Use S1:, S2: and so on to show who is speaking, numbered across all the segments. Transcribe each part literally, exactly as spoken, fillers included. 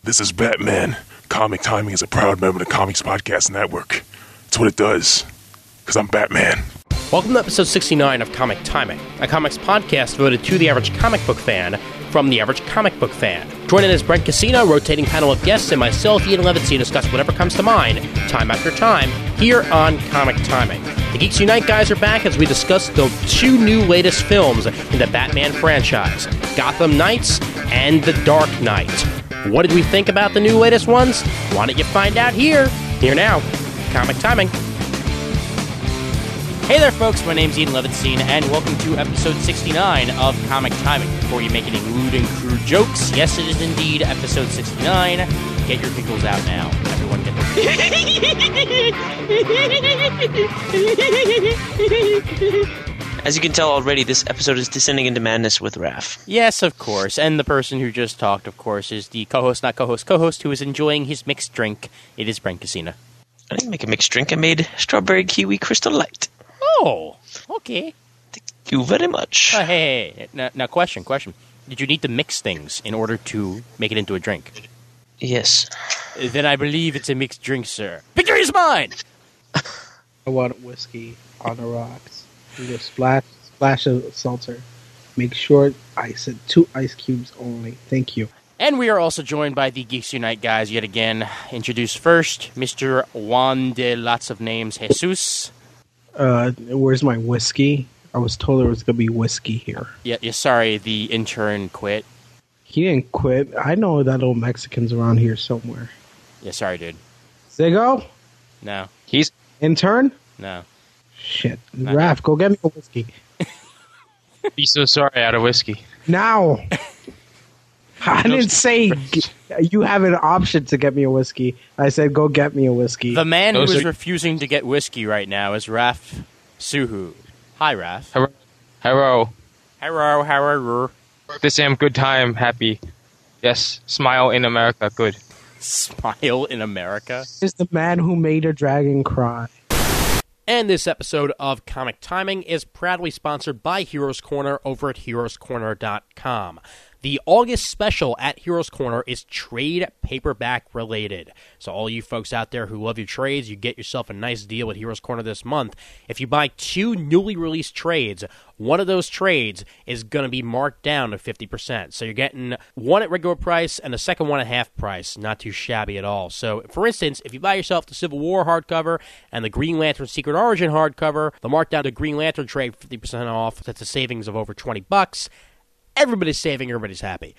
S1: This is Batman. Comic Timing is a proud member of the Comics Podcast Network. It's what it does, because I'm Batman.
S2: Welcome to episode sixty-nine of Comic Timing, a comics podcast devoted to the average comic book fan from the average comic book fan. Joining us Brent Casino, rotating panel of guests, and myself, Ian Levitt, to discuss whatever comes to mind, time after time, here on Comic Timing. The Geeks Unite guys are back as we discuss the two new latest films in the Batman franchise, Gotham Knights and The Dark Knight. What did we think about the new latest ones? Why don't you find out here? Here now, Comic Timing. Hey there, folks. My name's Ian Levinstein, and welcome to episode sixty-nine of Comic Timing. Before you make any lewd and crude jokes, yes, it is indeed episode sixty-nine. Get your giggles out now. Everyone get their...
S3: As you can tell already, this episode is descending into madness with Raph.
S2: Yes, of course. And the person who just talked, of course, is the co-host, not co-host, co-host, who is enjoying his mixed drink. It is Brent Casino.
S3: I didn't make a mixed drink. I made strawberry kiwi crystal light.
S2: Oh, okay.
S3: Thank you very much.
S2: Uh, hey, hey, hey. Now, now, question, question. Did you need to mix things in order to make it into a drink?
S3: Yes.
S2: Then I believe it's a mixed drink, sir. Victory is mine!
S4: I want whiskey on the rocks. You just splash, splash of seltzer. Make sure ice it. Two ice cubes only. Thank you.
S2: And we are also joined by the Geeks Unite guys yet again. Introduced first, Mister Juan de Lots of Names Jesus.
S4: Uh, where's my whiskey? I was told there was going to be whiskey here.
S2: Yeah, yeah, sorry, the intern quit.
S4: He didn't quit. I know that old Mexican's around here somewhere.
S2: Yeah, sorry, dude.
S4: Zigo?
S2: No.
S4: He's intern?
S2: No.
S4: Shit.
S2: Not
S4: Raph, go get me a whiskey.
S5: Be so sorry out of whiskey.
S4: Now! I didn't say you have an option to get me a whiskey. I said go get me a whiskey.
S2: The man
S5: Those
S2: who is
S5: are-
S2: refusing to get whiskey right now is Raph Suhu. Hi, Raph.
S5: Hello. Hello.
S2: Hello, how are you?
S5: This am good time, happy. Yes, smile in America, good.
S2: Smile in America.
S4: Is the man who made a dragon cry.
S2: And this episode of Comic Timing is proudly sponsored by Heroes Corner over at heroes corner dot com. The August special at Heroes Corner is trade paperback related. So all you folks out there who love your trades, you get yourself a nice deal at Heroes Corner this month. If you buy two newly released trades, one of those trades is going to be marked down to fifty percent. So you're getting one at regular price and the second one at half price. Not too shabby at all. So, for instance, if you buy yourself the Civil War hardcover and the Green Lantern Secret Origin hardcover, the markdown to Green Lantern trade fifty percent off. That's a savings of over twenty bucks. Everybody's saving, everybody's happy.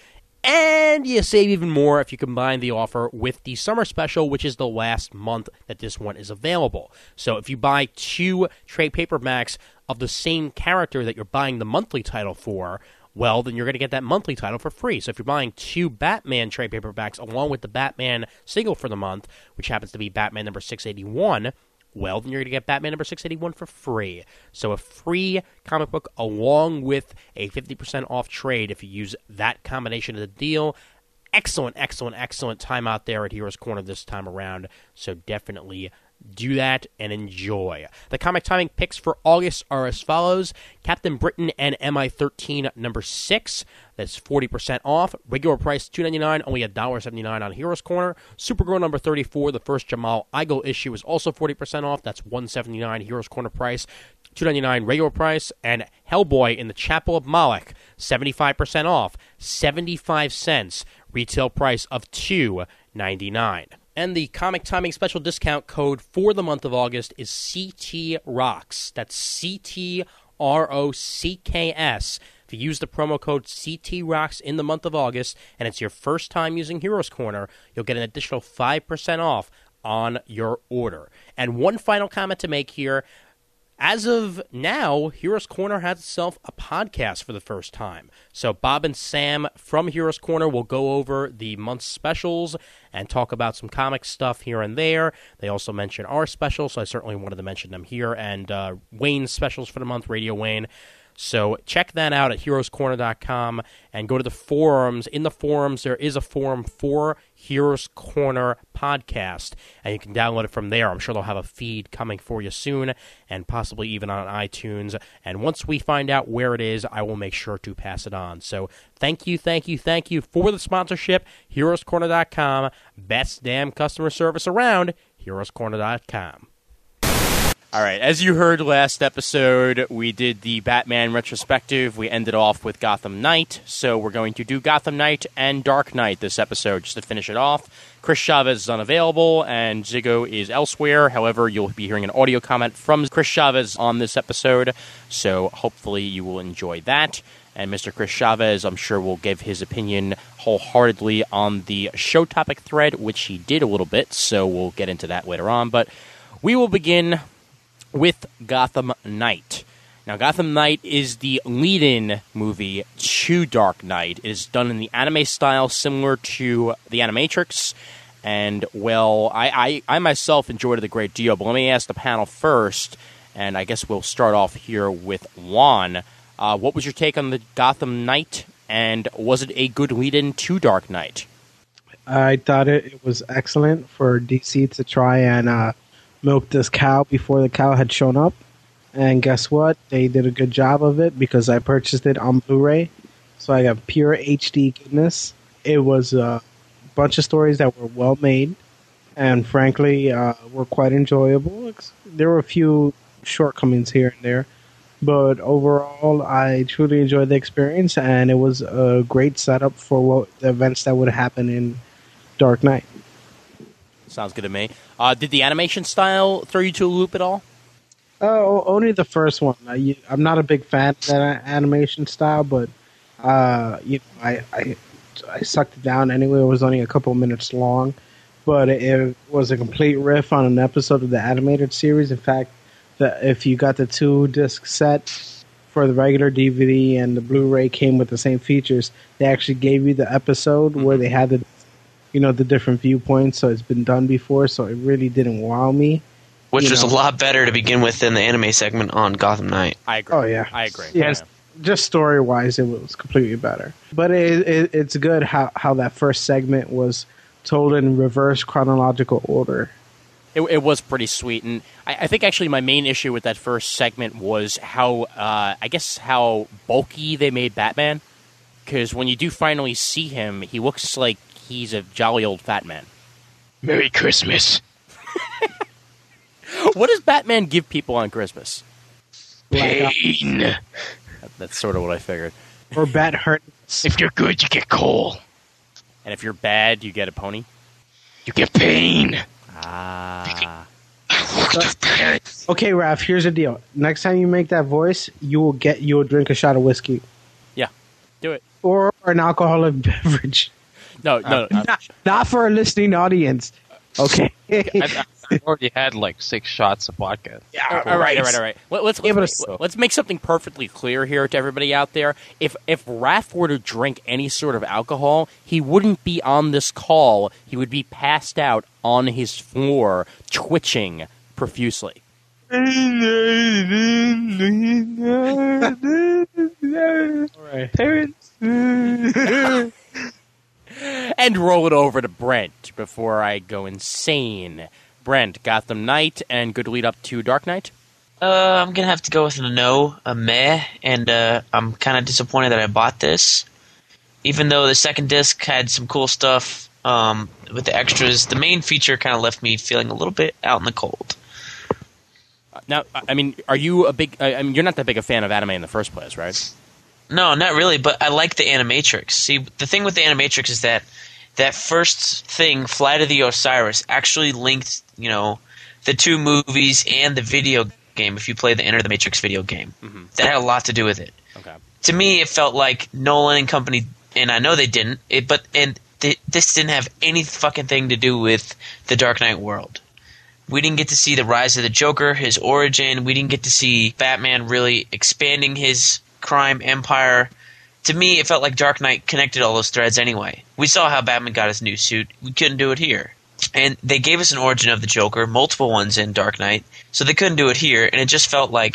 S2: And you save even more if you combine the offer with the summer special, which is the last month that this one is available. So if you buy two trade paperbacks of the same character that you're buying the monthly title for, well, then you're going to get that monthly title for free. So if you're buying two Batman trade paperbacks along with the Batman single for the month, which happens to be Batman number six eighty-one, well, then you're going to get Batman number six eighty-one for free. So a free comic book along with a fifty percent off trade if you use that combination of the deal. Excellent, excellent, excellent time out there at Heroes Corner this time around. So definitely do that and enjoy. The Comic Timing picks for August are as follows. Captain Britain and M I thirteen number six. That's forty percent off. Regular price two ninety-nine, only one dollar seventy-nine on Heroes Corner. Supergirl number thirty-four, the first Jamal Igle issue, is also forty percent off. That's one seventy-nine Heroes Corner price. two ninety-nine regular price. And Hellboy in the Chapel of Moloch, seventy-five percent off. seventy-five cents. Retail price of two ninety-nine. And the Comic Timing special discount code for the month of August is C T Rocks. That's C T R O C K S. If you use the promo code C T Rocks in the month of August, and it's your first time using Heroes Corner, you'll get an additional five percent off on your order. And one final comment to make here. As of now, Heroes Corner has itself a podcast for the first time. So Bob and Sam from Heroes Corner will go over the month's specials and talk about some comic stuff here and there. They also mention our specials, so I certainly wanted to mention them here. And uh, Wayne's specials for the month, Radio Wayne. So check that out at heroes corner dot com and go to the forums. In the forums, there is a forum for Heroes Corner podcast, and you can download it from there. I'm sure they'll have a feed coming for you soon, and possibly even on iTunes. And once we find out where it is, I will make sure to pass it on. So thank you, thank you, thank you for the sponsorship. heroes corner dot com, best damn customer service around. heroes corner dot com. All right, as you heard last episode, we did the Batman retrospective. We ended off with Gotham Knight, so we're going to do Gotham Knight and Dark Knight this episode just to finish it off. Chris Chavez is unavailable, and Ziggo is elsewhere. However, you'll be hearing an audio comment from Chris Chavez on this episode, so hopefully you will enjoy that. And Mister Chris Chavez, I'm sure, will give his opinion wholeheartedly on the show topic thread, which he did a little bit, so we'll get into that later on. But we will begin with Gotham Knight. Now, Gotham Knight is the lead-in movie to Dark Knight. It is done in the anime style similar to The Animatrix. And, well, I, I, I myself enjoyed it a great deal. But let me ask the panel first, and I guess we'll start off here with Juan. Uh, what was your take on the Gotham Knight, and was it a good lead-in to Dark Knight?
S4: I thought it, it was excellent for D C to try and uh, milk this cow before the cow had shown up. And guess what? They did a good job of it because I purchased it on Blu-ray. So I got pure H D goodness. It was a bunch of stories that were well made and frankly uh, were quite enjoyable. There were a few shortcomings here and there. But overall, I truly enjoyed the experience, and it was a great setup for what the events that would happen in Dark Knight.
S2: Sounds good to me. Uh, did the animation style throw you to a loop at all?
S4: Oh, only the first one. I, I'm not a big fan of that animation style, but uh, you know, I, I I sucked it down anyway. It was only a couple of minutes long, but it, it was a complete riff on an episode of the animated series. In fact, the, if you got the two disc set for the regular D V D and the Blu-ray came with the same features, they actually gave you the episode mm-hmm. where they had the, you know, the different viewpoints. So it's been done before, so it really didn't wow me.
S3: Which
S4: you
S3: was
S4: know.
S3: a lot better to begin with than the anime segment on Gotham Knight.
S2: I agree.
S4: Oh yeah,
S2: I agree.
S4: Yes, yeah, just story-wise, it was completely better. But it, it, it's good how how that first segment was told in reverse chronological order.
S2: It, it was pretty sweet, and I, I think actually my main issue with that first segment was how, uh, I guess, how bulky they made Batman. Because when you do finally see him, he looks like he's a jolly old fat man.
S5: Merry Christmas.
S2: What does Batman give people on Christmas?
S5: Pain.
S2: That, that's sort of what I figured.
S4: Or bat hurt.
S5: If you're good, you get coal.
S2: And if you're bad, you get a pony?
S5: You get pain.
S2: Ah.
S4: Okay, Raph, here's the deal. Next time you make that voice, you will get you will drink a shot of whiskey.
S2: Yeah, do it.
S4: Or an alcoholic beverage.
S2: No, no, no.
S4: Not, not for a listening audience. Okay.
S5: I, I've already had like six shots of vodka.
S2: Yeah, all right, all right, all right. All right. Let, let's let's, make, let's make something perfectly clear here to everybody out there. If if Raph were to drink any sort of alcohol, he wouldn't be on this call. He would be passed out on his floor, twitching profusely.
S4: All right.
S5: Parents.
S2: And roll it over to Brent before I go insane. Brent, Gotham Knight, and good lead up to Dark Knight?
S3: Uh, I'm going to have to go with a no, a meh, and uh, I'm kind of disappointed that I bought this. Even though the second disc had some cool stuff um, with the extras, the main feature kind of left me feeling a little bit out in the cold.
S2: Uh, now, I mean, are you a big... I mean, you're not that big a fan of anime in the first place, right?
S3: No, not really, but I like the Animatrix. See, the thing with the Animatrix is that that first thing, Flight of the Osiris, actually linked, you know, the two movies and the video game, if you play the Enter the Matrix video game. Mm-hmm. That had a lot to do with it.
S2: Okay.
S3: To me, it felt like Nolan and company, and I know they didn't, it, but and th- this didn't have any fucking thing to do with the Dark Knight world. We didn't get to see the rise of the Joker, his origin. We didn't get to see Batman really expanding his crime empire. To me, it felt like Dark Knight connected all those threads anyway. We saw how Batman got his new suit. We couldn't do it here. And they gave us an origin of the Joker, multiple ones in Dark Knight, so they couldn't do it here, and it just felt like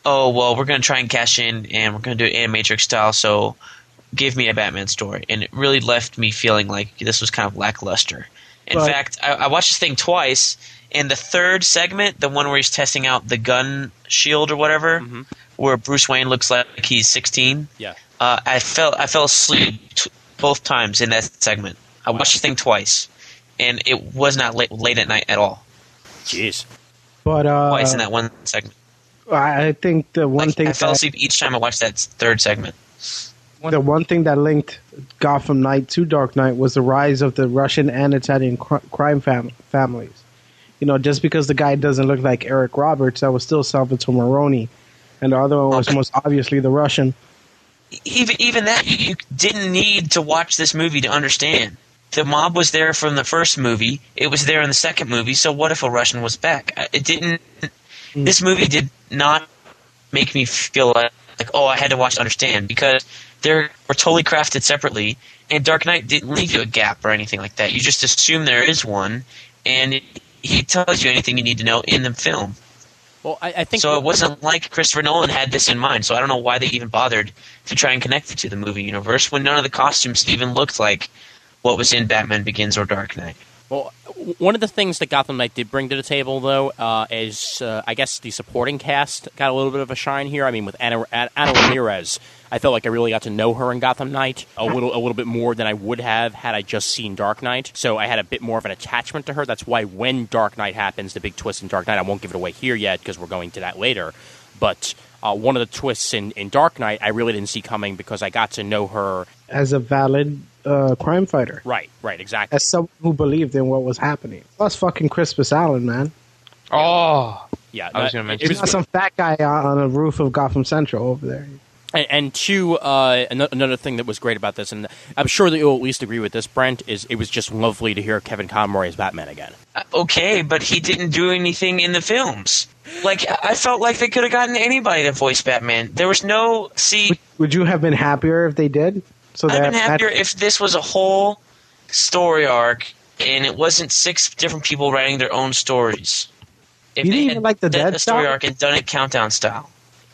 S3: oh, well, we're going to try and cash in, and we're going to do it Animatrix style, so give me a Batman story. And it really left me feeling like this was kind of lackluster. In
S4: Right.
S3: fact, I, I watched this thing twice, and the third segment, the one where he's testing out the gun shield or whatever,
S2: Mhm.
S3: where Bruce Wayne looks like he's sixteen,
S2: Yeah.
S3: uh, I fell I fell asleep t- both times in that segment. I watched the thing twice, and it was not late, late at night at all.
S2: Jeez.
S4: But uh,
S3: Twice in that one segment.
S4: I I think the one
S3: Like,
S4: thing
S3: I fell
S4: that,
S3: asleep each time I watched that third segment.
S4: the one thing that linked Gotham Knight to Dark Knight was the rise of the Russian and Italian cr- crime fam- families. You know, just because the guy doesn't look like Eric Roberts, that was still Salvatore Maroni, and the other one was
S3: Okay.
S4: most obviously the Russian.
S3: Even even that, you, you didn't need to watch this movie to understand. The mob was there from the first movie. It was there in the second movie. So what if a Russian was back? Uh, It didn't. This movie did not make me feel like, like oh, I had to watch to understand, because they were totally crafted separately. And Dark Knight didn't leave you a gap or anything like that. You just assume there is one, and it, he tells you anything you need to know in the film.
S2: Well, I, I think
S3: So it wasn't like Christopher Nolan had this in mind. So I don't know why they even bothered to try and connect it to the movie universe when none of the costumes even looked like what was in Batman Begins or Dark Knight.
S2: Well, w- one of the things that Gotham Knight did bring to the table, though, uh, is uh, I guess the supporting cast got a little bit of a shine here. I mean, with Anna, Anna Ramirez, I felt like I really got to know her in Gotham Knight a little, a little bit more than I would have had I just seen Dark Knight. So I had a bit more of an attachment to her. That's why when Dark Knight happens, the big twist in Dark Knight, I won't give it away here yet because we're going to that later. But uh, one of the twists in, in Dark Knight, I really didn't see coming because I got to know her.
S4: As a valid uh, crime fighter,
S2: Right, right, exactly.
S4: as someone who believed in what was happening. Plus, fucking Crispus Allen, man.
S5: Oh,
S2: Yeah,
S5: I was
S2: that-
S5: gonna mention
S2: it
S4: He's
S2: was-
S4: not some fat guy on on the roof of Gotham Central over there.
S2: And, and two, uh, ano- another thing that was great about this, and I'm sure that you'll at least agree with this, Brent, is it was just lovely to hear Kevin Conroy as Batman again.
S3: Uh, Okay, but he didn't do anything in the films. Like, I felt like they could have gotten anybody to voice Batman. There was no... See,
S4: Would, would you have been happier if they did? So
S3: I'd been
S4: that-
S3: happier
S4: that-
S3: if this was a whole story arc and it wasn't six different people writing their own stories. If
S4: You
S3: they
S4: didn't
S3: had
S4: even like the
S3: done
S4: Dead
S3: a story
S4: style?
S3: arc and done it countdown style.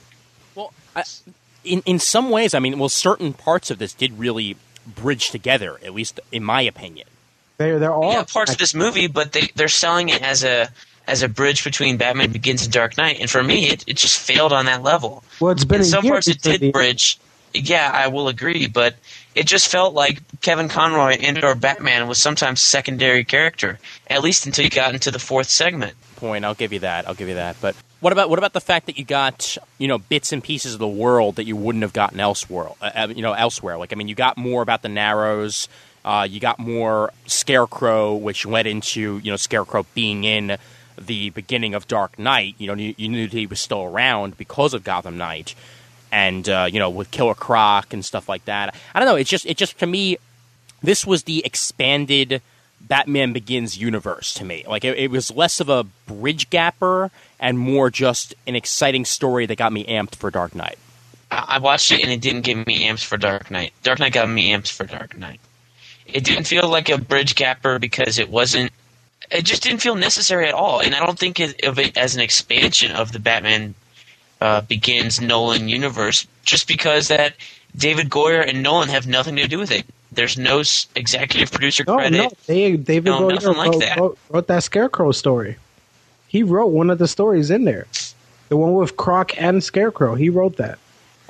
S2: Well, I, in in some ways, I mean, well, certain parts of this did really bridge together, at least in my opinion.
S4: They're they're all
S3: Yeah, parts of this movie, but they, they're selling it as a as a bridge between Batman Begins and Dark Knight, and for me, it, it just failed on that level.
S4: Well, it's been
S3: In
S4: a
S3: some
S4: year
S3: parts, it
S4: since
S3: did
S4: the-
S3: bridge. Yeah, I will agree, but it just felt like Kevin Conroy and or Batman was sometimes secondary character, at least until you got into the fourth segment.
S2: Point, I'll give you that. I'll give you that. But what about what about the fact that you got, you know, bits and pieces of the world that you wouldn't have gotten elsewhere? Uh, you know, elsewhere. Like, I mean, you got more about the Narrows. Uh, you got more Scarecrow, which led into, you know, Scarecrow being in the beginning of Dark Knight. You know, you, you knew that he was still around because of Gotham Knight, and uh, you know, with Killer Croc and stuff like that. I don't know. It's just, it just to me, this was the expanded Batman Begins universe to me. Like, it, it was less of a bridge gapper and more just an exciting story that got me amped for Dark Knight.
S3: I I watched it and it didn't give me amps for Dark Knight. Dark Knight got me amps for Dark Knight. It didn't feel like a bridge gapper because it wasn't. It just didn't feel necessary at all, and I don't think it, of it as an expansion of the Batman uh, Begins Nolan universe. Just because that David Goyer and Nolan have nothing to do with it. There's no s- executive producer
S4: No,
S3: credit.
S4: no, they David
S3: No,
S4: Goyer
S3: nothing like
S4: wrote,
S3: that.
S4: wrote, wrote that Scarecrow story. He wrote one of the stories in there, the one with Croc and Scarecrow. He wrote that.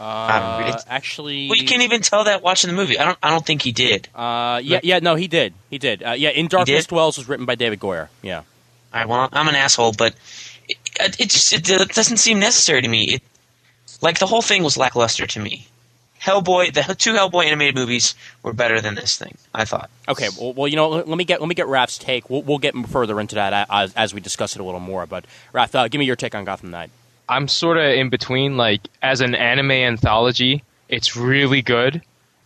S2: Uh,
S3: it's-
S2: actually,
S3: Well, you can't even tell that watching the movie. I don't. I don't think he did.
S2: uh, yeah, yeah, no, he did, he did. Uh, yeah, In Darkness
S3: did?
S2: Dwells was written by David Goyer. Yeah,
S3: All right, well, I'm an asshole, but it, it just it, doesn't seem necessary to me. It, like, the whole thing was lackluster to me. Hellboy, the two Hellboy animated movies were better than this thing, I thought.
S2: okay. Well, well, you know, let let me get let me get Raph's take. We'll, we'll get further into that as, as we discuss it a little more. But Raph, uh, give me your take on Gotham Knight.
S5: I'm sort of in between. Like, as an anime anthology, it's really good.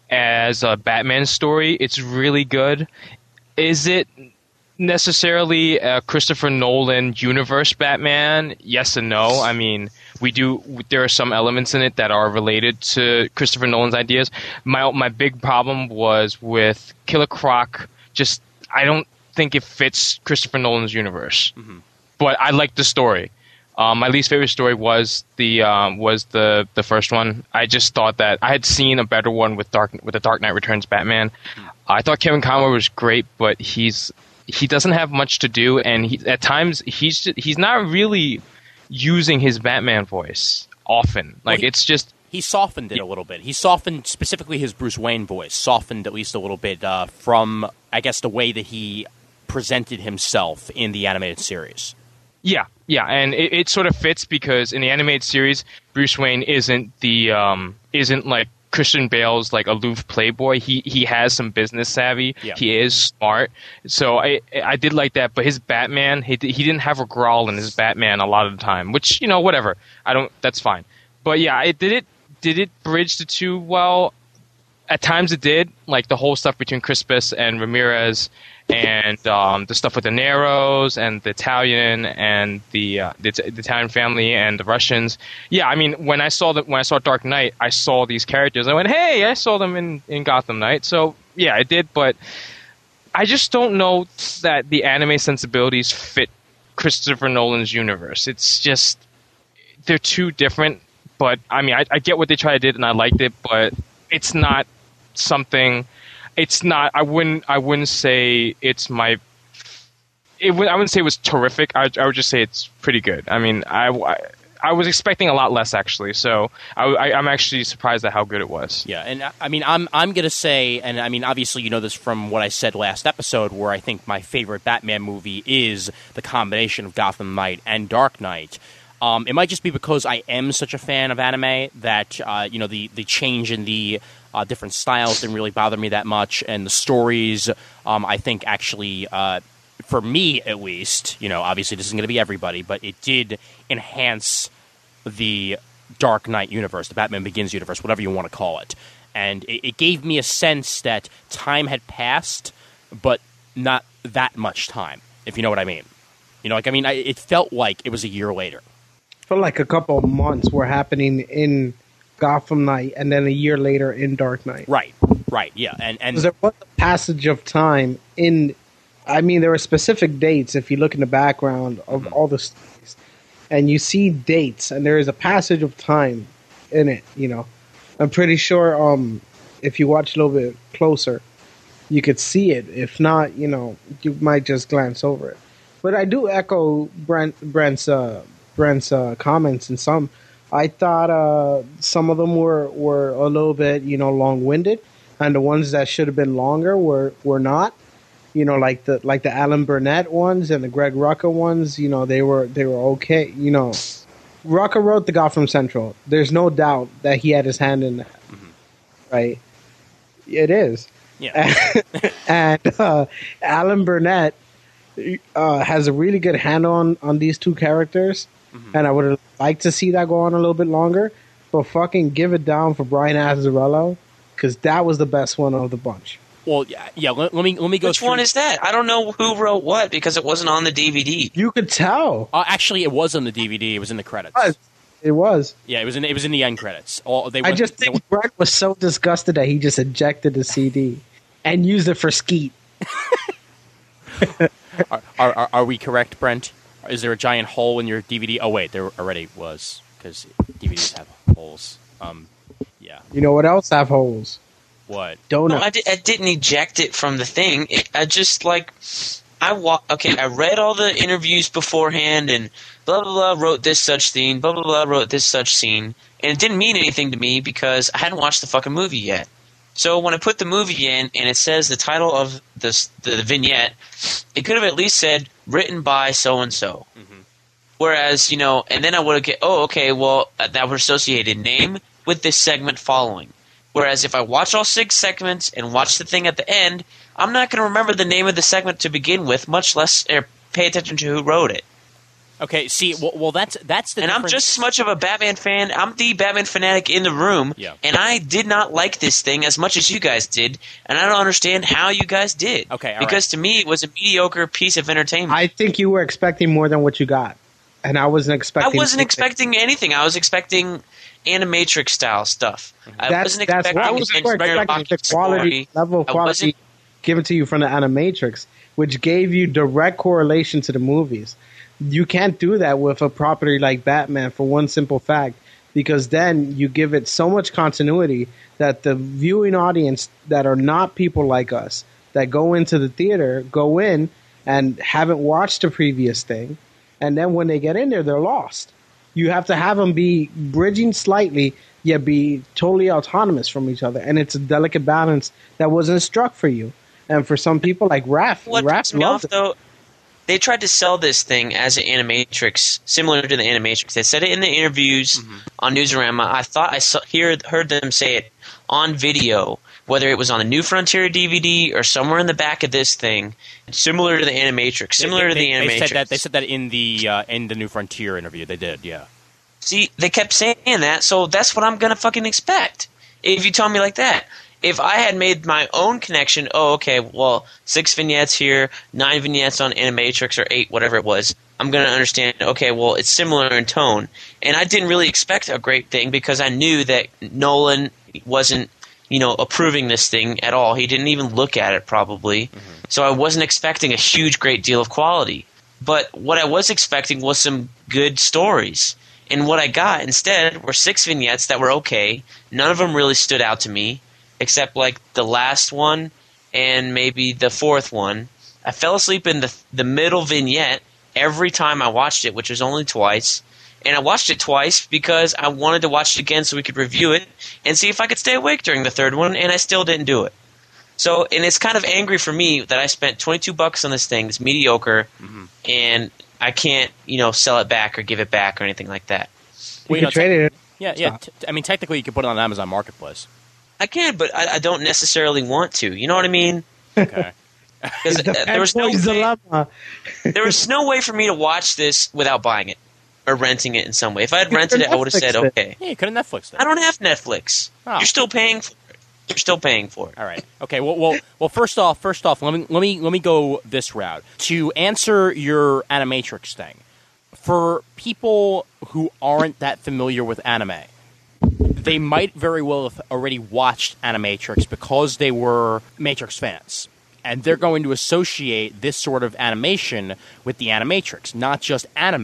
S5: As a Batman story, it's really good. Is it necessarily a Christopher Nolan universe Batman? Yes and no. I mean, we do. There are some elements in it that are related to Christopher Nolan's ideas. My my big problem was with Killer Croc. Just, I don't think it fits Christopher Nolan's universe. But I like the story. Um, my least favorite story was the um, was the the first one. I just thought that I had seen a better one with Dark with the Dark Knight Returns Batman. Mm. I thought Kevin Conroy was great, but he's he doesn't have much to do, and he, at times he's just, he's not really using his Batman voice often. Like well, he, it's just
S2: he softened it a little bit. He softened specifically his Bruce Wayne voice, softened at least a little bit uh, from I guess the way that he presented himself in the animated series.
S5: Yeah, yeah, and it, it sort of fits because in the animated series, Bruce Wayne isn't the um, isn't like Christian Bale's like aloof playboy. He he has some business savvy. Yeah. He is smart. So I I did like that. But his Batman, he he didn't have a growl in his Batman a lot of the time. Which you know whatever. I don't. That's fine. But yeah, it did it did it bridge the two well. At times it did, like the whole stuff between Crispus and Ramirez, and um, the stuff with the Neros and the Italian and the, uh, the the Italian family and the Russians. Yeah, I mean, when I saw the, when I saw Dark Knight, I saw these characters. I went, hey, I saw them in, in Gotham Knight. So yeah, it did, but I just don't know that the anime sensibilities fit Christopher Nolan's universe. It's just they're too different. But I mean, I, I get what they tried to do, and I liked it, but it's not something. It's not. I wouldn't. I wouldn't say it's my. It would. I wouldn't say it was terrific. I, I would just say it's pretty good. I mean, I, I, I was expecting a lot less actually. So I, I, I'm actually surprised at how good it was.
S2: Yeah, and I mean, I'm I'm gonna say, and I mean, obviously, you know this from what I said last episode, where I think my favorite Batman movie is the combination of Gotham Knight and Dark Knight. Um, it might just be because I am such a fan of anime that uh, you know the the change in the uh, different styles didn't really bother me that much, and the stories um, I think actually, uh, for me at least, you know, obviously this isn't going to be everybody, but it did enhance the Dark Knight universe, the Batman Begins universe, whatever you want to call it, and it, it gave me a sense that time had passed, but not that much time, if you know what I mean. You know, like I mean, I, it felt like it was a year later.
S4: For like a couple of months were happening in Gotham Knight, and then a year later in Dark Knight.
S2: Right, right, yeah, and and
S4: there was a passage of time in. I mean, there were specific dates if you look in the background of mm-hmm. all the stories, and you see dates, and there is a passage of time in it. You know, I'm pretty sure um, if you watch a little bit closer, you could see it. If not, you know, you might just glance over it. But I do echo Brent, Brent's. Uh, Brent's uh, comments, and some I thought uh, some of them were, were a little bit, you know, long-winded, and the ones that should have been longer were, were not. You know, like the like the Alan Burnett ones and the Greg Rucka ones. You know, they were they were okay. You know, Rucka wrote the Gotham Central. There's no doubt that he had his hand in that, mm-hmm. right? It is.
S2: Yeah.
S4: and uh, Alan Burnett uh, has a really good handle on, on these two characters. Mm-hmm. And I would have liked to see that go on a little bit longer, but fucking give it down for Brian Azzarello, because that was the best one of the bunch.
S2: Well, yeah, yeah. Let, let me let me go.
S3: Which
S2: through.
S3: one is that? I don't know who wrote what because it wasn't on the D V D.
S4: You could tell.
S2: Uh, actually, it was on the D V D. It was in the credits.
S4: It was. It was.
S2: Yeah, it was in it was in the end credits. All they.
S4: I
S2: went,
S4: just think
S2: they,
S4: Brent was so disgusted that he just ejected the C D and used it for Skeet.
S2: are, are are we correct, Brent? Is there a giant hole in your D V D? Oh, wait, there already was, because D V Ds have holes. Um, yeah.
S4: You know what else have holes?
S2: What?
S4: Donuts.
S3: No, I, di- I didn't eject it from the thing. It, I just, like, I wa- okay, I read all the interviews beforehand, and blah, blah, blah, wrote this such scene, blah, blah, blah, wrote this such scene, and it didn't mean anything to me because I hadn't watched the fucking movie yet. So when I put the movie in and it says the title of this, the, the vignette, it could have at least said written by so-and-so. Mm-hmm. Whereas, you know, and then I would have get, oh, okay, well, that was associated name with this segment following. Whereas if I watch all six segments and watch the thing at the end, I'm not going to remember the name of the segment to begin with, much less er, pay attention to who wrote it.
S2: Okay, see, well, well that's that's the
S3: and
S2: difference.
S3: I'm just as much of a Batman fan. I'm the Batman fanatic in the room,
S2: yeah. And
S3: I did not like this thing as much as you guys did, and I don't understand how you guys did.
S2: Okay, all
S3: because
S2: right.
S3: to me, it was a mediocre piece of entertainment.
S4: I think you were expecting more than what you got, and I wasn't expecting.
S3: I wasn't
S4: anything.
S3: expecting anything. I was expecting Animatrix style stuff.
S4: Mm-hmm.
S3: I
S4: that's,
S3: wasn't
S4: that's
S3: expecting,
S4: I was expecting the quality
S3: story.
S4: level of quality given to you from the Animatrix, which gave you direct correlation to the movies. You can't do that with a property like Batman for one simple fact, because then you give it so much continuity that the viewing audience that are not people like us, that go into the theater, go in and haven't watched the previous thing, and then when they get in there, they're lost. You have to have them be bridging slightly, yet be totally autonomous from each other, and it's a delicate balance that wasn't struck for you. And for some people like Raph,
S3: What
S4: Raph
S3: pissed me off,
S4: loved it.
S3: though, they tried to sell this thing as an Animatrix, similar to the Animatrix. They said it in the interviews
S2: Mm-hmm.
S3: on Newsarama. I thought I saw, hear, heard them say it on video, whether it was on the New Frontier D V D or somewhere in the back of this thing, similar to the Animatrix, similar
S2: they,
S3: to the
S2: they,
S3: Animatrix.
S2: They said that. They said that in the uh, in the New Frontier interview. They did, yeah.
S3: See, they kept saying that, so that's what I'm gonna fucking expect. If you tell me like that. If I had made my own connection, oh, okay, well, six vignettes here, nine vignettes on Animatrix, or eight, whatever it was, I'm going to understand, okay, well, it's similar in tone. And I didn't really expect a great thing because I knew that Nolan wasn't, you know, approving this thing at all. He didn't even look at it, probably. Mm-hmm. So I wasn't expecting a huge, great deal of quality. But what I was expecting was some good stories. And what I got instead were six vignettes that were okay. None of them really stood out to me, except like the last one and maybe the fourth one. I fell asleep in the the middle vignette every time I watched it, which was only twice. And I watched it twice because I wanted to watch it again so we could review it and see if I could stay awake during the third one, and I still didn't do it. So, and it's kind of angry for me that I spent twenty-two bucks on this thing. It's mediocre, mm-hmm. and I can't, you know, sell it back or give it back or anything like that.
S4: You
S2: Well, you
S4: can
S2: know,
S4: trade it.
S2: Yeah, yeah. T- I mean, technically, you could put it on Amazon Marketplace.
S3: I can, but I, I don't necessarily want to. You know what I mean?
S2: Okay.
S3: Because uh, there was no
S4: Fanboy's
S3: way,
S4: dilemma.
S3: there was no way for me to watch this without buying it or renting it in some way. If I had rented it, I would have said
S4: Netflixed it.
S3: okay.
S2: Yeah, you could have Netflixed it.
S3: I don't have Netflix.
S2: Oh.
S3: You're still paying for it. You're still paying for it.
S2: All right. Okay. Well, well, well. First off, first off, let me let me let me go this route to answer your Animatrix thing. For people who aren't that familiar with anime, they might very well have already watched Animatrix because they were Matrix fans. And they're going to associate this sort of animation with the Animatrix, not just anime.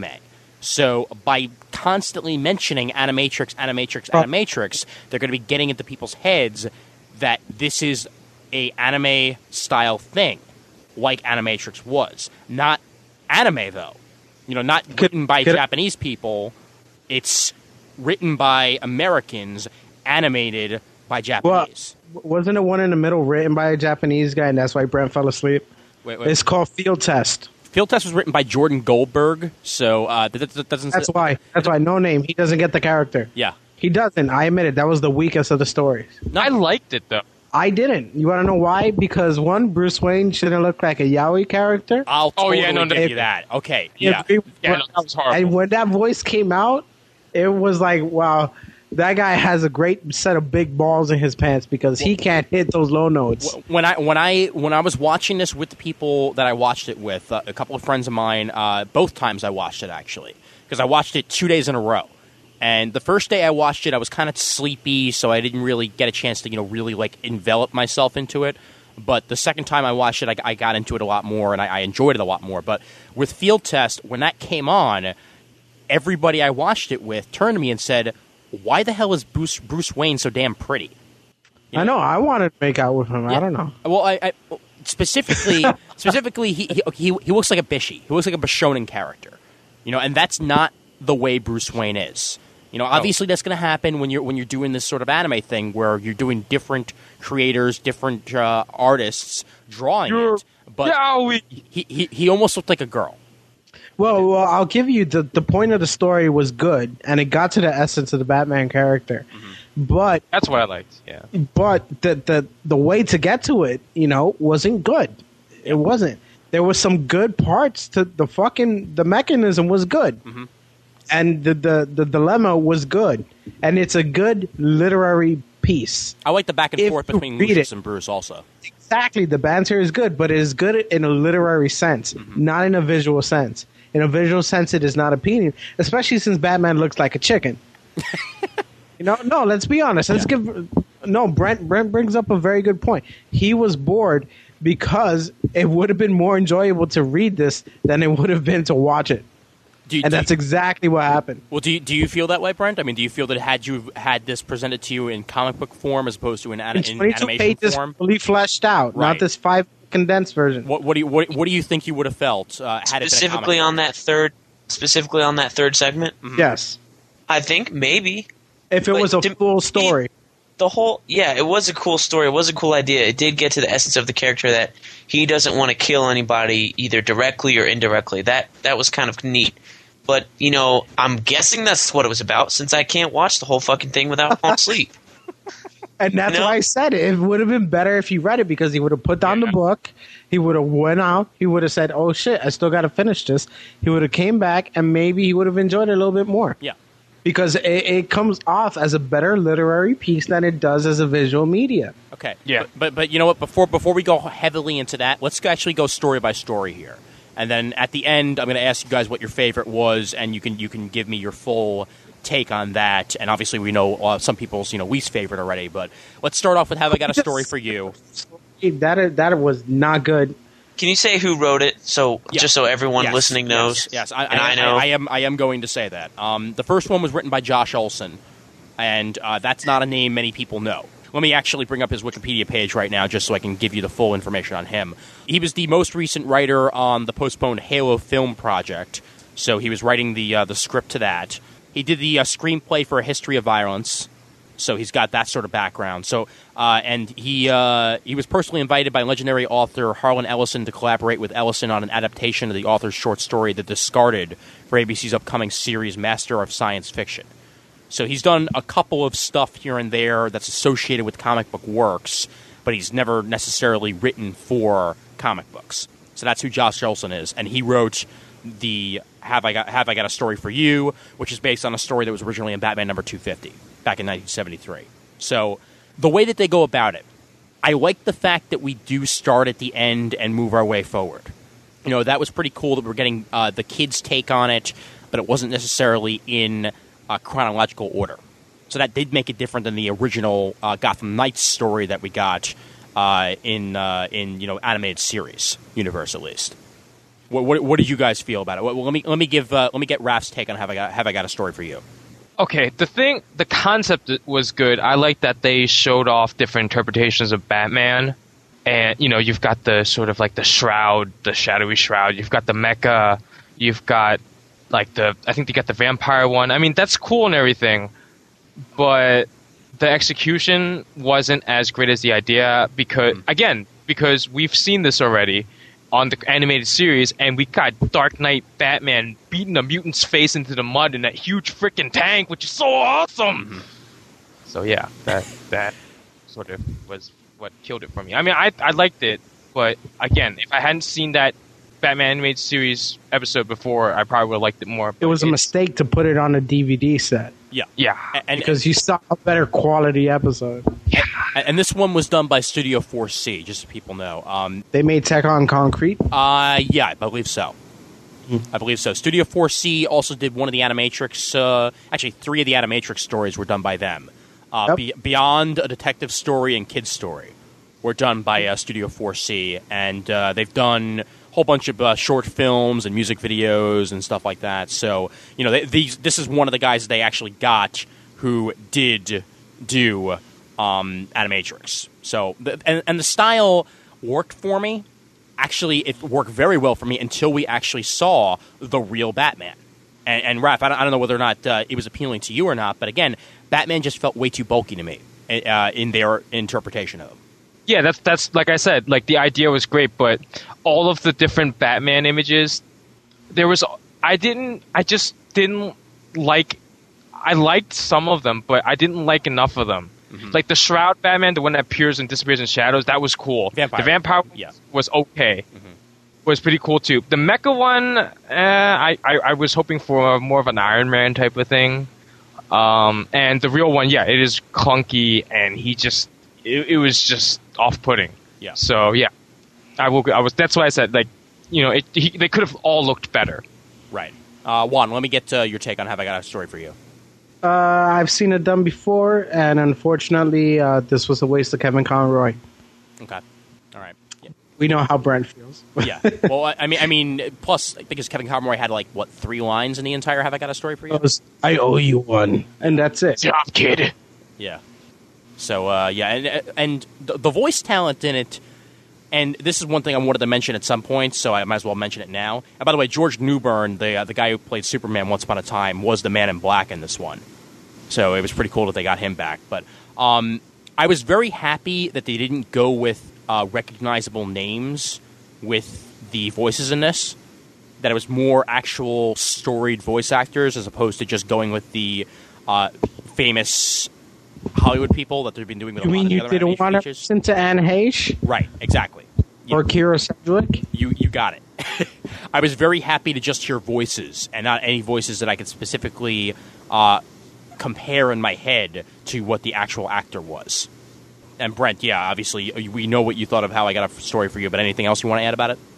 S2: So by constantly mentioning Animatrix, Animatrix, Animatrix, they're going to be getting into people's heads that this is a anime-style thing, like Animatrix was. Not anime, though. You know, not written by
S4: could-
S2: Japanese people. It's written by Americans, animated by Japanese.
S4: Well, wasn't it one in the middle written by a Japanese guy, and that's why Brent fell asleep?
S2: Wait, wait.
S4: It's called Field Test.
S2: Field Test was written by Jordan Goldberg, so uh, that, that doesn't.
S4: That's why. That's why. No name. He doesn't get the character.
S2: Yeah.
S4: He doesn't. I admit it. That was the weakest of the stories.
S2: No,
S5: I liked it though.
S4: I didn't. You want to know why? Because one, Bruce Wayne shouldn't look like a yaoi character.
S2: I'll
S5: Oh,
S2: totally
S5: yeah, no, no.
S2: give you that. Okay, yeah.
S4: If we-
S5: Yeah, no, that was horrible.
S4: And when that voice came out, it was like, wow, that guy has a great set of big balls in his pants because he can't hit those low notes.
S2: When I when I when I was watching this with the people that I watched it with, uh, a couple of friends of mine, uh, both times I watched it actually, because I watched it two days in a row. And the first day I watched it, I was kind of sleepy, so I didn't really get a chance to, you know, really like envelop myself into it. But the second time I watched it, I, I got into it a lot more, and I, I enjoyed it a lot more. But with Field Test, when that came on, everybody I watched it with turned to me and said, "Why the hell is Bruce, Bruce Wayne so damn pretty?"
S4: I know. I wanted to make out with him.
S2: Yeah.
S4: I don't know.
S2: Well, I, I specifically, specifically, he, he he he looks like a Bishy. He looks like a Bishonen character, you know, and that's not the way Bruce Wayne is. You know, obviously that's going to happen when you're when you're doing this sort of anime thing where you're doing different creators, different uh, artists drawing
S5: You're-
S2: it. But
S5: Yeah, we.
S2: he, he he almost looked like a girl.
S4: Well, well, I'll give you the the point of the story was good, and it got to the essence of the Batman character.
S2: Mm-hmm.
S4: But
S5: That's what I liked. Yeah.
S4: but the the the way to get to it, you know, wasn't good. It wasn't. There was some good parts to the fucking the mechanism was good.
S2: Mm-hmm.
S4: And the, the the dilemma was good, and it's a good literary piece.
S2: I like the back and
S4: If
S2: forth
S4: you
S2: between
S4: read
S2: Lucius
S4: it-
S2: and Bruce also.
S4: Exactly, the banter is good, but it is good in a literary sense,
S2: Mm-hmm.
S4: not in a visual sense. In a visual sense, it is not appealing, especially since Batman looks like a chicken. you know, no, let's be honest. Let's give no. Brent Brent brings up a very good point. He was bored because it would have been more enjoyable to read this than it would have been to watch it.
S2: Do you,
S4: and
S2: do
S4: that's
S2: you,
S4: exactly what happened.
S2: well, do you, do you feel that way, Brent? I mean, do you feel that had you had this presented to you in comic book form as opposed to in, an,
S4: It's
S2: in
S4: twenty-two
S2: animation
S4: pages
S2: form?
S4: fully fleshed out,
S2: Right.
S4: not this five condensed version.
S2: What, what do you what, what do you think you would have felt uh, had it
S3: Specifically
S2: been a comic
S3: on that third, specifically on that third segment.
S4: Yes,
S3: I think maybe
S4: if it
S3: But
S4: was a
S3: to
S4: full story.
S3: the whole yeah, it was a cool story. It was a cool idea. It did get to the essence of the character that he doesn't want to kill anybody either directly or indirectly. That that was kind of neat. But you know, I'm guessing that's what it was about since I can't watch the whole fucking thing without falling asleep.
S4: And that's
S3: You know?
S4: why I said it. It would have been better if he read it because he would have put down
S5: Yeah.
S4: the book. He would have went out. He would have said, "Oh shit, I still got to finish this." He would have came back and maybe he would have enjoyed it a little bit more.
S2: Yeah.
S4: Because it, it comes off as a better literary piece than it does as a visual media.
S2: Okay.
S5: Yeah.
S2: But, but but you know what? Before before we go heavily into that, let's actually go story by story here. And then at the end, I'm going to ask you guys what your favorite was, and you can you can give me your full take on that. And obviously, we know uh, some people's you know least favorite already. But let's start off with Have I Got a Story for You?
S4: That that was not good.
S3: Can you say who wrote it? So
S2: Yeah.
S3: just so everyone
S2: Yes,
S3: listening
S2: yes,
S3: knows.
S2: Yes, I,
S3: and I,
S2: I,
S3: know.
S2: I, I am. I am going to say that. Um, the first one was written by Josh Olson, and uh, that's not a name many people know. Let me actually bring up his Wikipedia page right now, just so I can give you the full information on him. He was the most recent writer on the postponed Halo film project, so he was writing the uh, the script to that. He did the uh, screenplay for A History of Violence. So he's got that sort of background. So uh, and he uh, he was personally invited by legendary author Harlan Ellison to collaborate with Ellison on an adaptation of the author's short story The Discarded for A B C's upcoming series Master of Science Fiction. So he's done a couple of stuff here and there that's associated with comic book works, but he's never necessarily written for comic books. So that's who Josh Olson is, and he wrote the Have I Got Have I Got a Story for You, which is based on a story that was originally in Batman number two fifty back in nineteen seventy-three. So the way that they go about it, I like the fact that we do start at the end and move our way forward. You know, that was pretty cool that we're getting uh, the kids' take on it, but it wasn't necessarily in uh, chronological order. So that did make it different than the original uh, Gotham Knights story that we got uh, in uh, in you know animated series universe at least. What, what, what did you guys feel about it? Well, let me let me give uh, let me get Raph's take on have I got have I got a story for you.
S5: Okay, the thing, the concept was good. I like that they showed off different interpretations of Batman. And, you know, you've got the sort of like the shroud, the shadowy shroud. You've got the mecha. You've got, like, the, I think they got the vampire one. I mean, that's cool and everything. But the execution wasn't as great as the idea because, again, because we've seen this already on the animated series, and we got Dark Knight Batman beating a mutant's face into the mud in that huge freaking tank, which is so awesome. Mm-hmm. So yeah, that that sort of was what killed it for me. I mean, I I liked it, but again, if I hadn't seen that Batman animated series episode before, I probably would have liked it more.
S4: It was a mistake to put it on a D V D set.
S2: Yeah,
S5: Yeah,
S2: and,
S4: because you saw a better quality episode.
S2: and, and this one was done by Studio four C, just so people know. Um,
S4: They made Tech on Concrete.
S2: uh, yeah, I believe so. I believe so. Studio four C also did one of the Animatrix. Uh, actually, three of the Animatrix stories were done by them. Uh,
S4: Yep.
S2: Be- Beyond a Detective Story and Kid's Story were done by uh, Studio four C, and uh, they've done a whole bunch of uh, short films and music videos and stuff like that. So, you know, they, these this is one of the guys they actually got who did do um, Animatrix. So, the, and, and the style worked for me. Actually, it worked very well for me until we actually saw the real Batman. And, and Raph, I don't, I don't know whether or not uh, it was appealing to you or not, but again, Batman just felt way too bulky to me uh, in their interpretation of him.
S5: yeah, that's that's like I said, like the idea was great, but all of the different Batman images, there was I didn't I just didn't like I liked some of them, but I didn't like enough of them. Mm-hmm. Like the Shroud Batman, the one that appears and disappears in shadows, that was cool.
S2: Vampire.
S5: The Vampire
S2: Yeah.
S5: was okay.
S2: Mm-hmm.
S5: Was pretty cool too. The Mecha one, eh, I, I I was hoping for more of an Iron Man type of thing. Um, and the real one, yeah, it is clunky, and he just it, it was just off-putting.
S2: Yeah.
S5: So yeah, I will. I was. That's why I said like, you know, it, he, they could have all looked better.
S2: Right. Uh, Juan, let me get uh, your take on Have I Got a Story for You.
S4: Uh, I've seen it done before, and unfortunately, uh, this was a waste of Kevin Conroy.
S2: Okay. All right. Yeah.
S4: We know how Brent feels.
S2: Yeah. Well, I I mean, I mean, plus because Kevin Conroy had like what three lines in the entire "Have I Got a Story for You"?
S4: I owe you one, and that's it.
S5: Job, kid.
S2: Yeah. So uh, yeah, and and the, the voice talent in it, and this is one thing I wanted to mention at some point, so I might as well mention it now. And by the way, George Newbern, the uh, the guy who played Superman Once Upon a Time, was the Man in Black in this one. So it was pretty cool that they got him back. But um, I was very happy that they didn't go with uh, recognizable names with the voices in this. That it was more actual storied voice actors as opposed to just going with the uh, famous Hollywood people that they've been doing with
S4: You
S2: a lot
S4: mean
S2: of the
S4: you
S2: other
S4: didn't
S2: animated
S4: want to
S2: features.
S4: listen to Anne Heche
S2: Right, exactly. You,
S4: or Kira Sedgwick?
S2: you you got it. I was very happy to just hear voices and not any voices that I could specifically uh, compare in my head to what the actual actor was. And Brent, yeah, obviously we know what you thought of How I Got a Story for You, but anything else you want to add about it?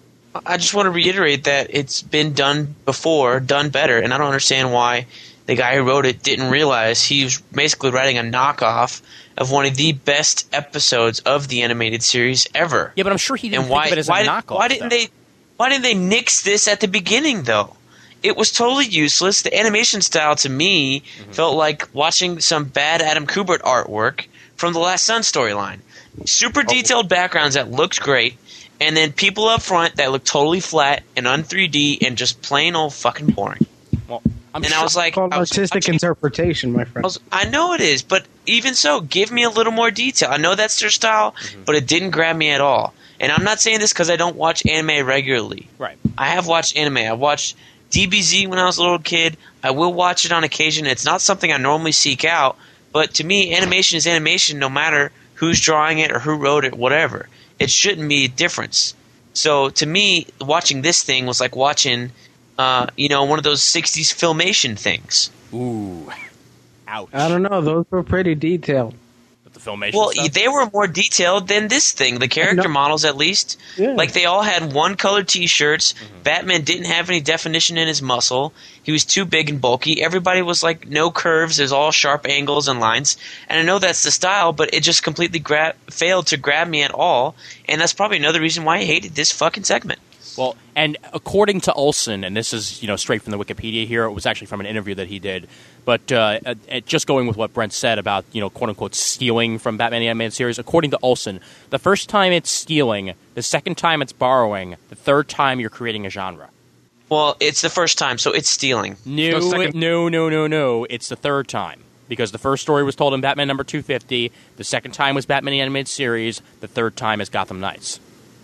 S3: I just want to reiterate that it's been done before, done better, and I don't understand why the guy who wrote it didn't realize he was basically writing a knockoff of one of the best episodes of the animated series ever.
S2: Yeah, but I'm sure he didn't
S3: And why,
S2: think of it as
S3: why,
S2: a knockoff.
S3: why didn't
S2: though.
S3: they? Why didn't they nix this at the beginning though? It was totally useless. The animation style to me
S2: Mm-hmm.
S3: felt like watching some bad Adam Kubert artwork from the Last Sun storyline. Super
S2: Oh.
S3: detailed backgrounds that looked great, and then people up front that looked totally flat and on three D and just plain old fucking boring.
S2: Well, I'm
S3: And
S2: sure,
S3: I was like,
S4: Called
S3: I was
S4: artistic
S3: watching-
S4: interpretation, my
S3: I,
S4: friend.
S3: was- I know it is, but even so, give me a little more detail. I know that's their style,
S2: Mm-hmm.
S3: but it didn't grab me at all. And I'm not saying this because I don't watch anime regularly.
S2: right.
S3: I have watched anime. I watched D B Z when I was a little kid. I will watch it on occasion. It's not something I normally seek out, but to me, animation is animation no matter who's drawing it or who wrote it, whatever. It shouldn't be a difference. So to me, watching this thing was like watching, uh, you know, one of those sixties filmation things.
S2: Ooh. Ouch.
S4: I don't know. Those were pretty detailed.
S2: With the filmation
S3: Well,
S2: stuff?
S3: they were more detailed than this thing. The character
S4: No.
S3: models, at least,
S4: Yeah.
S3: like they all had one colored T-shirts.
S2: Mm-hmm.
S3: Batman didn't have any definition in his muscle. He was too big and bulky. Everybody was like no curves. There's all sharp angles and lines. And I know that's the style, but it just completely gra- failed to grab me at all. And that's probably another reason why I hated this fucking segment.
S2: Well, and according to Olson, and this is you know straight from the Wikipedia here, it was actually from an interview that he did. But uh, uh, uh, just going with what Brent said about you know quote unquote stealing from Batman the Animated Series, according to Olson, the first time it's stealing, the second time it's borrowing, the third time you're creating a genre.
S3: Well, it's the first time, so it's stealing.
S2: No,
S5: So second-
S2: no, no, no, no. It's the third time. Because the first story was told in Batman number two fifty, the second time was Batman the Animated Series, the third time is Gotham Knights.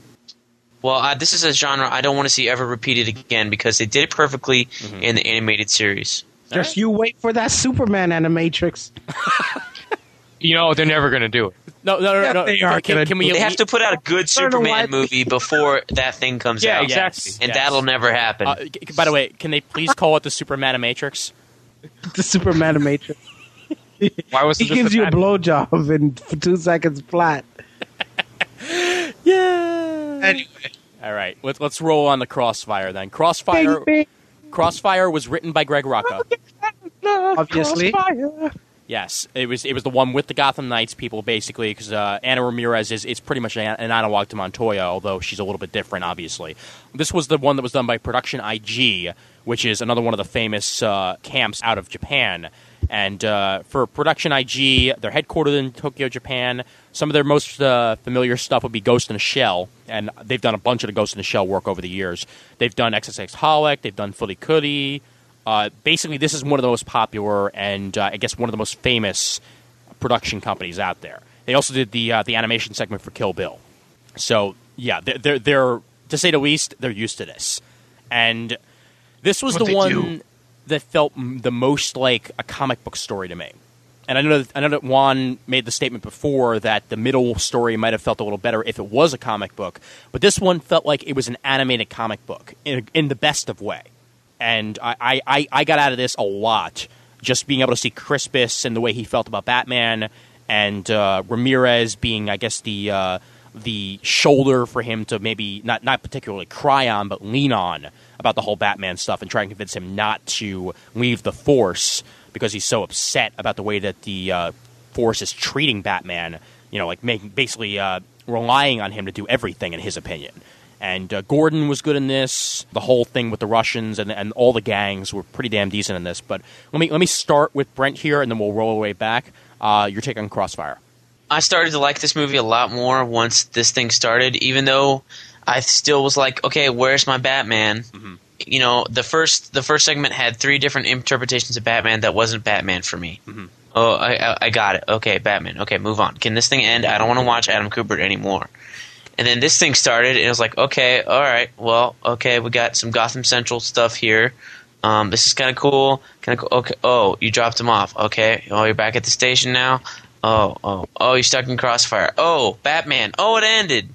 S3: Well, uh, this is a genre I don't want to see ever repeated again because they did it perfectly
S2: Mm-hmm.
S3: in the animated series.
S4: Just you wait for that Superman animatrix.
S5: You know, they're never going to do it.
S2: No, no, no,
S4: Yeah,
S2: no.
S4: they are
S2: Can,
S4: gonna
S2: can we?
S3: They have to put out a good
S4: Don't know why-
S3: Superman movie before that thing comes
S5: Yeah,
S3: out.
S5: exactly.
S3: And
S2: Yes.
S3: that'll never happen.
S2: Uh, g- by the way, can they please call it the Superman Matrix?
S4: The Superman animatrix.
S5: Why was
S4: He gives you a blowjob in for two seconds flat.
S2: Yeah.
S4: Anyway,
S2: All right, let's let's roll on the Crossfire then. Crossfire.
S4: bing,
S2: Crossfire was written by Greg Rucka.
S4: obviously.
S2: Yes, it was it was the one with the Gotham Knights people basically because uh, Anna Ramirez is it's pretty much an, an analog to Montoya, although she's a little bit different, obviously. This was the one that was done by Production I G, which is another one of the famous uh, camps out of Japan. And uh, for Production I G, they're headquartered in Tokyo, Japan. Some of their most uh, familiar stuff would be Ghost in a Shell, and they've done a bunch of the Ghost in a Shell work over the years. They've done X S X Holic, they've done Footy Cooty. Uh, basically, this is one of the most popular and uh, I guess one of the most famous production companies out there. They also did the uh, the animation segment for Kill Bill. So yeah, they're, they're they're to say the least, they're used to this. And this was
S1: What
S2: the
S1: they
S2: one
S1: do.
S2: that felt m- the most like a comic book story to me. And I know that, I know that Juan made the statement before that the middle story might have felt a little better if it was a comic book, but this one felt like it was an animated comic book in, in the best of way. And I, I, I got out of this a lot, just being able to see Crispus and the way he felt about Batman, and uh, Ramirez being, I guess, the uh, the shoulder for him to maybe not not particularly cry on, but lean on about the whole Batman stuff, and try and convince him not to leave the Force because he's so upset about the way that the uh, Force is treating Batman. You know, like making basically uh, relying on him to do everything, in his opinion. And uh, Gordon was good in this. The whole thing with the Russians and, and all the gangs were pretty damn decent in this. But let me let me start with Brent here, and then we'll roll our way back. Uh, your take on Crossfire.
S3: I started to like this movie a lot more once this thing started, even though I still was like, okay, where's my Batman? Mm-hmm. You know, the first the first segment had three different interpretations of Batman that wasn't Batman for me. Mm-hmm. Oh, I, I, I got it. Okay, Batman. Okay, move on. Can this thing end? I don't want to watch Adam Kubert anymore. And then this thing started, and it was like, okay, all right, well, okay, we got some Gotham Central stuff here. Um, this is kind of cool. Kind of cool. Okay. Oh, you dropped him off. Okay. Oh, you're back at the station now. Oh, oh, oh, you're stuck in Crossfire. Oh, Batman. Oh, it ended.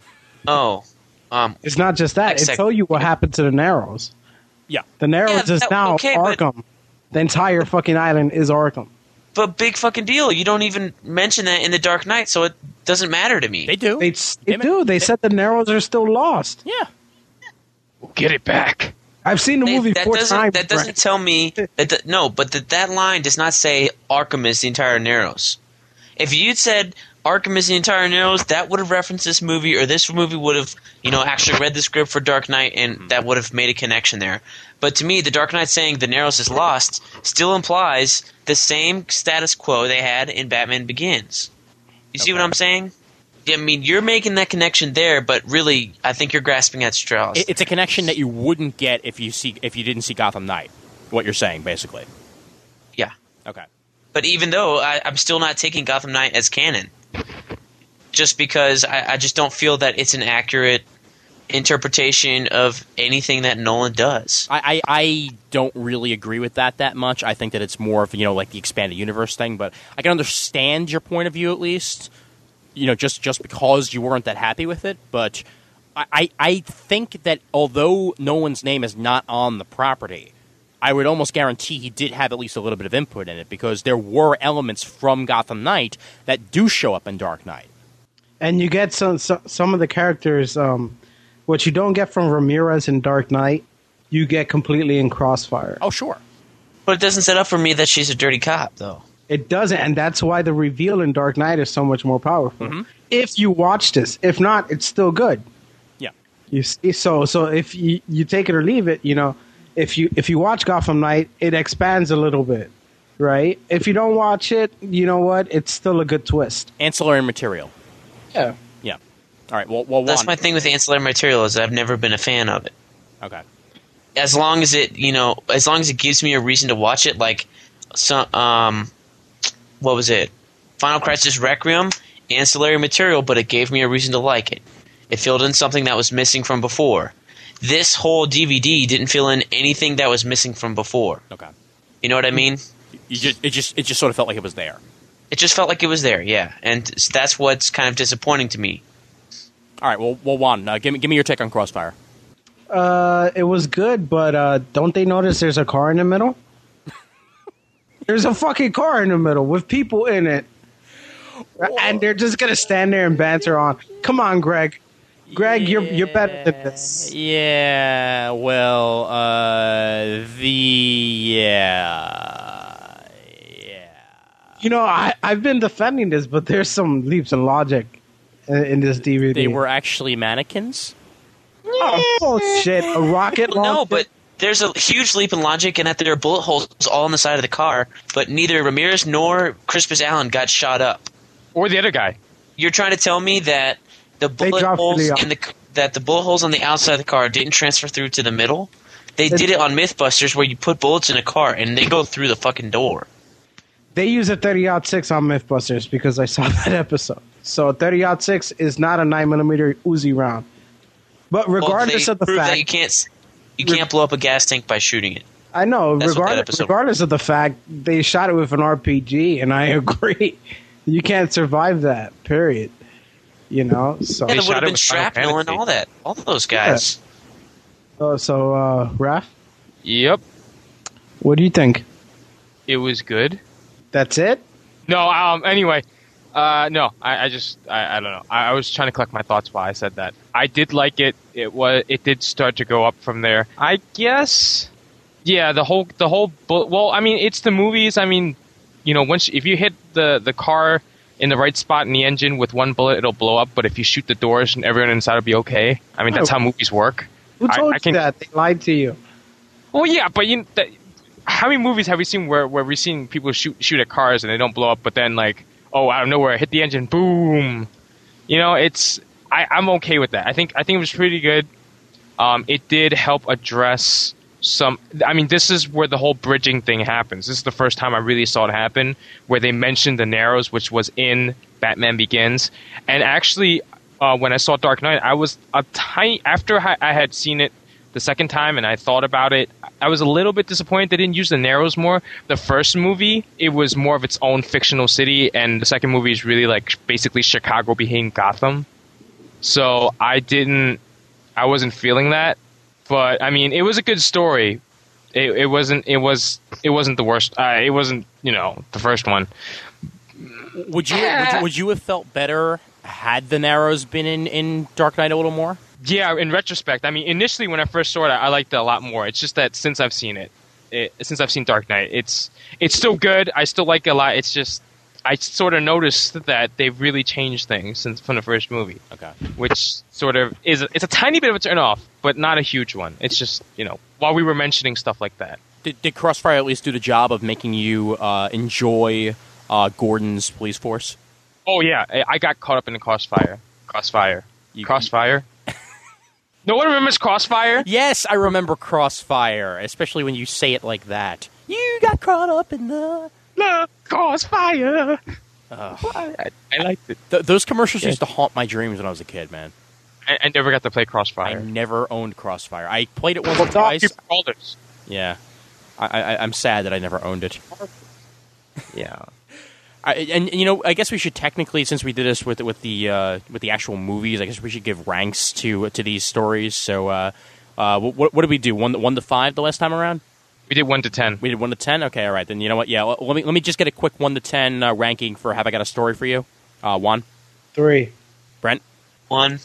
S3: Oh, um,
S4: it's not just that. It told you what happened to the Narrows.
S2: Yeah,
S4: the Narrows
S3: yeah,
S4: is
S3: that,
S4: now
S3: okay,
S4: Arkham.
S3: But,
S4: the entire fucking island is Arkham.
S3: But big fucking deal. You don't even mention that in The Dark Knight, so it doesn't matter to me.
S2: They do.
S4: They, they do. They, they said the Narrows are still lost.
S2: Yeah.
S5: We'll get it back.
S4: I've seen the
S3: they,
S4: movie
S3: that
S4: four
S3: doesn't,
S4: times.
S3: That doesn't
S4: Brent.
S3: tell me that. The, no, but the, that line does not say Arkham is the entire Narrows. If you'd said Arkham is the entire Narrows, that would have referenced this movie, or this movie would have, you know, actually read the script for Dark Knight, and mm-hmm. that would have made a connection there. But to me, the Dark Knight saying the Narrows is lost still implies the same status quo they had in Batman Begins. You see okay. what I'm saying? I mean, you're making that connection there, but really, I think you're grasping at straws.
S2: It's a connection that you wouldn't get if you see if you didn't see Gotham Knight. What you're saying, basically.
S3: Yeah.
S2: Okay.
S3: But even though I, I'm still not taking Gotham Knight as canon, just because I, I just don't feel that it's an accurate interpretation of anything that Nolan does.
S2: I, I, I don't really agree with that that much. I think that it's more of, you know, like the expanded universe thing, but I can understand your point of view at least, you know, just, just because you weren't that happy with it. But I, I, I think that although Nolan's name is not on the property, I would almost guarantee he did have at least a little bit of input in it, because there were elements from Gotham Knight that do show up in Dark Knight.
S4: And you get some some, some of the characters, um, what you don't get from Ramirez in Dark Knight, you get completely in Crossfire.
S2: Oh, sure.
S3: But it doesn't set up for me that she's a dirty cop, though.
S4: It doesn't, and that's why the reveal in Dark Knight is so much more powerful. Mm-hmm. If you watch this. If not, it's still good.
S2: Yeah.
S4: You see, so so if you, you take it or leave it, you know, if you if you watch Gotham Knight, it expands a little bit, right? If you don't watch it, you know what? It's still a good twist.
S2: Ancillary material.
S4: Yeah.
S2: Yeah. All right. Well, well
S3: that's
S2: one.
S3: my thing with ancillary material is I've never been a fan of it.
S2: Okay.
S3: As long as it, you know, as long as it gives me a reason to watch it, like, some, um, what was it? Final Crisis Requiem, ancillary material, but it gave me a reason to like it. It filled in something that was missing from before. This whole D V D didn't fill in anything that was missing from before.
S2: Okay.
S3: You know what I mean?
S2: You just, it just, it just sort of felt like it was there.
S3: It just felt like it was there, yeah, and that's what's kind of disappointing to me.
S2: All right, well, well, Juan, uh, give me, give me your take on Crossfire.
S4: Uh, it was good, but uh, don't they notice there's a car in the middle? There's a fucking car in the middle with people in it, Whoa. And they're just gonna stand there and banter on. Come on, Greg. Greg, yeah, you're you're better than this.
S2: Yeah. Well, uh, the yeah, yeah.
S4: You know, I I've been defending this, but there's some leaps in logic in, in this D V D.
S2: They were actually mannequins.
S4: Oh bullshit! A rocket launcher.
S3: No, but there's a huge leap in logic in that there are bullet holes all on the side of the car, but neither Ramirez nor Crispus Allen got shot up.
S5: Or the other guy.
S3: You're trying to tell me that the bullet holes
S4: the,
S3: in the that the bullet holes on the outside of the car didn't transfer through to the middle? They did it on Mythbusters, where you put bullets in a car and they go through the fucking door.
S4: They use a thirty aught six on Mythbusters because I saw that episode. So a thirty aught six is not a nine millimeter Uzi round. But regardless
S3: well,
S4: of the
S3: fact
S4: fact,
S3: that you can't you can't blow up a gas tank by shooting it.
S4: I know. Regardless, regardless of the fact, they shot it with an R P G, and I agree. You can't survive that. Period. You know. So
S3: yeah, there would have been shrapnel and all that. All of those guys.
S4: Yeah. Uh, so, uh, Raph?
S5: Yep.
S4: What do you think?
S5: It was good.
S4: That's it?
S5: No. Um. Anyway. Uh. No. I. I just. I. I don't know. I, I was trying to collect my thoughts while I said that. I did like it. It was. It did start to go up from there. I guess. Yeah. The whole. The whole. Well. I mean, it's the movies. I mean, you know, once if you hit the the car in the right spot in the engine with one bullet, it'll blow up. But if you shoot the doors and everyone inside will be okay. I mean, that's how movies work.
S4: Who told
S5: I, I can,
S4: you that? They lied to you.
S5: Well, yeah, but you, that, how many movies have we seen where, where we've seen people shoot shoot at cars and they don't blow up, but then like, oh, out of nowhere, hit the engine, boom. You know, it's I, I'm okay with that. I think I think it was pretty good. Um, it did help address some. I mean, this is where the whole bridging thing happens. This is the first time I really saw it happen, where they mentioned the Narrows, which was in Batman Begins, and actually, uh, when I saw Dark Knight, I was a tiny after I, I had seen it the second time and I thought about it, I was a little bit disappointed they didn't use the Narrows more. The first movie, it was more of its own fictional city, and the second movie is really like basically Chicago being Gotham. So I didn't, I wasn't feeling that. But I mean, it was a good story. It, it wasn't, it was, it wasn't the worst. Uh, it wasn't, you know, the first one.
S2: Would you, would you would you have felt better had the Narrows been in, in Dark Knight a little more?
S5: Yeah, in retrospect, I mean, initially when I first saw it, I liked it a lot more. It's just that since I've seen it, it since I've seen Dark Knight, it's it's still good. I still like it a lot. It's just I sort of noticed that they've really changed things since from the first movie.
S2: Okay,
S5: which sort of is a, it's a tiny bit of a turn off, but not a huge one. It's just, you know, while we were mentioning stuff like that.
S2: Did, did Crossfire at least do the job of making you uh, enjoy uh, Gordon's police force?
S5: Oh yeah, I, I got caught up in the Crossfire. Crossfire.
S2: You,
S5: Crossfire. No one remembers Crossfire?
S2: Yes, I remember Crossfire, especially when you say it like that. You got caught up in the...
S5: the Crossfire.
S2: Uh,
S5: I, I liked it.
S2: Th- those commercials
S5: Yeah.
S2: used to haunt my dreams when I was a kid, man.
S5: I, I never got to play
S2: I
S5: Crossfire.
S2: never owned Crossfire. I played it once
S5: Well,
S2: or twice.
S5: Donkey Brawlers.
S2: Yeah. I, I, I'm sad that I never owned it.
S5: Yeah.
S2: I, and, and you know, I guess we should technically, since we did this with with the uh, with the actual movies, I guess we should give ranks to to these stories. So, uh, uh, what, what did we do? One one to five the last time around?
S5: We did one to ten.
S2: We did one to ten. Okay, all right. Then you know what? Yeah, let me let me just get a quick one to ten uh, ranking for Have I Got a Story for You? Uh, one,
S4: Three.
S2: Brent,
S3: One.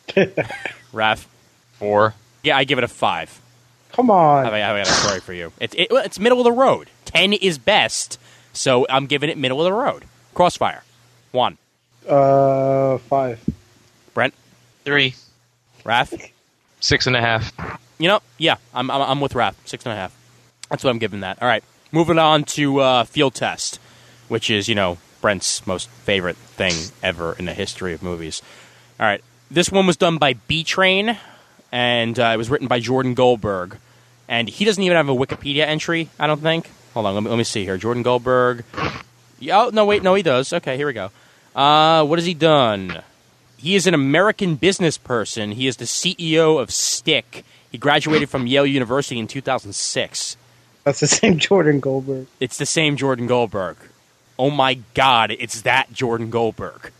S2: Raph.
S5: Four.
S2: Yeah, I give it a five.
S4: Come on.
S2: Have I, have I got a story for you? It's it, well, it's middle of the road. Ten is best, so I'm giving it middle of the road. Crossfire, one.
S4: Uh, five.
S2: Brent,
S3: Three.
S2: Raph.
S5: Six and a half.
S2: You know, yeah, I'm, I'm I'm with Raph. Six and a half. That's what I'm giving that. All right, moving on to uh, Field Test, which is, you know, Brent's most favorite thing ever in the history of movies. All right, this one was done by B Train, and uh, it was written by Jordan Goldberg, and he doesn't even have a Wikipedia entry, I don't think. Hold on, let me let me see here. Jordan Goldberg. Yeah, oh no, wait, no, he does. Okay, here we go. Uh, what has he done? He is an American business person. He is the C E O of Stick. He graduated from Yale University in two thousand six.
S4: That's the same Jordan Goldberg.
S2: It's the same Jordan Goldberg. Oh my God, it's that Jordan Goldberg.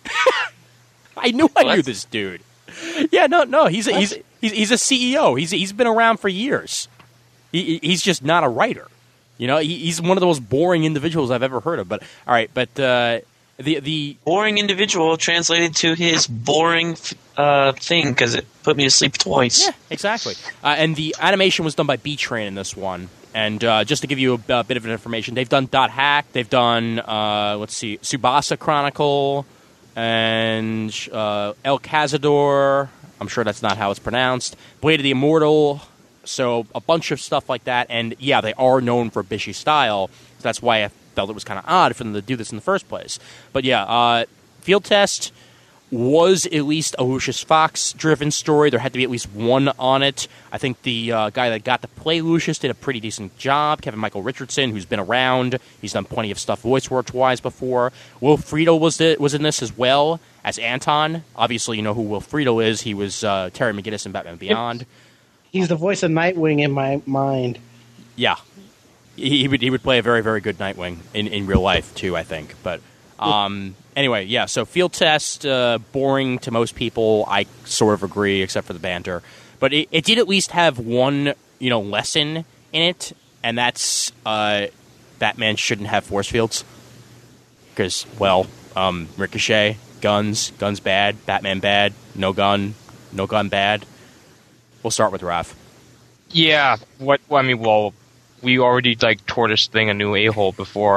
S2: I knew I
S3: What?
S2: knew this dude. Yeah, no, no, he's a, he's he's he's a C E O. He's he's been around for years. He, he's just not a writer. You know, he, he's one of the most boring individuals I've ever heard of. But all right, but uh, the the
S3: Boring individual translated to his boring uh, thing because it put me to sleep twice.
S2: yeah, exactly. Uh, and the animation was done by B Train in this one. And uh, just to give you a, a bit of information, they've done Dot Hack, they've done uh, let's see, Tsubasa Chronicle, and uh, El Cazador. I'm sure that's not how it's pronounced. Blade of the Immortal. So a bunch of stuff like that. And yeah, they are known for Bishy style. So that's why I felt it was kind of odd for them to do this in the first place. But yeah, uh, Field Test was at least a Lucius Fox-driven story. There had to be at least one on it. I think the uh, guy that got to play Lucius did a pretty decent job. Kevin Michael Richardson, who's been around. He's done plenty of stuff voice work-wise before. Will Friedle was the, was in this as well as Anton. Obviously, you know who Will Friedle is. He was uh, Terry McGinnis in Batman Beyond.
S4: He's the voice of Nightwing in my mind.
S2: Yeah. He, he would he would play a very, very good Nightwing in, in real life, too, I think. But um, anyway, yeah, so Field Test, uh, boring to most people. I sort of agree, except for the banter. But it, it did at least have one, you know, lesson in it, and that's uh, Batman shouldn't have force fields. Because, well, um, Ricochet, guns, guns bad, Batman bad, no gun, no gun bad. We'll start with Raph.
S5: Yeah. What? Well, I mean, well, we already like tore this thing a new a-hole before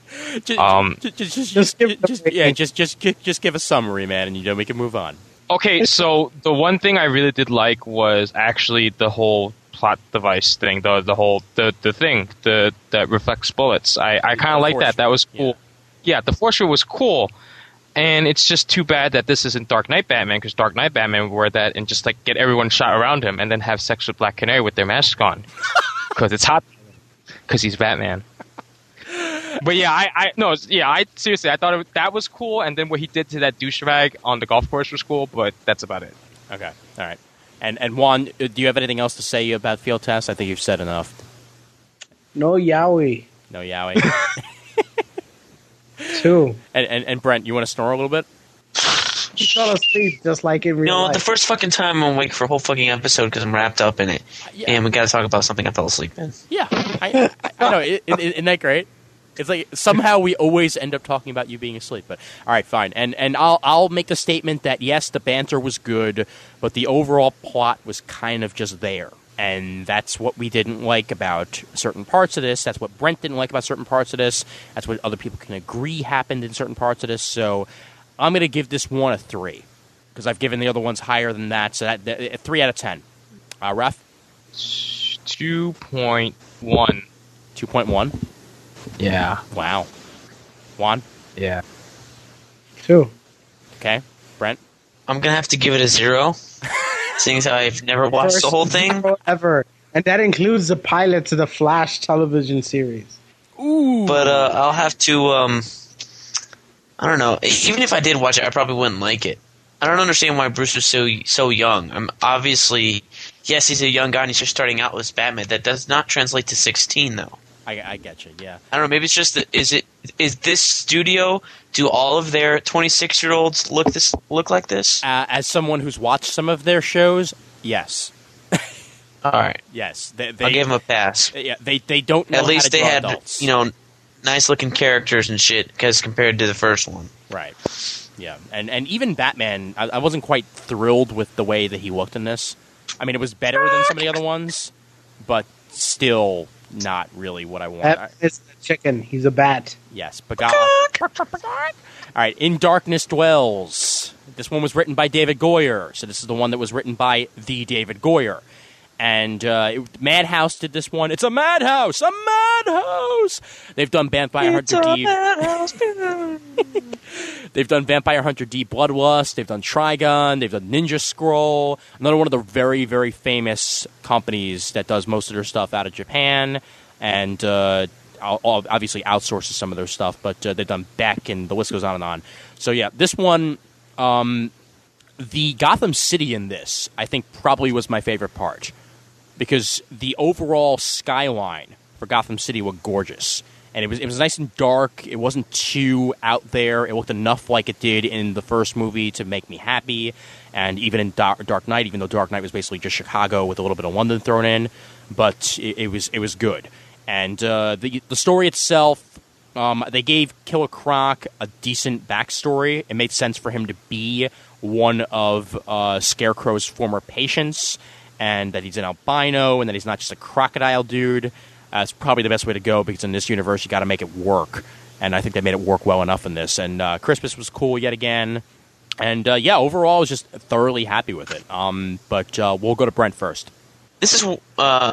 S2: just,
S5: Um,
S2: just, just, just,
S4: Just give
S2: just-
S4: the-
S2: yeah, just, just, just, just give a summary, man, and you know we can move on.
S5: Okay, so the one thing I really did like was actually the whole plot device thing, the the whole the the thing the that reflects bullets. I, I kind of like that. That was cool. Yeah, the force field was cool, and it's just too bad that this isn't Dark Knight Batman, because Dark Knight Batman would wear that and just like get everyone shot around him, and then have sex with Black Canary with their mask on, because it's hot, because he's Batman. But yeah, I, I no, yeah, I seriously, I thought it, that was cool, and then what he did to that douchebag on the golf course was cool, but that's about it.
S2: Okay, all right. And and Juan, uh, do you have anything else to say about Field Test? I think you've said enough.
S4: No yaoi.
S2: No yaoi.
S4: Two.
S2: and, and and Brent, you want to snore a little bit?
S4: He fell asleep just like in
S3: You
S4: real
S3: know,
S4: life.
S3: the first fucking time I'm awake for a whole fucking episode because I'm wrapped up in it,
S2: Yeah.
S3: and we got to talk about something I fell asleep in.
S2: Yeah, I, I, I know. Isn't, isn't that great? It's like somehow we always end up talking about you being asleep. But all right, fine. And and I'll I'll make the statement that yes, the banter was good, but the overall plot was kind of just there. And that's what we didn't like about certain parts of this. That's what Brent didn't like about certain parts of this. That's what other people can agree happened in certain parts of this. So I'm going to give this one a three because I've given the other ones higher than that. So that, that a three out of ten. Uh, Ref,
S5: Two point one.
S2: two point one.
S5: Yeah,
S2: Wow. Juan,
S5: yeah.
S4: Two.
S2: okay. Brent,
S3: I'm gonna have to give it a zero, seeing as how I've never watched the
S4: First
S3: whole thing.
S4: zero ever. And that includes the pilot to the Flash television series.
S2: ooh,
S3: But uh, I'll have to. Um, I don't know. Even if I did watch it, I probably wouldn't like it. I don't understand why Bruce was so so young. I'm obviously, yes, he's a young guy and he's just starting out with Batman. That does not translate to sixteen, though.
S2: I, I get you. Yeah.
S3: I don't know. Maybe it's just that. Is it? Is this studio? Do all of their twenty-six year olds look this look like this?
S2: Uh, as someone who's watched some of their shows, yes,
S3: All right,
S2: yes, they, they
S3: I'll give them a pass.
S2: yeah, they they don't know
S3: At least
S2: how to
S3: they
S2: draw
S3: had,
S2: adults.
S3: you know, nice looking characters and shit, because compared to the first one.
S2: Right. Yeah, and and even Batman, I, I wasn't quite thrilled with the way that he looked in this. I mean, it was better than some of the other ones, but still not really what I want.
S4: That is the chicken. He's a bat.
S2: Yes, Bagala. All right, In Darkness Dwells. This one was written by David Goyer, so this is the one that was written by the David Goyer. And uh, it, Madhouse did this one. It's a madhouse! A madhouse! They've done Vampire Hunter D. They've done Vampire Hunter D Bloodlust. They've done Trigon. They've done Ninja Scroll. Another one of the very, very famous companies that does most of their stuff out of Japan. And uh, obviously outsources some of their stuff. But uh, they've done Beck, and the list goes on and on. So yeah, this one, um, the Gotham City in this, I think probably was my favorite part. Because the overall skyline for Gotham City was gorgeous. And it was it was nice and dark. It wasn't too out there. It looked enough like it did in the first movie to make me happy. And even in Dark, Dark Knight, even though Dark Knight was basically just Chicago with a little bit of London thrown in, but it, it was it was good. And uh, the the story itself, um, they gave Killer Croc a decent backstory. It made sense for him to be one of uh, Scarecrow's former patients, and that he's an albino, and that he's not just a crocodile dude. Uh, it's probably the best way to go, because in this universe, you got to make it work. And I think they made it work well enough in this. And uh, Christmas was cool yet again. And uh, yeah, overall, I was just thoroughly happy with it. Um, but uh, we'll go to Brent first.
S3: This is uh,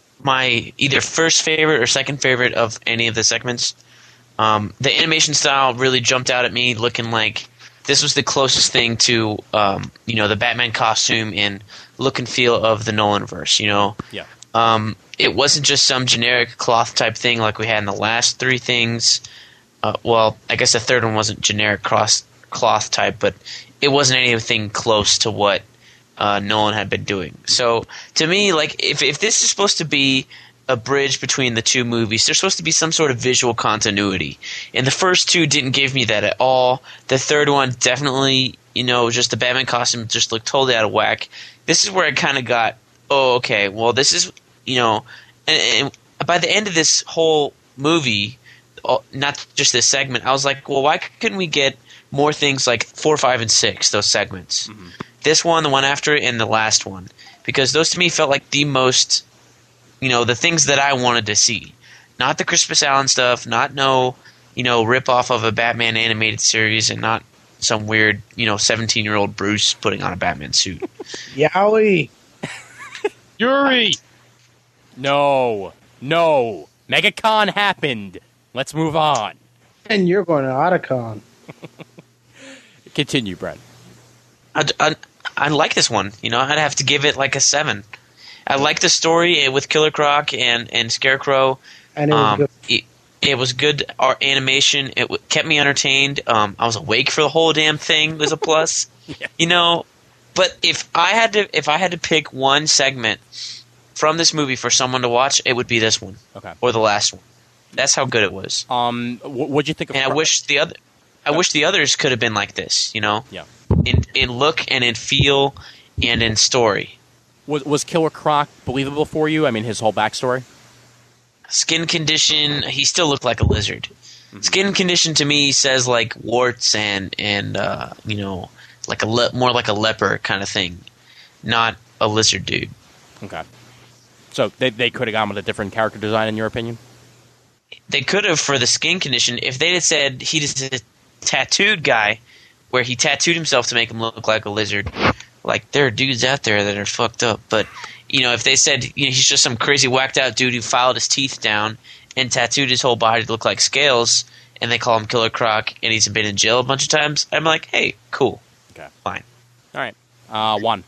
S3: my either first favorite or second favorite of any of the segments. Um, the animation style really jumped out at me, looking like this was the closest thing to um, you know, the Batman costume and look and feel of the Nolanverse. You know,
S2: Yeah.
S3: Um, it wasn't just some generic cloth type thing like we had in the last three things. Uh, well, I guess the third one wasn't generic cross cloth type, but it wasn't anything close to what uh, Nolan had been doing. So to me, like, if if this is supposed to be a bridge between the two movies, there's supposed to be some sort of visual continuity. And the first two didn't give me that at all. The third one definitely, you know, just the Batman costume just looked totally out of whack. This is where I kind of got, oh, okay, well, this is, you know, and, and by the end of this whole movie, not just this segment, I was like, well, why couldn't we get more things like four, five, and six, those segments? Mm-hmm. This one, the one after it, and the last one. Because those to me felt like the most, you know, the things that I wanted to see. Not the Christmas Allen stuff, not no, you know, rip off of a Batman animated series and not some weird, you know, seventeen-year-old Bruce putting on a Batman suit.
S4: Yowie!
S5: Yuri!
S2: No. No. MegaCon happened. Let's move on.
S4: And you're going to Otacon.
S2: Continue, Brent.
S3: I, I, I like this one. You know, I'd have to give it like a seven. I like the story with Killer Croc and, and Scarecrow.
S4: And it was
S3: um,
S4: good.
S3: It, it was good art animation. It w- kept me entertained. Um, I was awake for the whole damn thing. Was a plus.
S2: Yeah.
S3: You know, but if I had to, if I had to pick one segment from this movie for someone to watch, it would be this one.
S2: Okay.
S3: Or the last one. That's how good it was.
S2: Um, wh- what'd you think of?
S3: And I wish the other, I wish the others could have been like this. You know.
S2: Yeah.
S3: In in look and in feel and in story.
S2: Was was Killer Croc believable for you? I mean, his whole backstory.
S3: Skin condition, he still looked like a lizard. Mm-hmm. Skin condition to me says like warts and and uh, you know, like a le- more like a leper kind of thing, not a lizard dude.
S2: Okay. So they they could have gone with a different character design, in your opinion?
S3: They could have for the skin condition if they had said he is a tattooed guy, where he tattooed himself to make him look like a lizard. Like there are dudes out there that are fucked up, but you know if they said you know, he's just some crazy whacked out dude who filed his teeth down and tattooed his whole body to look like scales, and they call him Killer Croc, and he's been in jail a bunch of times, I'm like, hey, cool,
S2: Okay.
S3: fine.
S2: All right. Uh, one.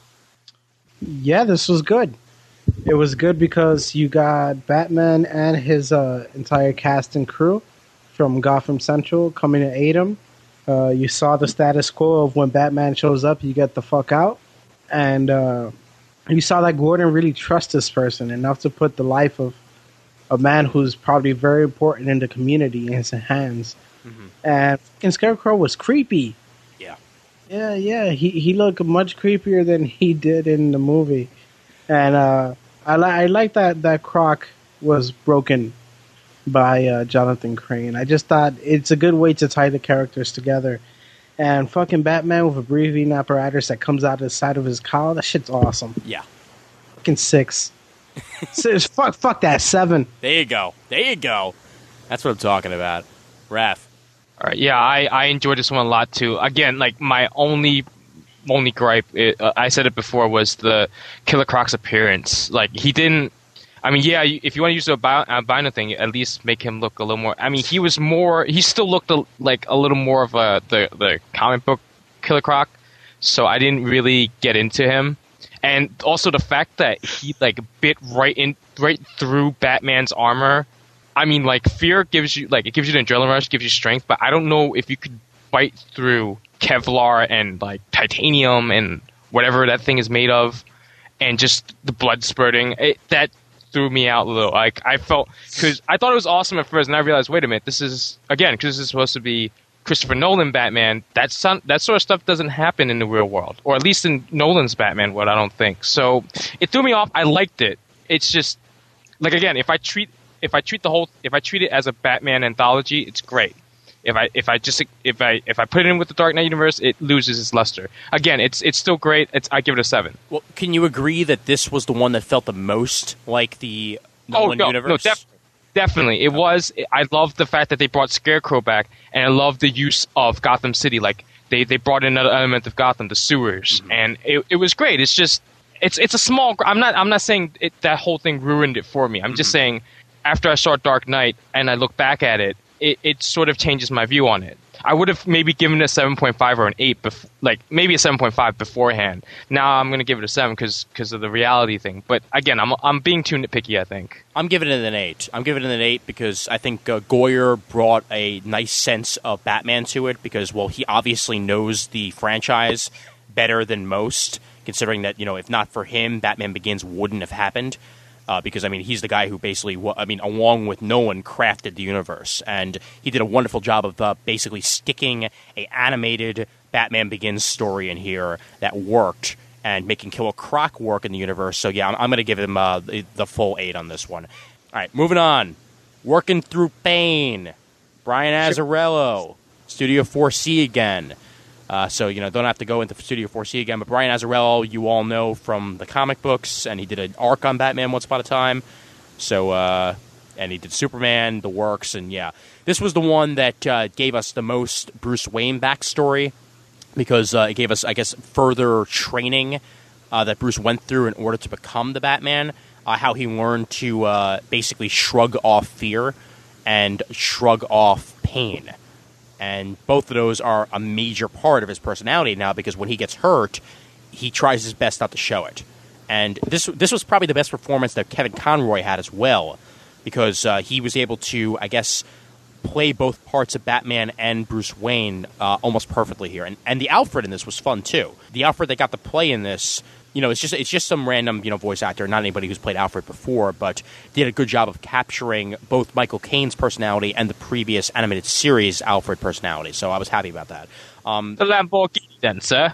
S4: Yeah, this was good. It was good because you got Batman and his uh, entire cast and crew from Gotham Central coming to aid him. Uh, you saw the status quo of when Batman shows up, you get the fuck out. And uh, you saw that Gordon really trusts this person enough to put the life of a man who's probably very important in the community in his hands. Mm-hmm. And fucking Scarecrow was creepy.
S2: Yeah.
S4: Yeah, yeah. He he looked much creepier than he did in the movie. And uh, I, li- I like that, that Croc was broken by uh, Jonathan Crane. I just thought it's a good way to tie the characters together. And fucking Batman with a breathing apparatus that comes out of the side of his collar, that shit's awesome.
S2: Yeah.
S4: Fucking six. six fuck, fuck that, seven.
S2: There you go. There you go. That's what I'm talking about. Raph.
S5: All right, yeah, I, I enjoyed this one a lot too. Again, like my only only gripe, it, uh, I said it before, was the Killer Croc's appearance. Like he didn't. I mean, yeah, if you want to use the albino thing, at least make him look a little more. I mean, he was more. He still looked a, like a little more of a the the comic book Killer Croc. So I didn't really get into him, and also the fact that he like bit right in right through Batman's armor. I mean, like fear gives you like it gives you the adrenaline rush, gives you strength, but I don't know if you could bite through Kevlar and like titanium and whatever that thing is made of, and just the blood spurting. It, that threw me out a little. Like I felt because I thought it was awesome at first, and I realized, wait a minute, this is again because this is supposed to be Christopher Nolan Batman. That some, that sort of stuff doesn't happen in the real world, or at least in Nolan's Batman world, I don't think. So it threw me off. I liked it. It's just like again, if I treat if I treat the whole if I treat it as a Batman anthology, it's great. If I if I just if I if I put it in with the Dark Knight universe, it loses its luster. Again, it's it's still great. It's I give it a seven.
S2: Well, can you agree that this was the one that felt the most like the Nolan
S5: oh, no,
S2: universe?
S5: No, def- definitely. It was. I love the fact that they brought Scarecrow back, and I love the use of Gotham City. Like they, they brought in another element of Gotham, the sewers, mm-hmm. and it it was great. It's just it's it's a small. I'm not I'm not saying it, that whole thing ruined it for me. I'm mm-hmm. just saying after I saw Dark Knight and I look back at it. It, it sort of changes my view on it. I would have maybe given it a seven point five or an eight, bef- like maybe a seven point five beforehand. Now I'm going to give it a seven because of the reality thing. But again, I'm I'm being too nitpicky, I think.
S2: I'm giving it an eight. I'm giving it an eight because I think uh, Goyer brought a nice sense of Batman to it because, well, he obviously knows the franchise better than most, considering that, you know, if not for him, Batman Begins wouldn't have happened. Uh, because, I mean, he's the guy who basically, I mean, along with Nolan, crafted the universe. And he did a wonderful job of uh, basically sticking a animated Batman Begins story in here that worked and making Killer Croc work in the universe. So, yeah, I'm, I'm going to give him uh, the, the full eight on this one. All right, moving on. Working Through Pain. Brian Azzarello. Studio four C again. Uh, so, you know, don't have to go into Studio four C again. But Brian Azzarello, you all know from the comic books, and he did an arc on Batman once upon a time. So, uh, and he did Superman, the works, and yeah, this was the one that uh, gave us the most Bruce Wayne backstory because uh, it gave us, I guess, further training uh, that Bruce went through in order to become the Batman. Uh, how he learned to uh, basically shrug off fear and shrug off pain. And both of those are a major part of his personality now because when he gets hurt, he tries his best not to show it. And this this was probably the best performance that Kevin Conroy had as well because uh, he was able to, I guess, play both parts of Batman and Bruce Wayne uh, almost perfectly here. And, and the Alfred in this was fun, too. The Alfred that got to play in this... You know, it's just it's just some random, you know, voice actor, not anybody who's played Alfred before, but did a good job of capturing both Michael Caine's personality and the previous animated series Alfred personality. So I was happy about that. Um,
S5: the Lamborghini, then, sir.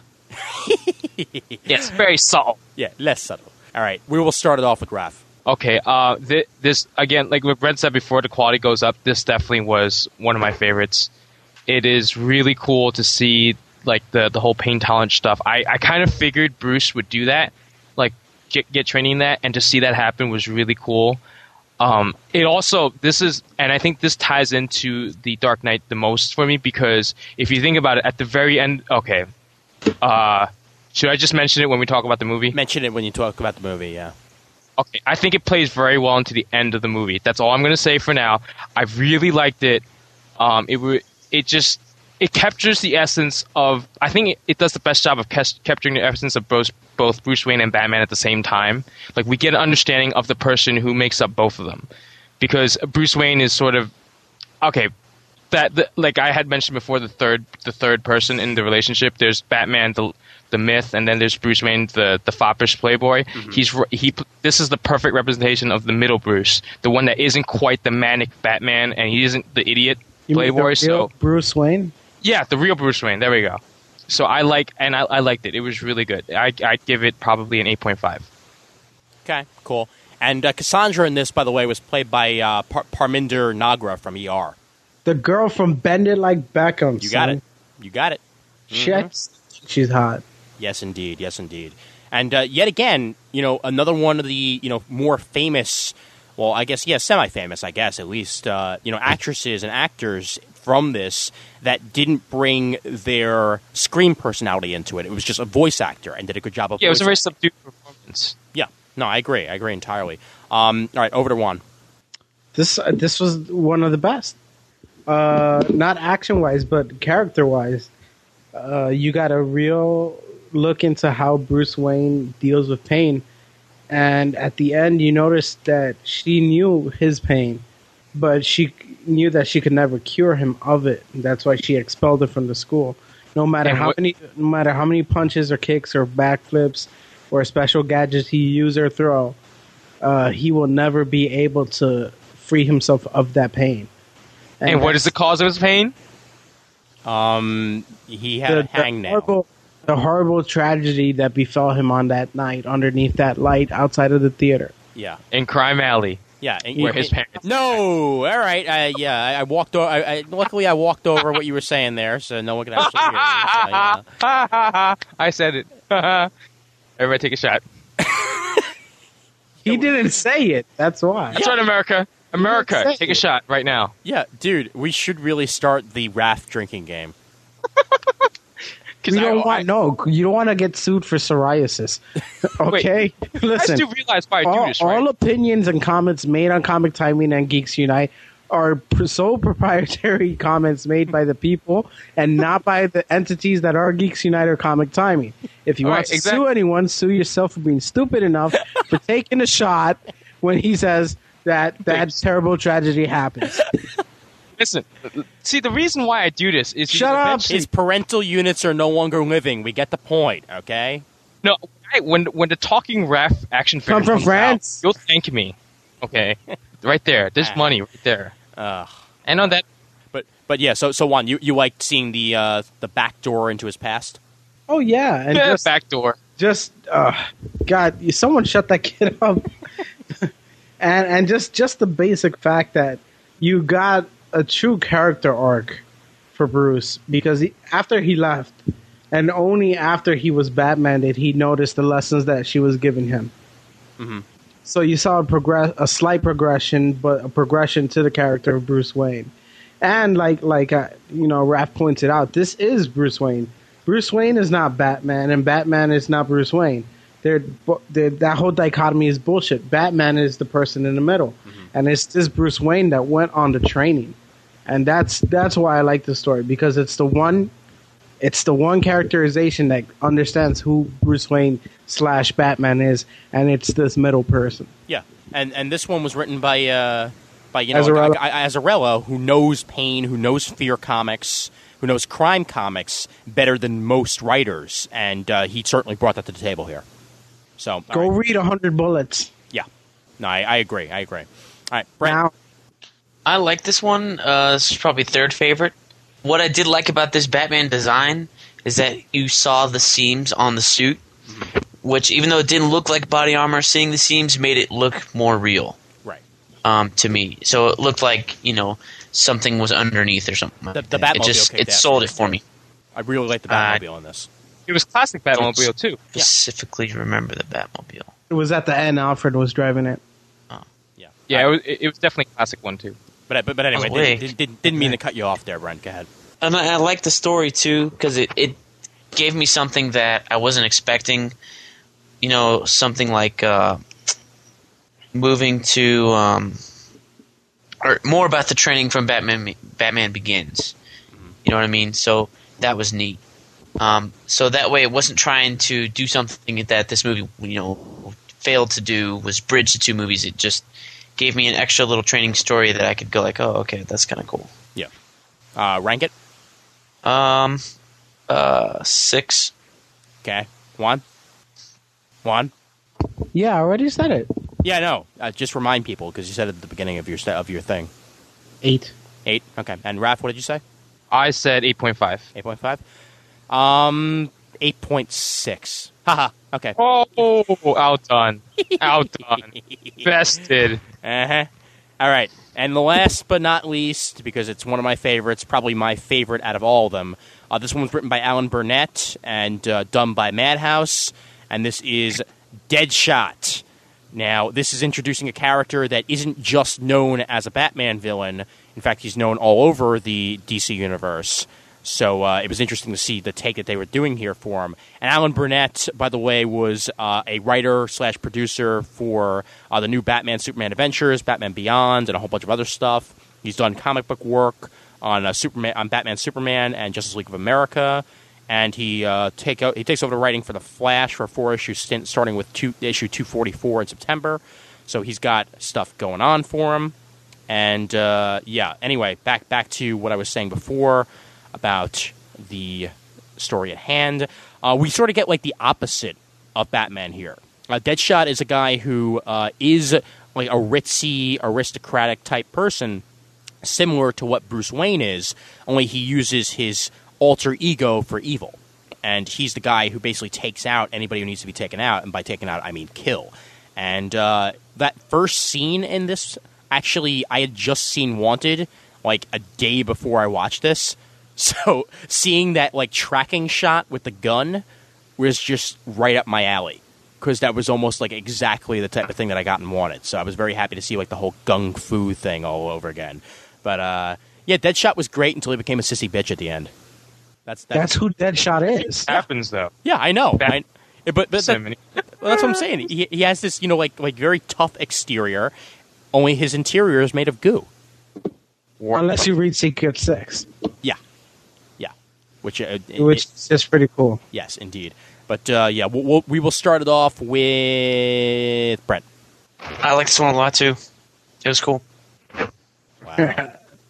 S5: Yes, very subtle.
S2: Yeah, less subtle. All right, we will start it off with Raph.
S5: Okay, uh, th- this again, like what Brent said before, the quality goes up. This definitely was one of my favorites. It is really cool to see. Like the the whole pain tolerance stuff. I, I kind of figured Bruce would do that, like get, get training in that, and to see that happen was really cool. Um, it also, this is, and I think this ties into the Dark Knight the most for me because if you think about it, at the very end, okay, uh, should I just mention it when we talk about the movie?
S2: Mention it when you talk about the movie, yeah.
S5: Okay, I think it plays very well into the end of the movie. That's all I'm going to say for now. I really liked it. Um, it w- it just... It captures the essence of... I think it, it does the best job of kes- capturing the essence of both, both Bruce Wayne and Batman at the same time. Like, we get an understanding of the person who makes up both of them. Because Bruce Wayne is sort of... Okay, that the, like I had mentioned before, the third the third person in the relationship. There's Batman, the the myth, and then there's Bruce Wayne, the, the foppish playboy. Mm-hmm. He's he. This is the perfect representation of the middle Bruce. The one that isn't quite the manic Batman, and he isn't the idiot
S4: you
S5: playboy.
S4: Mean the real
S5: so
S4: Bruce Wayne?
S5: Yeah, the real Bruce Wayne. There we go. So I like, and I, I liked it. It was really good. I I'd give it probably an eight point five.
S2: Okay, cool. And uh, Cassandra in this, by the way, was played by uh, Par- Parminder Nagra from E R.
S4: The girl from Bend It Like Beckham.
S2: You
S4: son.
S2: got it. You got it.
S4: Mm-hmm. She's, she's hot.
S2: Yes, indeed. Yes, indeed. And uh, yet again, you know, another one of the, you know, more famous, well, I guess, yeah, semi-famous, I guess, at least, uh, you know, actresses and actors from this that didn't bring their screen personality into it. It was just a voice actor and did a good job of
S5: Yeah, it was a very
S2: acting.
S5: subdued performance.
S2: Yeah. No, I agree. I agree entirely. Um, all right, over to Juan.
S4: This uh, this was one of the best. Uh, not action-wise, but character-wise. Uh, you got a real look into how Bruce Wayne deals with pain. And at the end, you notice that she knew his pain, but she knew that she could never cure him of it. That's why she expelled him from the school. No matter
S5: And
S4: how
S5: what-
S4: many, no matter how many punches or kicks or backflips or special gadgets he use or throw, uh, he will never be able to free himself of that pain.
S5: And what is the cause of his pain?
S2: Um, he had
S4: the,
S2: a hangnail.
S4: the horrible, the horrible tragedy that befell him on that night underneath that light outside of the theater.
S2: Yeah.
S5: In Crime Alley.
S2: Yeah, and,
S5: Where
S2: and-
S5: his parents-
S2: No, all right. Uh, yeah, I, I walked. O- I, I, luckily, I walked over what you were saying there, so no one could actually hear you. So, yeah.
S5: I said it. Everybody take a shot.
S4: He didn't say it. That's why.
S5: That's right, America. America,
S4: Say
S5: take a
S4: it.
S5: shot right now.
S2: Yeah, dude, we should really start the Raph drinking game.
S5: 'Cause
S4: You
S5: I-
S4: don't
S5: I-
S4: want no. You don't want to get sued for psoriasis. Okay,
S5: You guys
S4: listen.
S5: do realize why I do
S4: all,
S5: this, right?
S4: all opinions and comments made on Comic Timing and Geeks Unite are pr- sole proprietary comments made by the people and not by the entities that are Geeks Unite or Comic Timing. If you
S5: All
S4: want
S5: right,
S4: to
S5: exact-
S4: sue anyone, sue yourself for being stupid enough for taking a shot when he says that that
S5: Thanks.
S4: terrible tragedy happens.
S5: Listen, see, the reason why I do this is
S4: Shut up.
S5: eventually-
S2: His parental units are no longer living. We get the point, okay?
S5: No, I- when when the talking ref action figure
S4: Come from
S5: comes
S4: France?
S5: out, you'll thank me. Okay, right there. There's
S2: Ah.
S5: money right there.
S2: Ugh.
S5: And on that,
S2: But but yeah, so so Juan, you you liked seeing the uh, the back door into his past?
S4: Oh yeah, and
S5: yeah,
S4: just,
S5: back door.
S4: just uh, God, you- someone shut that kid up. and and just just the basic fact that you got a true character arc for Bruce because he, after he left, and only after he was Batman did he notice the lessons that she was giving him.
S2: Mm-hmm.
S4: So you saw a progress, a slight progression, but a progression to the character of Bruce Wayne. And like like uh, you know, Raph pointed out, this is Bruce Wayne. Bruce Wayne is not Batman, and Batman is not Bruce Wayne. They're, they're, that whole dichotomy is bullshit. Batman is the person in the middle, mm-hmm. and it's this Bruce Wayne that went on the training, and that's that's why I like the story, because it's the one, it's the one characterization that understands who Bruce Wayne slash Batman is, and it's this middle person.
S2: Yeah, and and this one was written by uh, by you know
S4: Azzarello.
S2: a guy- Azzarello, who knows Pain, who knows Fear comics, who knows crime comics better than most writers, and uh, he certainly brought that to the table here. So
S4: Go
S2: right.
S4: read one hundred Bullets.
S2: Yeah, no, I, I agree. I agree. All right, Brent.
S4: Now,
S3: I like this one. Uh, this is probably third favorite. What I did like about this Batman design is that you saw the seams on the suit, which, even though it didn't look like body armor, seeing the seams made it look more real.
S2: Right.
S3: Um, to me, so it looked like, you know, something was underneath or something.
S2: The,
S3: like
S2: the
S3: that.
S2: Batmobile
S3: It just
S2: kicked
S3: it
S2: ass
S3: sold
S2: in
S3: it
S2: this,
S3: for
S2: too.
S3: me.
S2: I really like the
S3: Uh,
S2: Batmobile in this.
S5: It was classic Batmobile too.
S3: Specifically, remember the Batmobile.
S4: it was at the end. Alfred was driving it.
S2: Yeah,
S5: Yeah,
S2: I-
S5: it was, it was definitely a classic one too.
S2: but but, but anyway,
S3: I was awake.
S2: didn't, didn't, didn't mean to cut you off there, Brent. Go ahead.
S3: And I, I like the story too, because it, it gave me something that I wasn't expecting. You know, something like uh, moving to, um, or more about the training from Batman. Batman Begins. You know what I mean? So that was neat. Um, so that way, it wasn't trying to do something that this movie, you know, failed to do. Was bridge the two movies. It just gave me an extra little training story that I could go like, oh, okay, that's kind of cool.
S2: Yeah. Uh, rank it.
S3: Um, uh, six.
S2: Okay. Juan. Juan.
S4: Yeah, I already said it.
S2: Yeah, no. Uh, just remind people because you said it at the beginning of your st- of your thing.
S4: Eight.
S2: Eight. Okay. And Raph, what did you say?
S5: I said eight point five.
S2: Eight point five. Um, eight point six. Haha. Okay.
S5: Oh, outdone. Outdone. Bested.
S2: Uh-huh. All right. And the last but not least, because it's one of my favorites, probably my favorite out of all of them, uh, this one was written by Alan Burnett and uh, done by Madhouse, and this is Deadshot. Now, this is introducing a character that isn't just known as a Batman villain. In fact, he's known all over the D C universe. So uh, it was interesting to see the take that they were doing here for him. And Alan Burnett, by the way, was uh, a writer slash producer for uh, the new Batman Superman Adventures, Batman Beyond, and a whole bunch of other stuff. He's done comic book work on uh, Superman, on Batman Superman and Justice League of America. And he uh, take out, he takes over the writing for The Flash for a four-issue stint, starting with two, issue two forty-four in September. So he's got stuff going on for him. And uh, yeah, anyway, back back to what I was saying before about the story at hand. Uh, we sort of get like the opposite of Batman here. Uh, Deadshot is a guy who uh, is like a ritzy, aristocratic type person, similar to what Bruce Wayne is, only he uses his alter ego for evil. And he's the guy who basically takes out anybody who needs to be taken out, and by taken out, I mean kill. And uh, that first scene in this, actually, I had just seen Wanted like a day before I watched this. So seeing that like tracking shot with the gun was just right up my alley, because that was almost like exactly the type of thing that I got and wanted. So I was very happy to see like the whole gung fu thing all over again. But uh, yeah, Deadshot was great until he became a sissy bitch at the end. That's that's,
S4: That's who Deadshot is.
S5: Happens though.
S2: yeah, I know.
S5: That-
S2: I, but but
S5: So
S2: that,
S5: many.
S2: well, that's what I'm saying. He, he has this, you know, like like very tough exterior. Only his interior is made of goo.
S4: Unless you read Secret Six,
S2: Yeah, yeah. Which uh, it-
S4: which
S2: it-
S4: is just pretty cool.
S2: yes, indeed. But uh, yeah, we'll, we'll, we will start it off with Brent.
S3: I like this one a lot too. It was cool.
S2: Wow.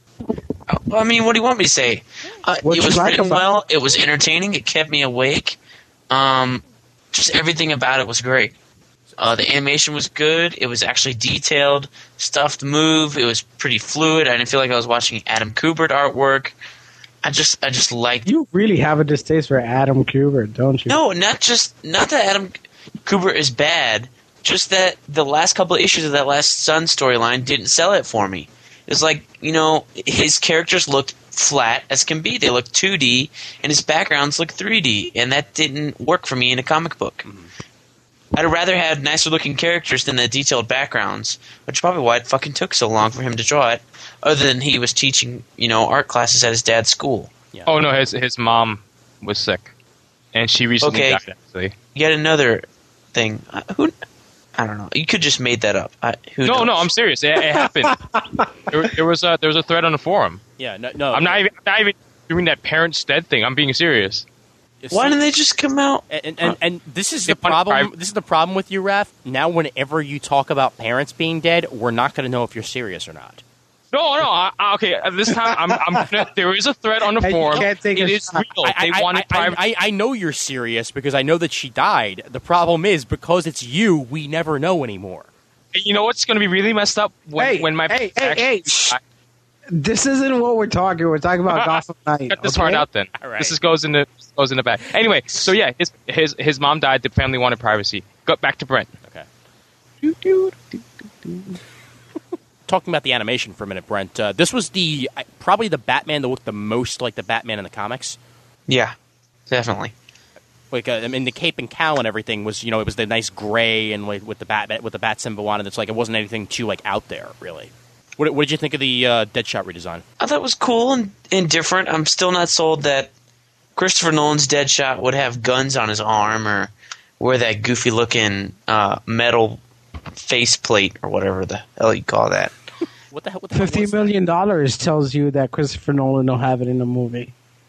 S3: I mean, what do you want me to say? Uh,
S4: What
S3: it
S4: you
S3: was
S4: like
S3: written
S4: about
S3: well. It was entertaining. It kept me awake. Um, just everything about it was great. Uh, the animation was good. It was actually detailed. Stuff to move. It was pretty fluid. I didn't feel like I was watching Adam Kubert artwork. I just, I just liked.
S4: You really have a distaste for Adam Kubert, don't you?
S3: No, not just not that Adam Kubert is bad. Just that the last couple of issues of that last Sun storyline didn't sell it for me. It's like, you know, his characters looked flat as can be. They looked two D, and his backgrounds looked three D, and that didn't work for me in a comic book. I'd rather have nicer looking characters than the detailed backgrounds, which is probably why it fucking took so long for him to draw it. Other than he was teaching, you know, art classes at his dad's school.
S2: Yeah.
S5: Oh no, his his mom was sick, and she recently
S3: Okay.
S5: died. Actually,
S3: Yet another thing. Uh, who? I don't know. You could just made that up. I, who
S5: no,
S3: knows?
S5: no, I'm serious. It, it happened. there, there was a there was a thread on the forum.
S2: Yeah, no, no.
S5: I'm not even I'm not even doing that parent stead thing. I'm being serious.
S3: Why didn't they just come out?
S2: And, and, and this is
S5: They
S2: the
S5: want
S2: problem.
S5: private-
S2: This is the problem with you, Raph. Now, whenever you talk about parents being dead, we're not going to know if you're serious or not.
S5: No, no. I, I- okay, uh, this time I'm. I'm gonna, there is a thread on the
S4: Hey, you
S5: forum.
S4: can't take
S5: It
S4: a
S5: is
S4: shot.
S5: real. They
S2: I,
S5: wanted
S2: I,
S5: private.
S2: I, I know you're serious because I know that she died. The problem is because it's you, we never know anymore.
S5: You know what's going to be really messed up when
S4: Hey,
S5: when my
S4: hey, hey,
S5: actually-
S4: hey, shh. This isn't what we're talking. We're talking about Gotham Knight.
S5: Cut this
S4: okay?
S5: part out then.
S2: All right.
S5: This is, goes in the goes in the back. Anyway, so yeah, his his his mom died. The family wanted privacy. Go back to Brent.
S2: Okay. Talking about the animation for a minute, Brent. Uh, this was the uh, probably the Batman that looked the most like the Batman in the comics.
S3: Yeah, definitely.
S2: Like, uh, I mean, the cape and cowl and everything was, you know, it was the nice gray and like, with the bat with the bat symbol on it. It's like it wasn't anything too like out there, really. What, what did you think of the uh, Deadshot redesign?
S3: I thought it was cool and, and different. I'm still not sold that Christopher Nolan's Deadshot would have guns on his arm or wear that goofy looking uh, metal faceplate or whatever the hell you call that.
S2: What the hell? What the hell
S4: Fifty
S2: was that?
S4: million dollars tells you that Christopher Nolan will have it in the movie.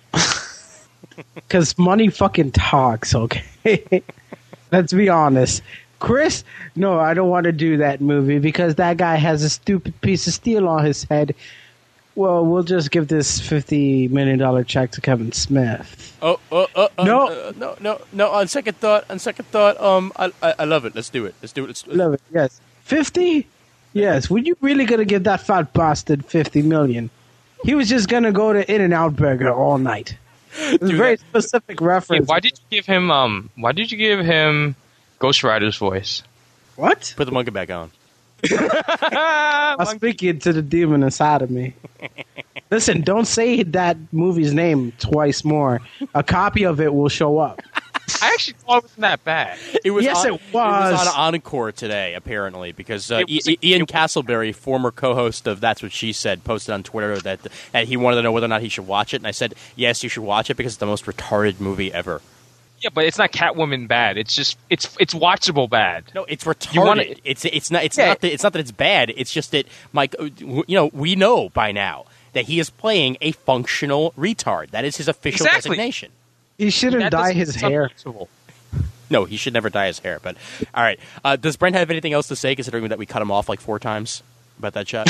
S4: Because money fucking talks, okay? Let's be honest. Chris, no, I don't want to do that movie because that guy has a stupid piece of steel on his head. Well, we'll just give this fifty million dollars check to Kevin Smith.
S2: Oh, oh, oh, oh,
S4: No.
S2: uh, no, no, no. On second thought, on second thought, um, I, I, I love it. Let's do it. Let's do it. Let's,
S4: Love it, yes. fifty? Yes. Were you really going to give that fat bastard fifty million dollars? He was just going to go to In-N-Out Burger all night. It's a
S2: Dude,
S4: very
S2: that-
S4: specific
S5: Hey,
S4: reference.
S5: why did you give him um? Why did you give him Ghost Rider's voice?
S4: What?
S2: Put the monkey back on.
S4: I'm speaking to the demon inside of me. Listen, don't say that movie's name twice more. A copy of it will show up.
S5: I actually thought it wasn't that bad.
S2: It was
S4: Yes,
S2: on,
S4: it was.
S2: It was on Encore today, apparently, because uh,
S5: It was-
S2: I- Ian Castleberry, former co-host of That's What She Said, posted on Twitter that, that he wanted to know whether or not he should watch it, and I said, yes, you should watch it because it's the most retarded movie ever.
S5: Yeah, but it's not Catwoman bad. It's just it's it's watchable bad.
S2: No, it's retarded.
S5: You wanna-
S2: it's it's not it's
S5: Yeah.
S2: not that it's not that it's bad. It's just that Mike, uh, you know, we know by now that he is playing a functional retard. That is his official
S5: Exactly.
S2: designation.
S4: He shouldn't
S5: That
S4: dye
S5: doesn't
S4: his
S5: sound
S4: hair.
S5: usable.
S2: No, he should never dye his hair. But all right, uh, does Brent have anything else to say? Considering that we cut him off like four times about that shot.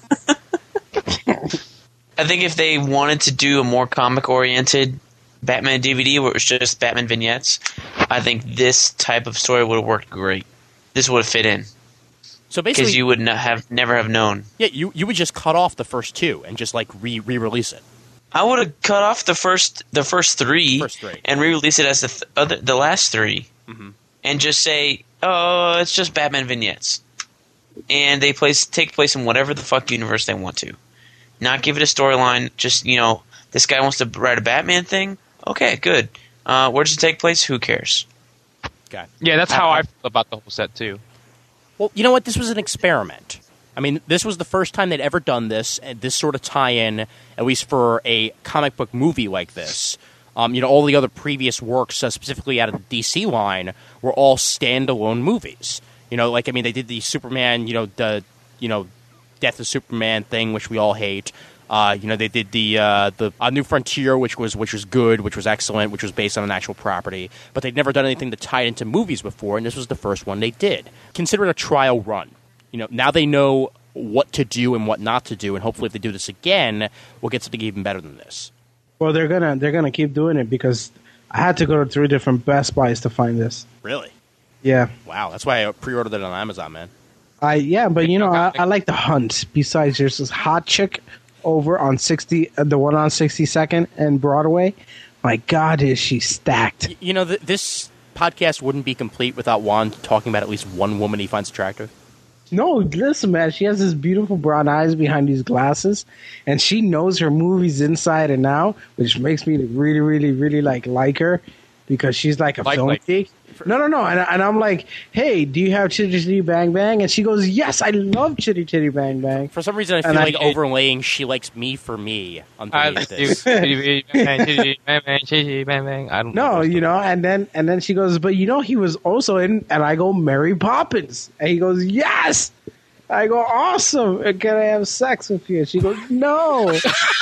S3: I think if they wanted to do a more comic oriented Batman D V D where it was just Batman vignettes, I think this type of story would have worked great. This would have fit in
S2: So
S3: because
S2: basically,
S3: you would not have never have known.
S2: yeah, you you would just cut off the first two and just like re re release it.
S3: I would have cut off the first the first three,
S2: First three.
S3: and re-release it as the th- other the last three,
S2: Mhm.
S3: and just say, "Oh, it's just Batman vignettes," and they place take place in whatever the fuck universe they want to. Not give it a storyline. Just you know, this guy wants to write a Batman thing. Okay, good. Uh, where does it take place? Who cares?
S2: Okay.
S5: Yeah, that's how I feel about the whole set too.
S2: Well, you know what? This was an experiment. I mean, this was the first time they'd ever done this, and this sort of tie-in, at least for a comic book movie like this. Um, you know, all the other previous works, uh, specifically out of the D C line, were all standalone movies. You know, like I mean, they did the Superman, you know, the you know, Death of Superman thing, which we all hate. Uh, you know, they did the uh, the uh, New Frontier, which was which was good, which was excellent, which was based on an actual property. But they'd never done anything that tied into movies before, and this was the first one they did. Consider it a trial run. You know, now they know what to do and what not to do, and hopefully, if they do this again, we'll get something even better than this.
S4: Well, they're gonna they're gonna keep doing it because I had to go to three different Best Buys to find this.
S2: Really?
S4: Yeah,
S2: Wow, that's why I pre-ordered it on Amazon, man.
S4: I yeah, but you know I, I like the hunt. Besides, there's this hot chick over on sixty, uh, the one on sixty-second and Broadway. My God, is she stacked?
S2: Y- You know, th- this podcast wouldn't be complete without Juan talking about at least one woman he finds attractive.
S4: No, listen, man. She has this beautiful brown eyes behind these glasses, and she knows her movies inside and out, which makes me really, really, really like like her because she's like a
S5: Like,
S4: film
S5: like.
S4: geek. No, no, no. And, and I'm like, hey, do you have Chitty Chitty Bang Bang? And she goes, yes, I love Chitty Chitty Bang Bang.
S2: For some reason, I feel
S4: And I-
S2: like overlaying "She Likes Me" for me
S5: I
S2: underneath this.
S5: I don't
S4: No,
S5: know.
S4: you know, and then and then she goes, but you know, he was also in, and I go, Mary Poppins. And he goes, yes. I go, awesome. And can I have sex with you? And she goes, no.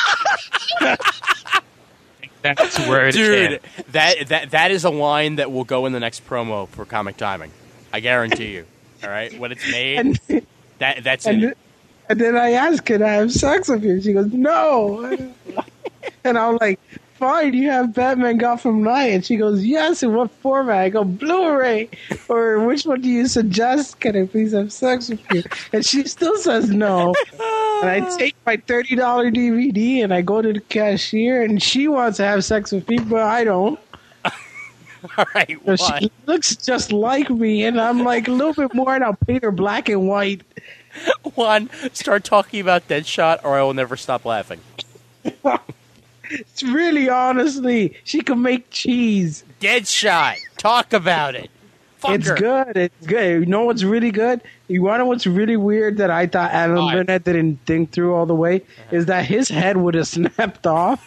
S5: That's where it
S2: Dude, that that that is a line that will go in the next promo for Comic Timing. I guarantee you. All right, when it's made,
S4: and
S2: that that's
S4: and,
S2: it.
S4: and then I asked, can I have sex with you? And she goes, no. And I'm like, fine, you have Batman Gotham Knight. And she goes, yes, in what format? I go, Blu-ray. Or which one do you suggest? Can I please have sex with you? And she still says no. And I take my thirty dollars D V D and I go to the cashier and she wants to have sex with me, but I don't.
S2: All right,
S4: So
S2: why?
S4: she looks just like me, and I'm like, a little bit more, and I'll paint her black and white.
S2: One, start talking about Deadshot, or I will never stop laughing.
S4: It's really, honestly, she can make cheese.
S2: Deadshot, talk about it. Fuck
S4: It's
S2: her.
S4: good. It's good. You know what's really good? You want to know what's really weird that I thought Adam
S5: Why?
S4: Burnett didn't think through all the way? Is that his head would have snapped off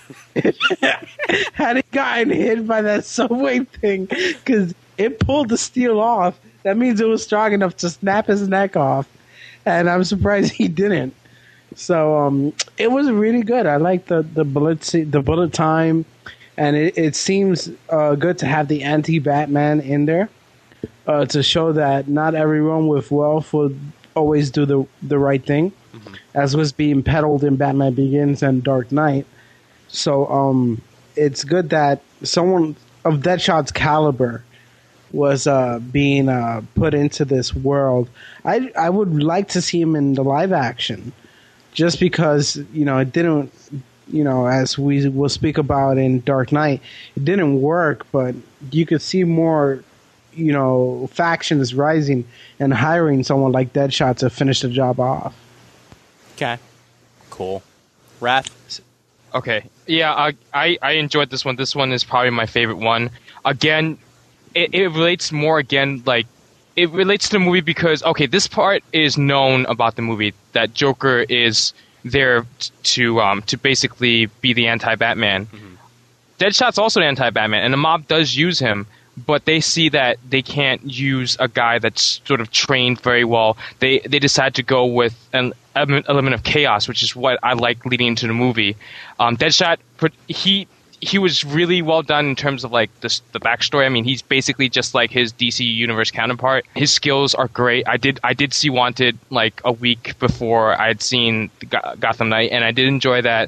S4: had he gotten hit by that subway thing, because it pulled the steel off. That means it was strong enough to snap his neck off, and I'm surprised he didn't. So um, it was really good. I like the the bullet se- the bullet time, and it, it seems uh, good to have the anti-Batman in there. Uh, to show that not everyone with wealth would always do the the right thing, mm-hmm. as was being peddled in Batman Begins and Dark Knight. So um, it's good that someone of Deadshot's caliber was uh, being uh, put into this world. I I would like to see him in the live action, just because you know it didn't. You know, as we will speak about in Dark Knight, it didn't work, but you could see more. You know, factions rising and hiring someone like Deadshot to finish the job off.
S2: Okay, cool. Wrath.
S5: Okay. Yeah, I, I I enjoyed this one. This one is probably my favorite one. Again, it, it relates more again, like, it relates to the movie because, okay, this part is known about the movie, that Joker is there t- to um to basically be the anti-Batman. Mm-hmm. Deadshot's also an anti-Batman, and the mob does use him, but they see that they can't use a guy that's sort of trained very well. They they decide to go with an element of chaos, which is what I like leading into the movie. Um, Deadshot, he he was really well done in terms of like the the backstory. I mean, he's basically just like his D C Universe counterpart. His skills are great. I did I did see Wanted like a week before I had seen Gotham Knight, and I did enjoy that.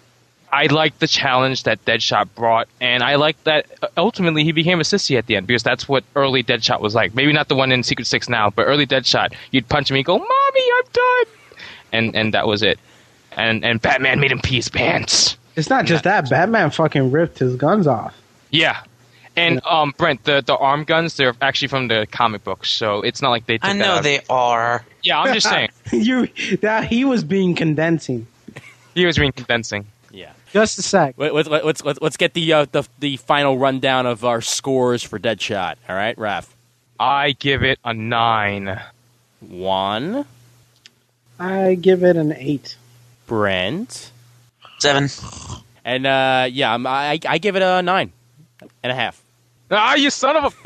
S5: I liked the challenge that Deadshot brought, and I liked that ultimately he became a sissy at the end, because that's what early Deadshot was like. Maybe not the one in Secret Six now, but early Deadshot, you'd punch him and go, "Mommy, I'm done," and and that was it. And and Batman made him pee his pants.
S4: It's not just that. Batman fucking ripped his guns off.
S5: Yeah. And um, Brent, the, the arm guns, they're actually from the comic books, so it's not like they took
S3: I
S5: that
S3: know
S5: out.
S3: they are.
S5: Yeah, I'm just saying.
S4: you that he was being condensing.
S5: He was being convincing.
S2: Yeah.
S4: Just a sec.
S2: Let, let, let's let's let's get the uh, the the final rundown of our scores for Deadshot. All right, Raph.
S5: I give it a nine.
S2: One.
S4: I give it an eight.
S2: Brent.
S3: Seven.
S2: And uh, yeah, I'm- I I give it a nine and a half.
S5: Ah, you son of a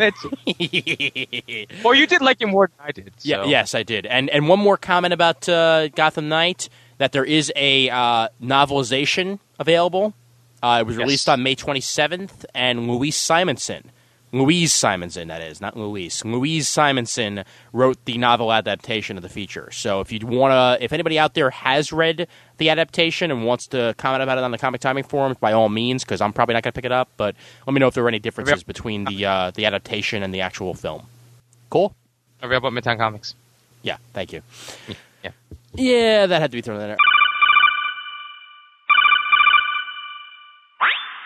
S5: bitch! Well, you did like it more than I did. So.
S2: Yeah, yes, I did. And and one more comment about uh, Gotham Knight, that there is a uh, novelization available. Uh, it was
S5: Yes.
S2: released on May twenty-seventh, and Louise Simonson, Louise Simonson, that is, not Louise, Louise Simonson wrote the novel adaptation of the feature. So if you want to, if anybody out there has read the adaptation and wants to comment about it on the Comic Timing forums, by all means, because I'm probably not going to pick it up, but let me know if there are any differences between the uh, the adaptation and the actual film. Cool?
S5: I read about Midtown Comics.
S2: Yeah, thank you.
S5: Yeah.
S2: Yeah, that had to be thrown in there.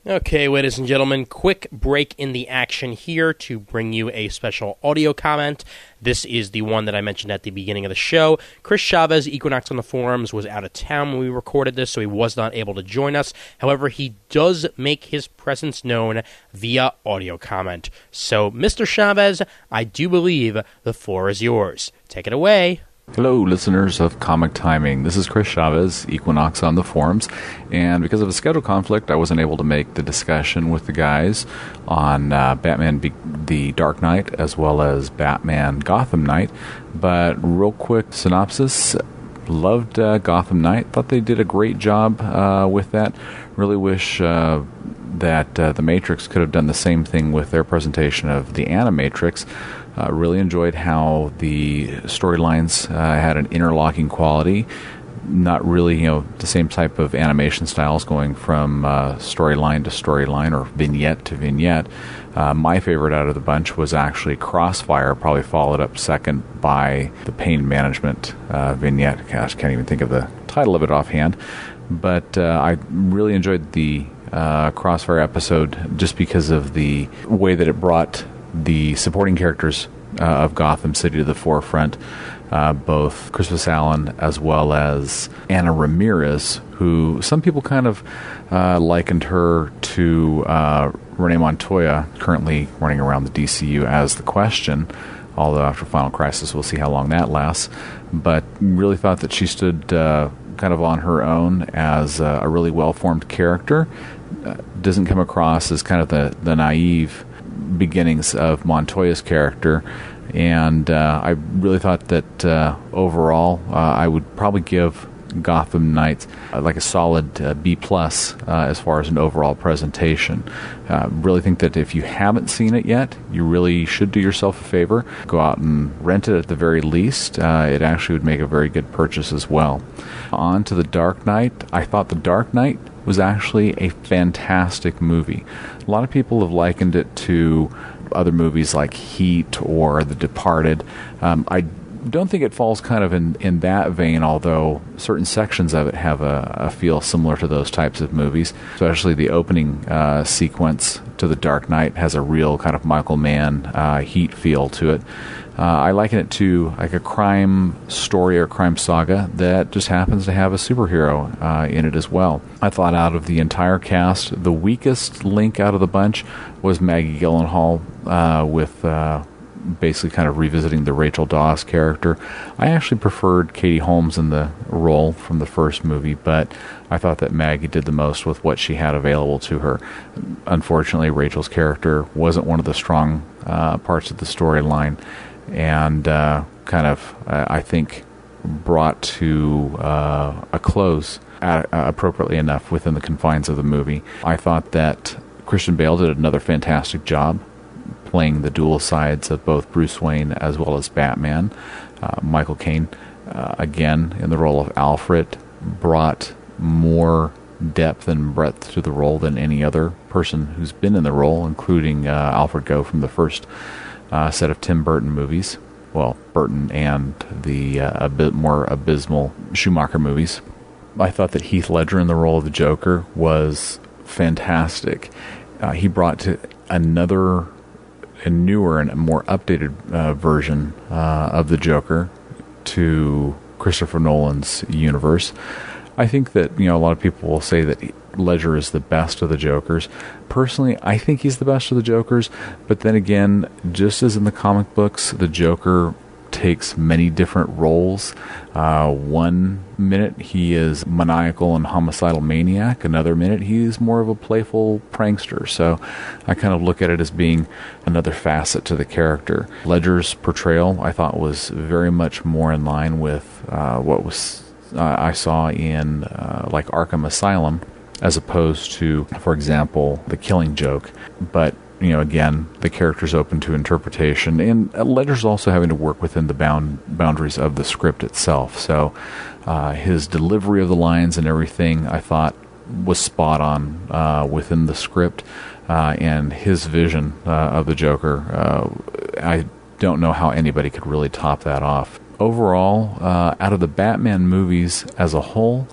S2: Okay, ladies and gentlemen, quick break in the action here to bring you a special audio comment. This is the one that I mentioned at the beginning of the show. Chris Chavez, Equinox on the Forums, was out of town when we recorded this, so he was not able to join us. However, he does make his presence known via audio comment. So, Mister Chavez, I do believe the floor is yours. Take it away.
S6: Hello, listeners of Comic Timing. This is Chris Chavez, Equinox on the Forums, and because of a schedule conflict, I wasn't able to make the discussion with the guys on uh, Batman Be- The Dark Knight as well as Batman Gotham Knight. But real quick synopsis, loved uh, Gotham Knight, thought they did a great job uh, with that. Really wish uh, that uh, The Matrix could have done the same thing with their presentation of the Animatrix. Uh, really enjoyed how the storylines uh, had an interlocking quality. Not really, you know, the same type of animation styles going from uh, storyline to storyline or vignette to vignette. Uh, my favorite out of the bunch was actually Crossfire, probably followed up second by the Pain Management uh, vignette. Gosh, can't even think of the title of it offhand. But uh, I really enjoyed the uh, Crossfire episode just because of the way that it brought the supporting characters uh, of Gotham City to the forefront, uh, both Crispus Allen as well as Anna Ramirez, who some people kind of uh, likened her to uh, Renee Montoya, currently running around the D C U as the Question, although after Final Crisis we'll see how long that lasts. But really thought that she stood uh, kind of on her own as uh, a really well-formed character. Uh, doesn't come across as kind of the, the naive beginnings of Montoya's character, and uh, I really thought that uh, overall uh, I would probably give Gotham Knights uh, like a solid uh, B plus uh, as far as an overall presentation. Uh, really think that if you haven't seen it yet, you really should do yourself a favor. Go out and rent it at the very least. Uh, it actually would make a very good purchase as well. On to The Dark Knight. I thought The Dark Knight was actually a fantastic movie. A lot of people have likened it to other movies like Heat or The Departed. Um, I don't think it falls kind of in, in that vein, although certain sections of it have a, a feel similar to those types of movies. Especially the opening uh, sequence to The Dark Knight has a real kind of Michael Mann uh, Heat feel to it. Uh, I liken it to like a crime story or crime saga that just happens to have a superhero uh, in it as well. I thought out of the entire cast, the weakest link out of the bunch was Maggie Gyllenhaal uh, with uh, basically kind of revisiting the Rachel Dawes character. I actually preferred Katie Holmes in the role from the first movie, but I thought that Maggie did the most with what she had available to her. Unfortunately, Rachel's character wasn't one of the strong uh, parts of the storyline, and uh, kind of, uh, I think, brought to uh, a close at, uh, appropriately enough within the confines of the movie. I thought that Christian Bale did another fantastic job playing the dual sides of both Bruce Wayne as well as Batman. Uh, Michael Caine, uh, again, in the role of Alfred, brought more depth and breadth to the role than any other person who's been in the role, including uh, Alfred Goh from the first Uh, set of Tim Burton movies. Well, Burton and the uh, a bit more abysmal Schumacher movies. I thought that Heath Ledger in the role of the Joker was fantastic. Uh, he brought to another, a newer and a more updated uh, version uh, of the Joker to Christopher Nolan's universe. I think that, you know, a lot of people will say that Ledger is the best of the Jokers. Personally, I think he's the best of the Jokers, but then again, just as in the comic books, the Joker takes many different roles. Uh, one minute he is maniacal and homicidal maniac, another minute he is more of a playful prankster. So I kind of look at it as being another facet to the character. Ledger's portrayal, I thought, was very much more in line with uh, what was uh, I saw in uh, like Arkham Asylum, as opposed to, for example, The Killing Joke. But, you know, again, the character's open to interpretation, and Ledger's also having to work within the bound boundaries of the script itself. So uh, his delivery of the lines and everything, I thought, was spot on uh, within the script, uh, and his vision uh, of the Joker, uh, I don't know how anybody could really top that off. Overall, uh, out of the Batman movies as a whole,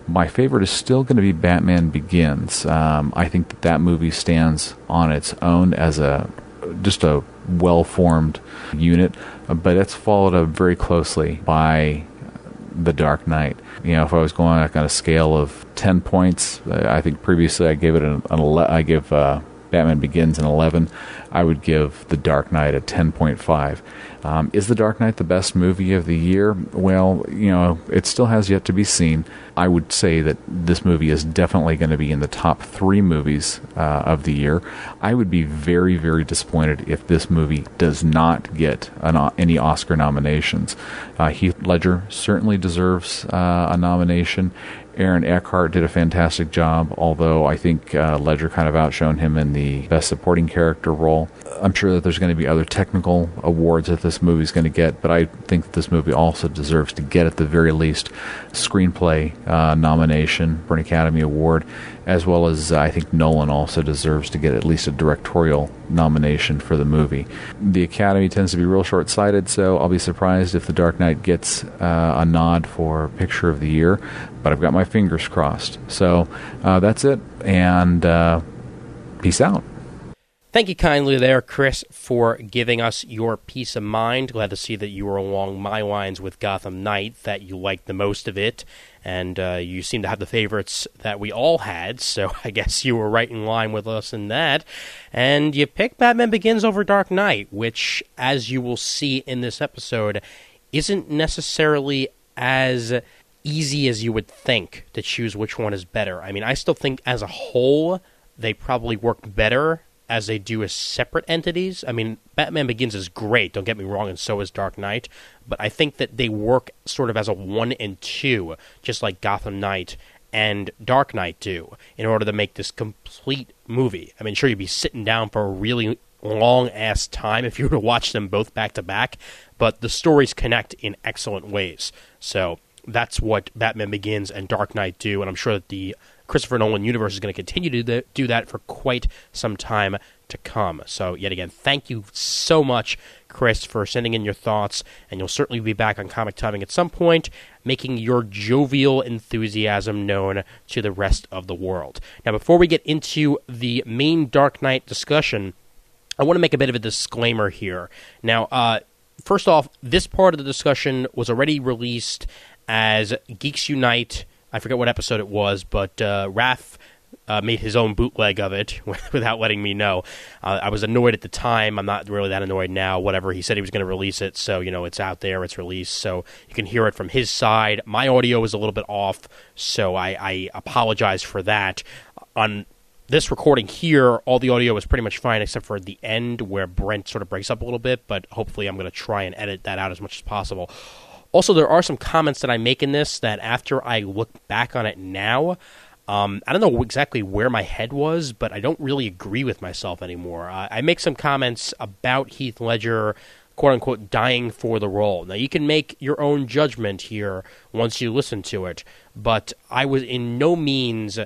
S6: my favorite is still going to be Batman Begins. Um, I think that that movie stands on its own as a just a well-formed unit, but it's followed up very closely by The Dark Knight. You know, if I was going like on a scale of ten points, I think previously I gave it an, an ele- I give uh, Batman Begins an eleven. I would give The Dark Knight a ten point five. Um, is The Dark Knight the best movie of the year? Well, you know, it still has yet to be seen. I would say that this movie is definitely going to be in the top three movies uh, of the year. I would be very, very disappointed if this movie does not get an, any Oscar nominations. Uh, Heath Ledger certainly deserves uh, a nomination. Aaron Eckhart did a fantastic job, although I think uh, Ledger kind of outshone him in the Best Supporting Character role. I'm sure that there's going to be other technical awards that this movie's going to get, but I think that this movie also deserves to get, at the very least, screenplay uh, nomination for an Academy Award, as well as uh, I think Nolan also deserves to get at least a directorial nomination for the movie. The Academy tends to be real short-sighted, so I'll be surprised if The Dark Knight gets uh, a nod for Picture of the Year, but I've got my fingers crossed. So uh, that's it, and uh, peace out.
S2: Thank you kindly there, Chris, for giving us your peace of mind. Glad to see that you were along my lines with Gotham Knight, that you liked the most of it, and uh, you seem to have the favorites that we all had, so I guess you were right in line with us in that. And you picked Batman Begins over Dark Knight, which, as you will see in this episode, isn't necessarily as easy as you would think to choose which one is better. I mean, I still think as a whole, they probably work better as they do as separate entities. I mean, Batman Begins is great, don't get me wrong, and so is Dark Knight, but I think that they work sort of as a one and two, just like Gotham Knight and Dark Knight do, in order to make this complete movie. I mean, sure, you'd be sitting down for a really long-ass time if you were to watch them both back-to-back, but the stories connect in excellent ways. So that's what Batman Begins and Dark Knight do, and I'm sure that the Christopher Nolan universe is going to continue to do that for quite some time to come. So, yet again, thank you so much, Chris, for sending in your thoughts, and you'll certainly be back on Comic Timing at some point, making your jovial enthusiasm known to the rest of the world. Now, before we get into the main Dark Knight discussion, I want to make a bit of a disclaimer here. Now, uh, first off, this part of the discussion was already released as Geeks Unite. I forget what episode it was, but uh, Raph uh, made his own bootleg of it without letting me know. Uh, I was annoyed at the time. I'm not really that annoyed now. Whatever. He said he was going to release it, so, you know, it's out there. It's released, so you can hear it from his side. My audio is a little bit off, so I, I apologize for that. On this recording here, all the audio is pretty much fine except for the end where Brent sort of breaks up a little bit, but hopefully I'm going to try and edit that out as much as possible. Also, there are some comments that I make in this that after I look back on it now, um, I don't know exactly where my head was, but I don't really agree with myself anymore. Uh, I make some comments about Heath Ledger, quote-unquote, dying for the role. Now, you can make your own judgment here once you listen to it, but I was in no means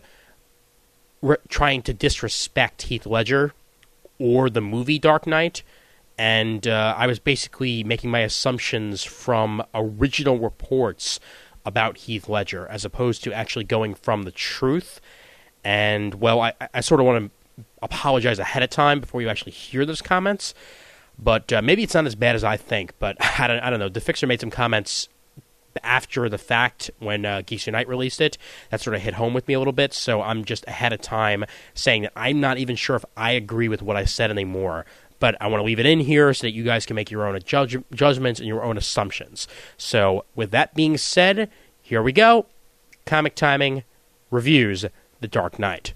S2: re- trying to disrespect Heath Ledger or the movie Dark Knight. And uh, I was basically making my assumptions from original reports about Heath Ledger, as opposed to actually going from the truth. And, well, I, I sort of want to apologize ahead of time before you actually hear those comments. But uh, maybe it's not as bad as I think. But I don't, I don't know. The Fixer made some comments after the fact when uh, Geeks Unite released it. That sort of hit home with me a little bit. So I'm just ahead of time saying that I'm not even sure if I agree with what I said anymore. But I want to leave it in here so that you guys can make your own judge- judgments and your own assumptions. So, with that being said, here we go. Comic Timing reviews The Dark Knight.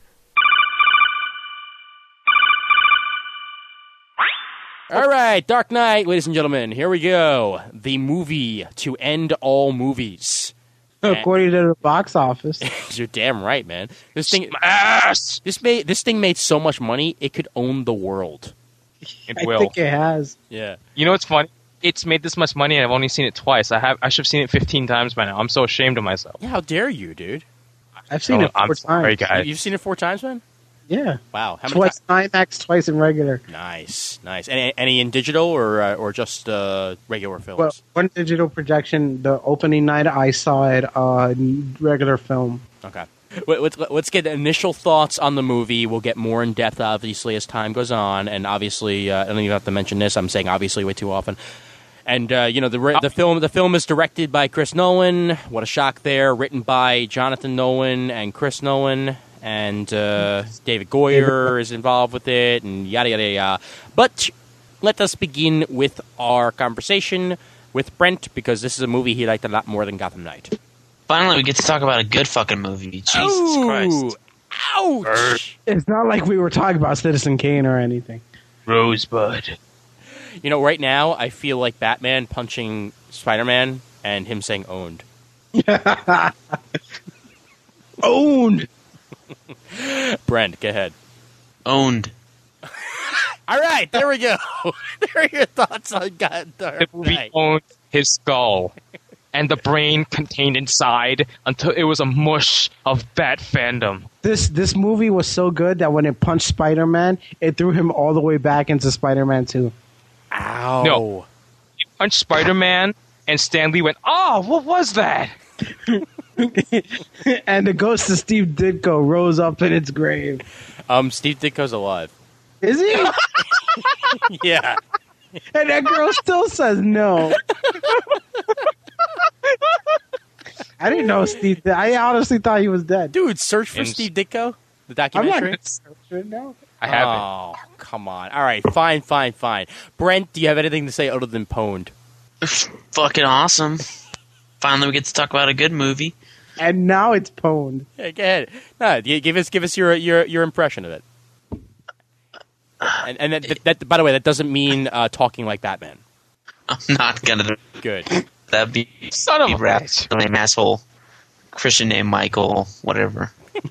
S2: All right, Dark Knight, ladies and gentlemen, here we go. The movie to end all movies.
S4: According to the box office.
S2: You're damn right, man. This thing, Smash! This made this thing made so much money it could own the world.
S5: It
S4: I
S5: will.
S4: think it has.
S2: Yeah.
S5: You know what's funny? It's made this much money and I've only seen it twice. I have I should have seen it fifteen times by now. I'm so ashamed of myself.
S2: Yeah, how dare you, dude?
S4: I've seen
S5: Oh,
S4: it four
S5: I'm
S4: times.
S5: sorry, guys.
S2: You've seen it four times, man? Yeah. Wow. How many
S4: twice
S2: ti-
S4: in IMAX, twice in regular.
S2: Nice, nice. Any, any in digital or uh, or just uh, regular films?
S4: Well, one digital projection. The opening night, I saw it uh, in regular film.
S2: Okay. Let's, let's get initial thoughts on the movie. We'll get more in depth, obviously, as time goes on. And obviously, uh, I don't even have to mention this. I'm saying obviously way too often. And uh, you know the the film the film is directed by Chris Nolan. What a shock there! Written by Jonathan Nolan and Chris Nolan, and uh, David Goyer is involved with it, and yada yada yada. But let us begin with our conversation with Brent, because this is a movie he liked a lot more than Gotham Knight.
S3: Finally, we get to talk about a good fucking movie. Jesus
S2: Ooh,
S3: Christ!
S2: Ouch!
S4: It's not like we were talking about Citizen Kane or anything.
S5: Rosebud.
S2: You know, right now, I feel like Batman punching Spider-Man and him saying owned.
S4: Owned!
S2: Brent, go ahead.
S3: Owned.
S2: All right, there we go. There are your thoughts on God Dark
S5: The movie
S2: Knight.
S5: owned his skull and the brain contained inside until it was a mush of Bat fandom.
S4: This this movie was so good that when it punched Spider-Man, it threw him all the way back into Spider-Man two.
S2: Ow.
S5: No. He punched Spider-Man, and Stan Lee went, oh, what was that?
S4: And the ghost of Steve Ditko rose up in its grave.
S2: Um, Steve Ditko's alive.
S4: Is he?
S2: Yeah.
S4: And that girl still says no. I didn't know Steve. I honestly thought he was dead.
S2: Dude, search for
S5: And-
S2: Steve Ditko, the
S4: I'm not
S2: documentary.
S4: going to search it now.
S5: I haven't.
S2: Oh, come on. All right, fine, fine, fine. Brent, do you have anything to say other than pwned?
S3: Fucking awesome. Finally, we get to talk about a good movie.
S4: And now it's pwned.
S2: Yeah, go ahead. No, g- give us, give us your your your impression of it. And, and that, that, that, by the way, that doesn't mean uh, talking like Batman.
S3: I'm not gonna.
S2: Good.
S3: That'd be
S5: Son of a
S3: rap.
S5: bitch.
S3: Name asshole. Christian name Michael. Whatever.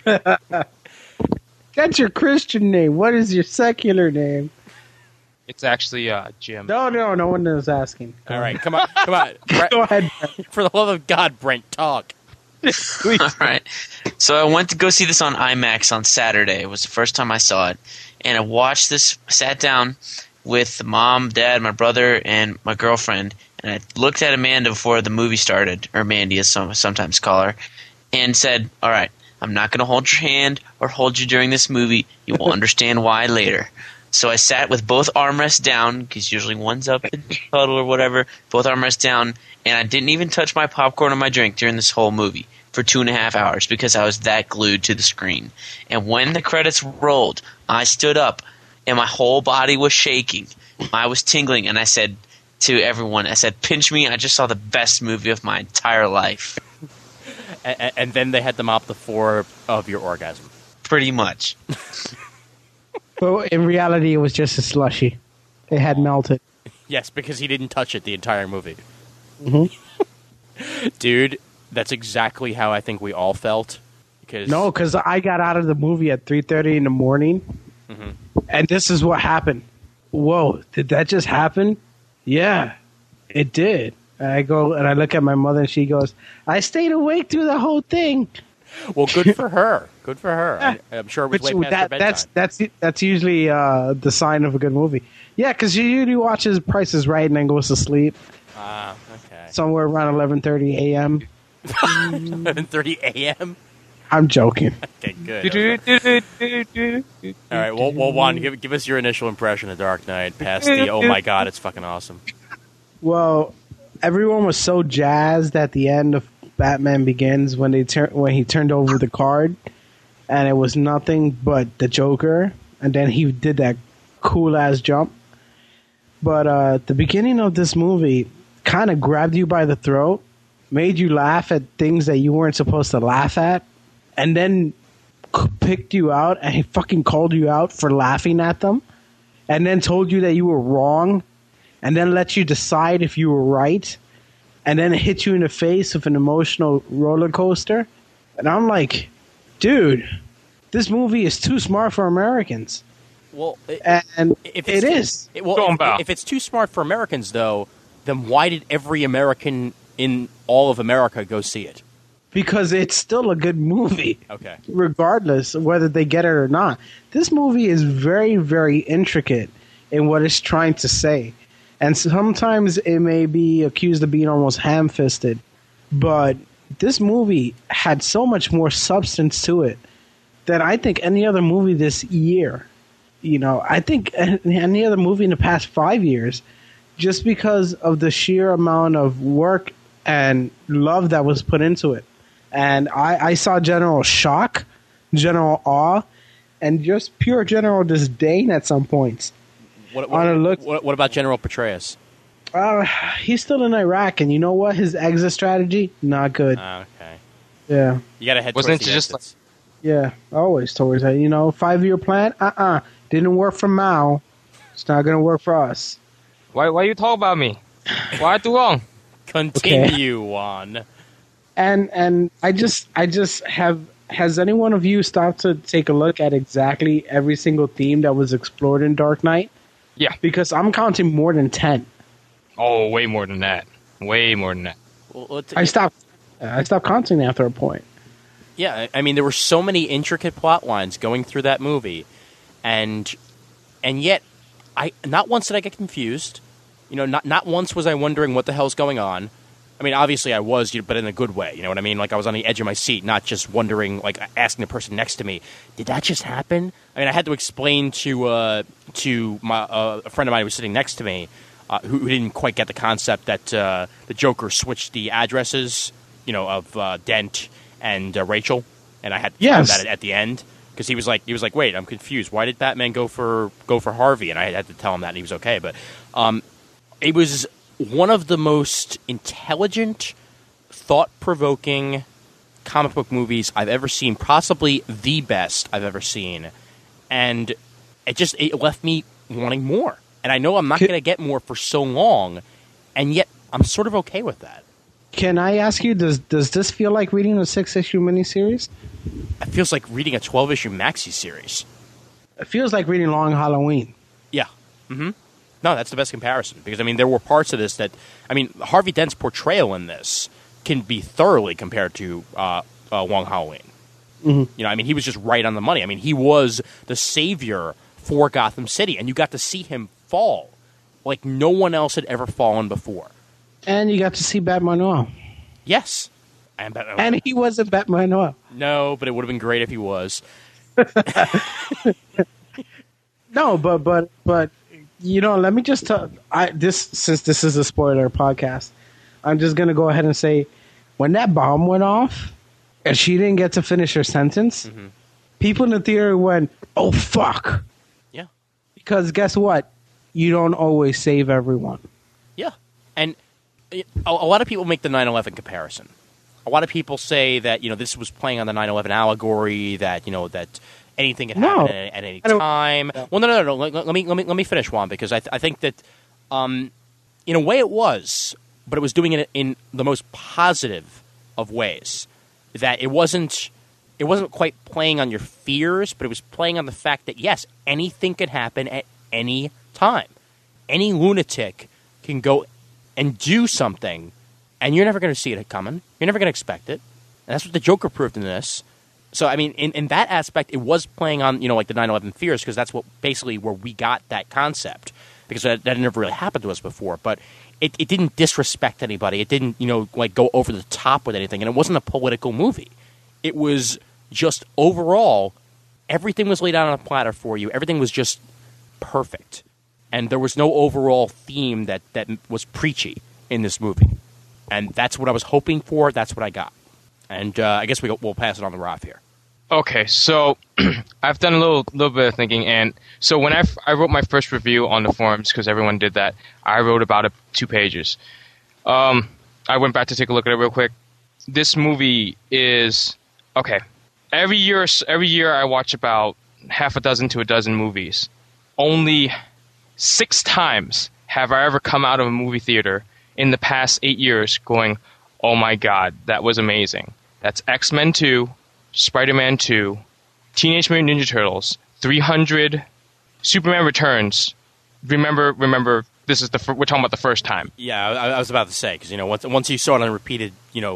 S4: That's your Christian name. What is your secular name?
S5: It's actually uh, Jim.
S4: No, no, no one is asking.
S2: All right, come on, come on. Brent,
S4: Go ahead.
S2: for the love of God, Brent, talk.
S3: All right. So I went to go see this on IMAX on Saturday. It was the first time I saw it. And I watched this, sat down with mom, dad, my brother, and my girlfriend. And I looked at Amanda before the movie started, or Mandy as some sometimes call her, and said, all right, I'm not going to hold your hand or hold you during this movie. You will understand why later. So I sat with both armrests down, because usually one's up in the puddle or whatever, both armrests down, and I didn't even touch my popcorn or my drink during this whole movie for two and a half hours because I was that glued to the screen. And when the credits rolled, I stood up, and my whole body was shaking. I was tingling, and I said to everyone, I said, pinch me, I just saw the best movie of my entire life.
S2: And, and then they had to mop the floor of your orgasm.
S3: Pretty much.
S4: But in reality, it was just a slushy. It had melted.
S2: Yes, because he didn't touch it the entire movie.
S4: Mm-hmm.
S2: Dude, that's exactly how I think we all felt. Because
S4: No, because I got out of the movie at three thirty in the morning,
S2: Mhm.
S4: and this is what happened. Whoa, did that just happen? Yeah, it did. And I go and I look at my mother, and she goes, I stayed awake through the whole thing.
S2: Well, good for her. Good for her. I, I'm sure it was
S4: Which,
S2: way past her
S4: that,
S2: bedtime.
S4: that's that's that's usually uh, the sign of a good movie. Yeah, because she usually watches Price is Right and then goes to sleep
S2: Ah, okay.
S4: somewhere around eleven thirty a.m.
S2: eleven thirty a.m.?
S4: I'm joking.
S2: Okay, good. All right, well, well Juan, give, give us your initial impression of Dark Knight past the, oh my god, it's fucking awesome.
S4: Well, everyone was so jazzed at the end of Batman Begins when they tur- when he turned over the card, and it was nothing but the Joker, and then he did that cool ass jump. But uh, the beginning of this movie kind of grabbed you by the throat, made you laugh at things that you weren't supposed to laugh at, and then c- picked you out and he fucking called you out for laughing at them, and then told you that you were wrong, and then let you decide if you were right, and then it hit you in the face with an emotional roller coaster. And I'm like, dude, this movie is too smart for Americans.
S2: Well, it,
S4: And
S2: if
S4: it
S2: it's,
S4: is.
S2: It, well,
S5: Going
S2: if,
S5: back.
S2: if it's too smart for Americans, though, then why did every American in all of America go see it?
S4: because it's still a good movie.
S2: Okay.
S4: Regardless of whether they get it or not. This movie is very, very intricate in what it's trying to say. And sometimes it may be accused of being almost ham-fisted. But this movie had so much more substance to it than I think any other movie this year. You know, I think any other movie in the past five years, just because of the sheer amount of work and love that was put into it. And I, I saw general shock, general awe, and just pure general disdain at some points.
S2: What, what,
S4: on a look,
S2: what, what about General Petraeus?
S4: Uh, he's still in Iraq, and you know what? His exit strategy, not good.
S2: Uh, okay.
S4: Yeah.
S2: You got to head
S5: Wasn't
S2: towards
S5: it
S2: the
S5: just
S2: exits.
S4: Yeah, always towards that. You know, five-year plan, uh-uh. Didn't work for Mao. It's not going to work for us.
S5: Why? Why you talk about me? Why I do wrong?
S2: Continue on.
S4: And and I just I just have has any one of you stopped to take a look at exactly every single theme that was explored in Dark Knight?
S5: Yeah.
S4: Because I'm counting more than ten.
S5: Oh, way more than that. Way more than that.
S2: Well, let's-
S4: I stopped I stopped counting after a point.
S2: Yeah, I mean, there were so many intricate plot lines going through that movie, and and yet, I not once did I get confused. You know, not not once was I wondering what the hell's going on. I mean, obviously I was, you know, but in a good way. You know what I mean? Like I was on the edge of my seat, not just wondering, like asking the person next to me, "Did that just happen?" I mean, I had to explain to uh, to my uh, a friend of mine who was sitting next to me, uh, who, who didn't quite get the concept that uh, the Joker switched the addresses, you know, of uh, Dent and uh, Rachel, and I had to tell him
S4: Yes.
S2: that at the end because he was like, he was like, "Wait, I'm confused. Why did Batman go for go for Harvey?" And I had to tell him that, and he was okay. But um, it was one of the most intelligent, thought-provoking comic book movies I've ever seen, possibly the best I've ever seen, and it just it left me wanting more. And I know I'm not
S4: Can-
S2: going to get more for so long, and yet I'm sort of okay with that.
S4: Can I ask you, does does this feel like reading a six-issue miniseries?
S2: It feels like reading a twelve-issue maxi series.
S4: It feels like reading Long Halloween.
S2: Yeah. Mm-hmm. No, that's the best comparison. Because, I mean, there were parts of this that... I mean, Harvey Dent's portrayal in this can be thoroughly compared to uh, uh, Long Halloween.
S4: Mm-hmm.
S2: You know, I mean, he was just right on the money. I mean, he was the savior for Gotham City, and you got to see him fall like no one else had ever fallen before.
S4: And you got to see Batman Noir.
S2: Yes. And, Batman-
S4: And he wasn't Batman Noir.
S2: No, but it would have been great if he was.
S4: No, but but but you know, let me just tell I this since this is a spoiler podcast, I'm just gonna go ahead and say when that bomb went off and she didn't get to finish her sentence,
S2: Mhm.
S4: people in the theater went, "Oh fuck!"
S2: Yeah.
S4: Because guess what? You don't always save everyone.
S2: Yeah. And a, a lot of people make the nine eleven comparison. A lot of people say that, you know, this was playing on the nine eleven allegory, that, you know, that anything can happen
S4: No.
S2: at, at any
S4: I don't-
S2: time. Well, no, no, no. no. Let, let me let me let me finish, Juan, because I th- I think that, um, in a way, it was, but it was doing it in the most positive of ways. That it wasn't it wasn't quite playing on your fears, but it was playing on the fact that yes, anything can happen at any time. Any lunatic can go and do something, and you're never going to see it coming. You're never going to expect it. And that's what the Joker proved in this. So, I mean, in, in that aspect, it was playing on, you know, like the nine eleven fears, because that's what basically where we got that concept, because that, that never really happened to us before. But it, it didn't disrespect anybody. It didn't, you know, like go over the top with anything. And it wasn't a political movie. It was just overall, everything was laid out on a platter for you. Everything was just perfect. And there was no overall theme that, that was preachy in this movie. And that's what I was hoping for. That's what I got. And uh, I guess we, we'll pass it on to Rob here.
S5: Okay, so I've done a little little bit of thinking, and so when I, f- I wrote my first review on the forums, because everyone did that, I wrote about it two pages. Um, I went back to take a look at it real quick. This movie is okay. Every year, every year I watch about half a dozen to a dozen movies. Only six times have I ever come out of a movie theater in the past eight years going, "Oh my God, that was amazing." That's X-Men two. Spider-Man two, Teenage Mutant Ninja Turtles, three hundred, Superman Returns. Remember, remember, this is the fir- we're talking about the first time.
S2: Yeah, I, I was about to say, because, you know, once once you saw it on repeated, you know,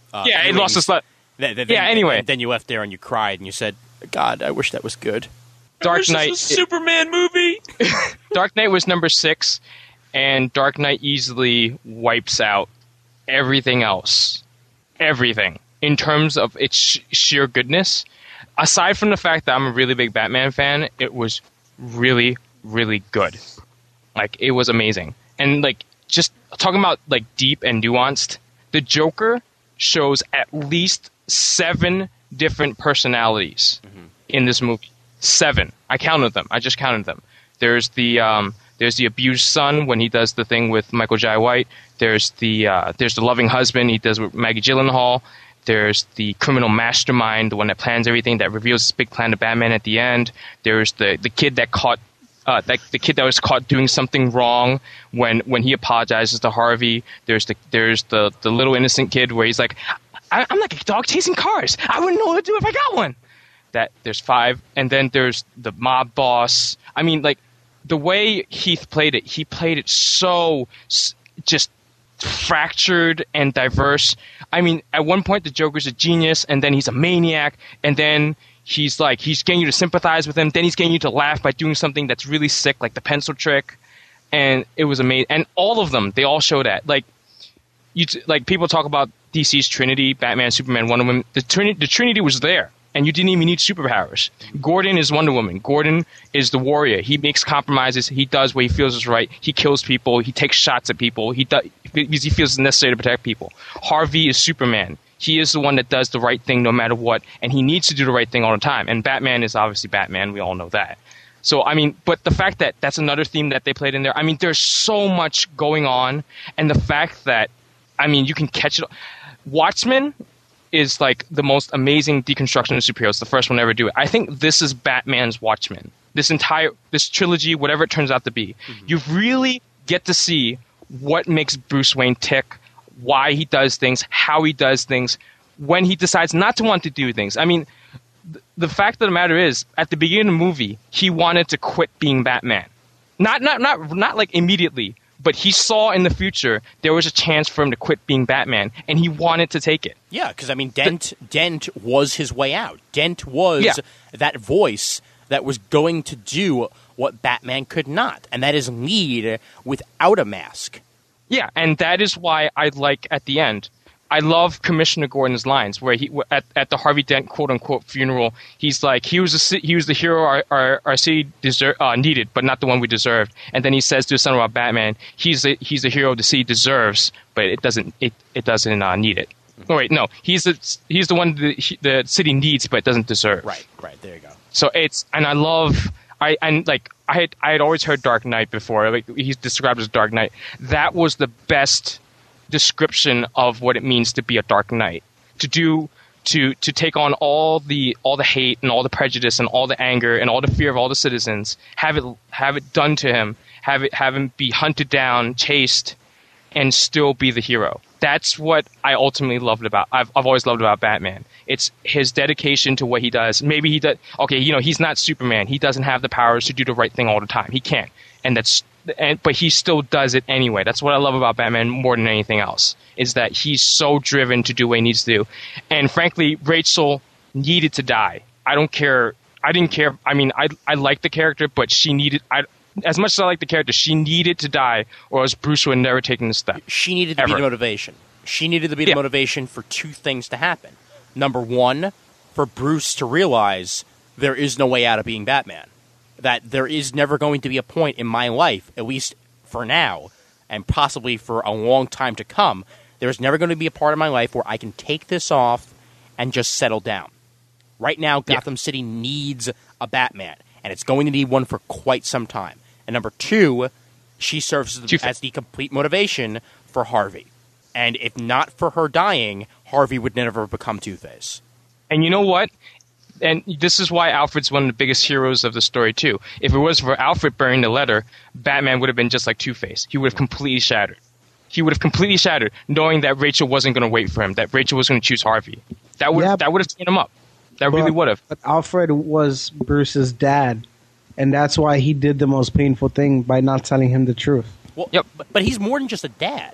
S2: Uh,
S5: yeah, it
S2: viewings.
S5: lost its. Le-
S2: Th- th-
S5: yeah.
S2: then-
S5: Anyway,
S2: and then you left there and you cried and you said, "God, I wish that was good."
S5: Dark Knight.
S3: This was a Superman movie.
S5: Dark Knight was number six, and Dark Knight easily wipes out everything else. Everything. In terms of its sh- sheer goodness. Aside from the fact that I'm a really big Batman fan, it was really, really good. Like, it was amazing. And, like, just talking about, like, deep and nuanced, the Joker shows at least seven different personalities mm-hmm. in this movie. Seven. I counted them. I just counted them. There's the um, there's the abused son when he does the thing with Michael Jai White. There's the uh, there's the loving husband he does with Maggie Gyllenhaal. There's the criminal mastermind, the one that plans everything, that reveals his big plan to Batman at the end. There's the, the kid that caught uh, that the kid that was caught doing something wrong when, when he apologizes to Harvey. There's the there's the, the little innocent kid where he's like, I, I'm like a dog chasing cars. I wouldn't know what to do if I got one. That there's five, and then there's the mob boss. I mean, like the way Heath played it, he played it so just fractured and diverse. I mean, at one point the Joker's a genius, and then he's a maniac, and then he's like he's getting you to sympathize with him. Then he's getting you to laugh by doing something that's really sick, like the pencil trick, and it was amazing. And all of them, they all show that. Like you, t- like people talk about D C's Trinity, Batman, Superman, Wonder Woman. The Trinity, the Trinity was there. And you didn't even need superpowers. Gordon is Wonder Woman. Gordon is the warrior. He makes compromises. He does what he feels is right. He kills people. He takes shots at people. He does because he feels it's necessary to protect people. Harvey is Superman. He is the one that does the right thing no matter what, and he needs to do the right thing all the time. And Batman is obviously Batman. We all know that. So, I mean, but the fact that that's another theme that they played in there, I mean, there's so much going on. And the fact that, I mean, you can catch it. Watchmen is like the most amazing deconstruction of superheroes, the first one to ever do it. I think this is Batman's Watchmen. This entire, this trilogy, whatever it turns out to be, mm-hmm. you really get to see what makes Bruce Wayne tick, why he does things, how he does things, when he decides not to want to do things. I mean, th- the fact of the matter is, at the beginning of the movie, he wanted to quit being Batman. Not, not, not, not like immediately, but he saw in the future there was a chance for him to quit being Batman, and he wanted to take it.
S2: Yeah, because, I mean, Dent the, Dent was his way out. Dent was
S5: yeah.
S2: that voice that was going to do what Batman could not, and that is lead without a mask.
S5: Yeah, and that is why I like, at the end, I love Commissioner Gordon's lines where he at, at the Harvey Dent quote unquote funeral, he's like, he was a, he was the hero our our, our city deser- uh, needed, but not the one we deserved. And then he says to something about Batman, he's the he's the hero the city deserves, but it doesn't it it doesn't uh, need it. Oh wait, no, he's the he's the one the, the city needs, but doesn't deserve.
S2: Right, right. There you go.
S5: So it's and I love I and like I had I had always heard Dark Knight before. Like he's described as Dark Knight. That was the best description of what it means to be a Dark Knight, to do to to take on all the all the hate and all the prejudice and all the anger and all the fear of all the citizens, have it have it done to him, have it have him be hunted down, chased, and still be the hero. That's what I ultimately loved about I've I've always loved about Batman. It's his dedication to what he does. Maybe he does okay, you know, he's not Superman. He doesn't have the powers to do the right thing all the time. He can't. And that's And, but he still does it anyway. That's what I love about Batman more than anything else, is that he's so driven to do what he needs to do. And frankly, Rachel needed to die. I don't care. I didn't care. I mean, I I like the character, but she needed. I, as much as I like the character, she needed to die, or else Bruce would have never taken the step.
S2: She needed to
S5: ever.
S2: be the motivation. She needed to be
S5: yeah.
S2: the motivation for two things to happen. Number one, for Bruce to realize there is no way out of being Batman. That there is never going to be a point in my life, at least for now, and possibly for a long time to come, there's never going to be a part of my life where I can take this off and just settle down. Right now, Gotham yeah. City needs a Batman, and it's going to need one for quite some time. And number two, she serves as, as the complete motivation for Harvey. And if not for her dying, Harvey would never become Two-Face.
S5: And you know what? And this is why Alfred's one of the biggest heroes of the story, too. If it was for Alfred burning the letter, Batman would have been just like Two-Face. He would have completely shattered. He would have completely shattered, knowing that Rachel wasn't going to wait for him, that Rachel was going to choose Harvey. That would
S4: yeah,
S5: that would have torn him up. That
S4: but,
S5: really would have.
S4: But Alfred was Bruce's dad, and that's why he did the most painful thing by not telling him the truth.
S2: Well,
S5: yep.
S2: but, but he's more than just a dad.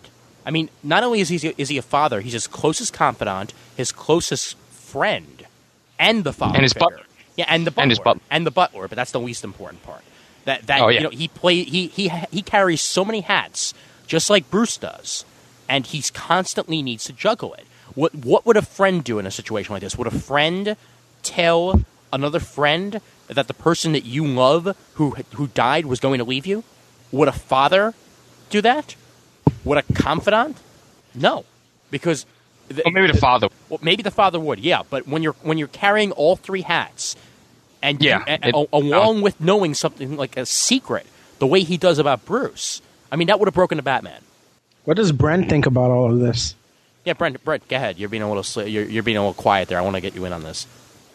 S2: I mean, not only is he is he a father, he's his closest confidant, his closest friend, and the father
S5: And his
S2: figure.
S5: butler.
S2: Yeah, and the butler.
S5: And his butler.
S2: And the butler, but that's the least important part. That that
S5: Oh, yeah.
S2: you know he play he he he carries so many hats, just like Bruce does, and he's constantly needs to juggle it. What what would a friend do in a situation like this? Would a friend tell another friend that the person that you love who who died was going to leave you? Would a father do that? Would a confidant? No, because the,
S5: Well, maybe the father.
S2: well, maybe the father would, yeah. But when you're when you're carrying all three hats, and you-
S5: Yeah,
S2: and-
S5: it-
S2: a- along with knowing something like a secret, the way he does about Bruce, I mean, that would have broken the Batman.
S4: What does Brent think about all of this?
S2: Yeah, Brent, Brent, go ahead. You're being a little sli- you're, you're being a little quiet there. I want to get you in on this.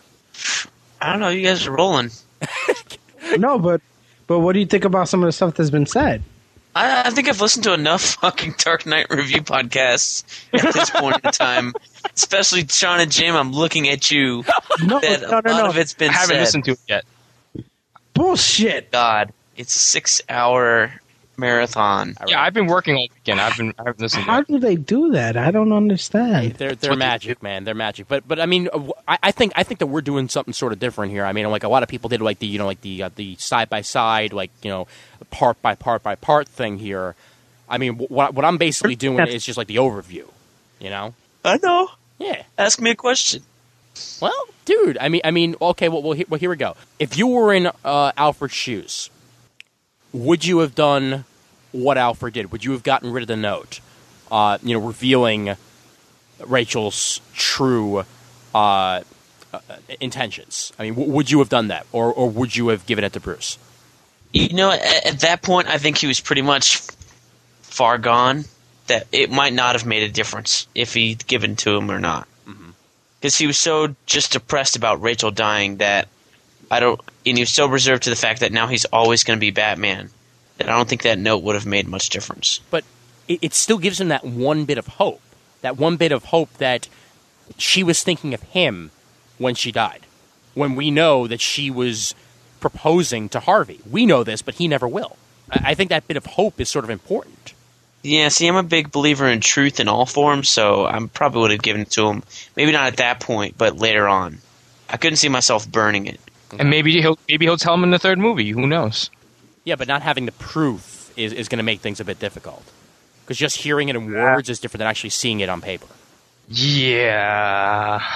S3: I don't know. You guys are rolling.
S4: No, but but what do you think about some of the stuff that's been said?
S3: I, I think I've listened to enough fucking Dark Knight review podcasts at this point in time. Especially Sean and Jim, I'm looking at you.
S4: No,
S3: That
S4: no,
S3: a
S4: no,
S3: lot
S4: no.
S3: of it's been
S5: I haven't
S3: said.
S5: listened to it yet.
S4: Bullshit.
S3: God, it's a six-hour marathon.
S5: Yeah, I've been working all weekend. I've been I haven't listened to
S4: How
S5: it.
S4: do they do that? I don't understand.
S2: They're they're
S5: what they
S2: magic, man. They're magic. But but I mean, uh, I, I think I think that we're doing something sort of different here. I mean, like a lot of people did, like the you know like the uh, the side by side, like you know, part by part by part thing here. I mean, what what I'm basically doing is just like the overview. You know?
S3: I know.
S2: Yeah.
S3: Ask me a question.
S2: Well, dude, I mean, I mean, okay, well, well, here, well, here we go. If you were in uh, Alfred's shoes, would you have done what Alfred did? Would you have gotten rid of the note, uh, you know, revealing Rachel's true uh, uh, intentions? I mean, w- would you have done that, or or would you have given it to Bruce?
S3: You know, at, at that point, I think he was pretty much far gone. That it might not have made a difference if he'd given to him or not, because he was so just depressed about Rachel dying that I don't, and he was so reserved to the fact that now he's always going to be Batman that I don't think that note would have made much difference.
S2: But it, it still gives him that one bit of hope, that one bit of hope that she was thinking of him when she died, when we know that she was proposing to Harvey. We know this, but he never will. I, I think that bit of hope is sort of important.
S3: Yeah, see, I'm a big believer in truth in all forms, so I probably would have given it to him. Maybe not at that point, but later on. I couldn't see myself burning it.
S5: And maybe he'll maybe he'll tell him in the third movie. Who knows?
S2: Yeah, but not having the proof is, is going to make things a bit difficult. Because just hearing it in words is different than actually seeing it on paper.
S5: Yeah.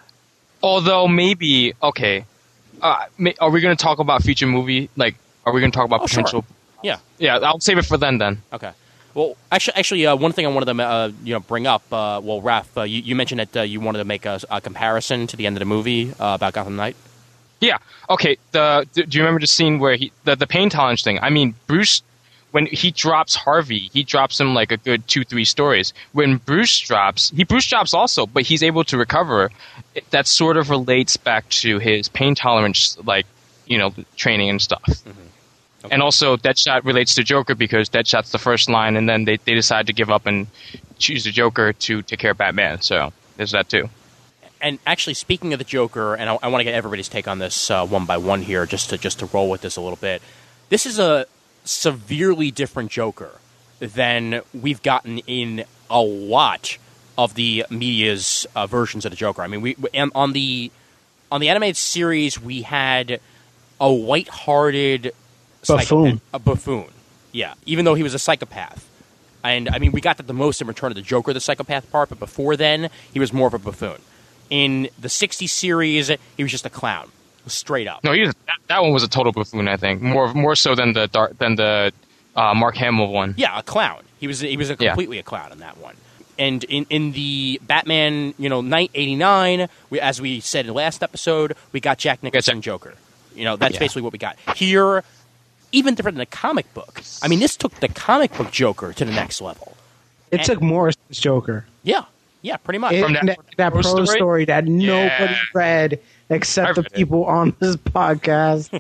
S5: Although maybe okay. Uh, may, are we going to talk about future movie? Like, are we going to talk about
S2: Oh, sure.
S5: potential?
S2: Yeah.
S5: Yeah, I'll save it for then. Then.
S2: Okay. Well, actually, actually, uh, one thing I wanted to uh, you know bring up. Uh, well, Raph, uh, you, you mentioned that uh, you wanted to make a, a comparison to the end of the movie uh, about Gotham Knight.
S5: Yeah. Okay. The do you remember the scene where he the, the pain tolerance thing? I mean, Bruce, when he drops Harvey, he drops him like a good two, three stories. When Bruce drops, he Bruce drops also, but he's able to recover. It, that sort of relates back to his pain tolerance, like you know, training and stuff.
S2: Mm-hmm. Okay.
S5: And also, Deadshot relates to Joker because Deadshot's the first line, and then they, they decide to give up and choose the Joker to take care of Batman. So there's that too.
S2: And actually, speaking of the Joker, and I, I want to get everybody's take on this uh, one by one here, just to just to roll with this a little bit. This is a severely different Joker than we've gotten in a lot of the media's uh, versions of the Joker. I mean, we and on the on the animated series, we had a white-hearted
S4: Buffoon.
S2: psychopath, a buffoon. Yeah, even though he was a psychopath. And, I mean, we got that the most in Return of the Joker, the psychopath part, but before then, he was more of a buffoon. In the sixties series, he was just a clown, straight up.
S5: No, he was, that, that one was a total buffoon. I think more more so than the dark, than the uh, Mark Hamill one.
S2: Yeah, a clown. He was he was a
S5: Yeah.
S2: completely a clown in that one. And in, in the Batman, you know, Night eighty-nine, we, as we said in the last episode, we got Jack Nicholson Joker. You know, that's
S5: Yeah.
S2: basically what we got. Here, even different than the comic book. I mean, this took the comic book Joker to the next level.
S4: It took Morrison's Joker.
S2: Yeah, yeah, pretty much.
S4: It,
S5: From
S4: that,
S5: that
S4: that
S5: pro
S4: pro
S5: story?
S4: story, that nobody
S5: Yeah.
S4: read except
S5: I
S4: the
S5: read it.
S4: people on this podcast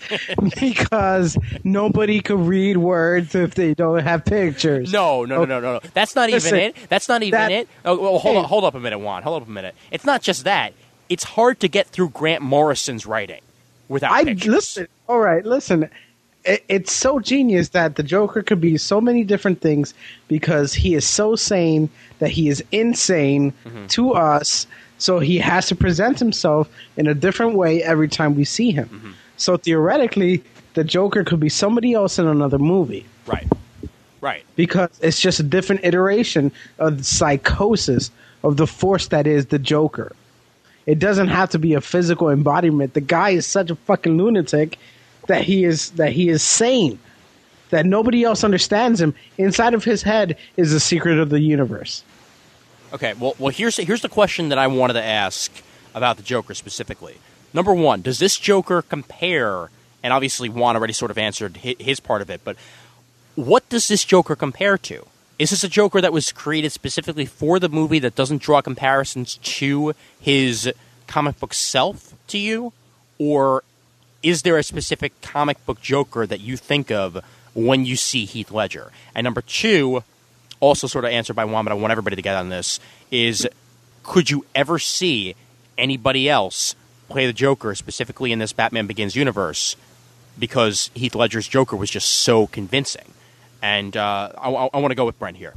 S4: because nobody could read words if they don't have pictures.
S2: No, no, no, no, no, no. That's not
S4: Listen,
S2: even it. That's not even
S4: that-
S2: it. Oh, well, hold
S4: Hey.
S2: on, hold up a minute, Juan. Hold up a minute. It's not just that. It's hard to get through Grant Morrison's writing without
S4: I
S2: pictures.
S4: listen. All right, listen. it, it's so genius that the Joker could be so many different things because he is so sane that he is insane mm-hmm. to us. So he has to present himself in a different way every time we see him. Mm-hmm. So theoretically, the Joker could be somebody else in another movie.
S2: Right. Right.
S4: Because it's just a different iteration of the psychosis of the force that is the Joker. It doesn't have to be a physical embodiment. The guy is such a fucking lunatic that he is that he is sane. That nobody else understands him. Inside of his head is the secret of the universe.
S2: Okay, well, well, here's here's the question that I wanted to ask about the Joker specifically. Number one, does this Joker compare? And obviously, Juan already sort of answered his part of it, but what does this Joker compare to? Is this a Joker that was created specifically for the movie that doesn't draw comparisons to his comic book self to you? Or is there a specific comic book Joker that you think of when you see Heath Ledger? And number two, also sort of answered by Juan, but I want everybody to get on this, is could you ever see anybody else play the Joker, specifically in this Batman Begins universe, because Heath Ledger's Joker was just so convincing? And uh, I, I want to go with Brent here.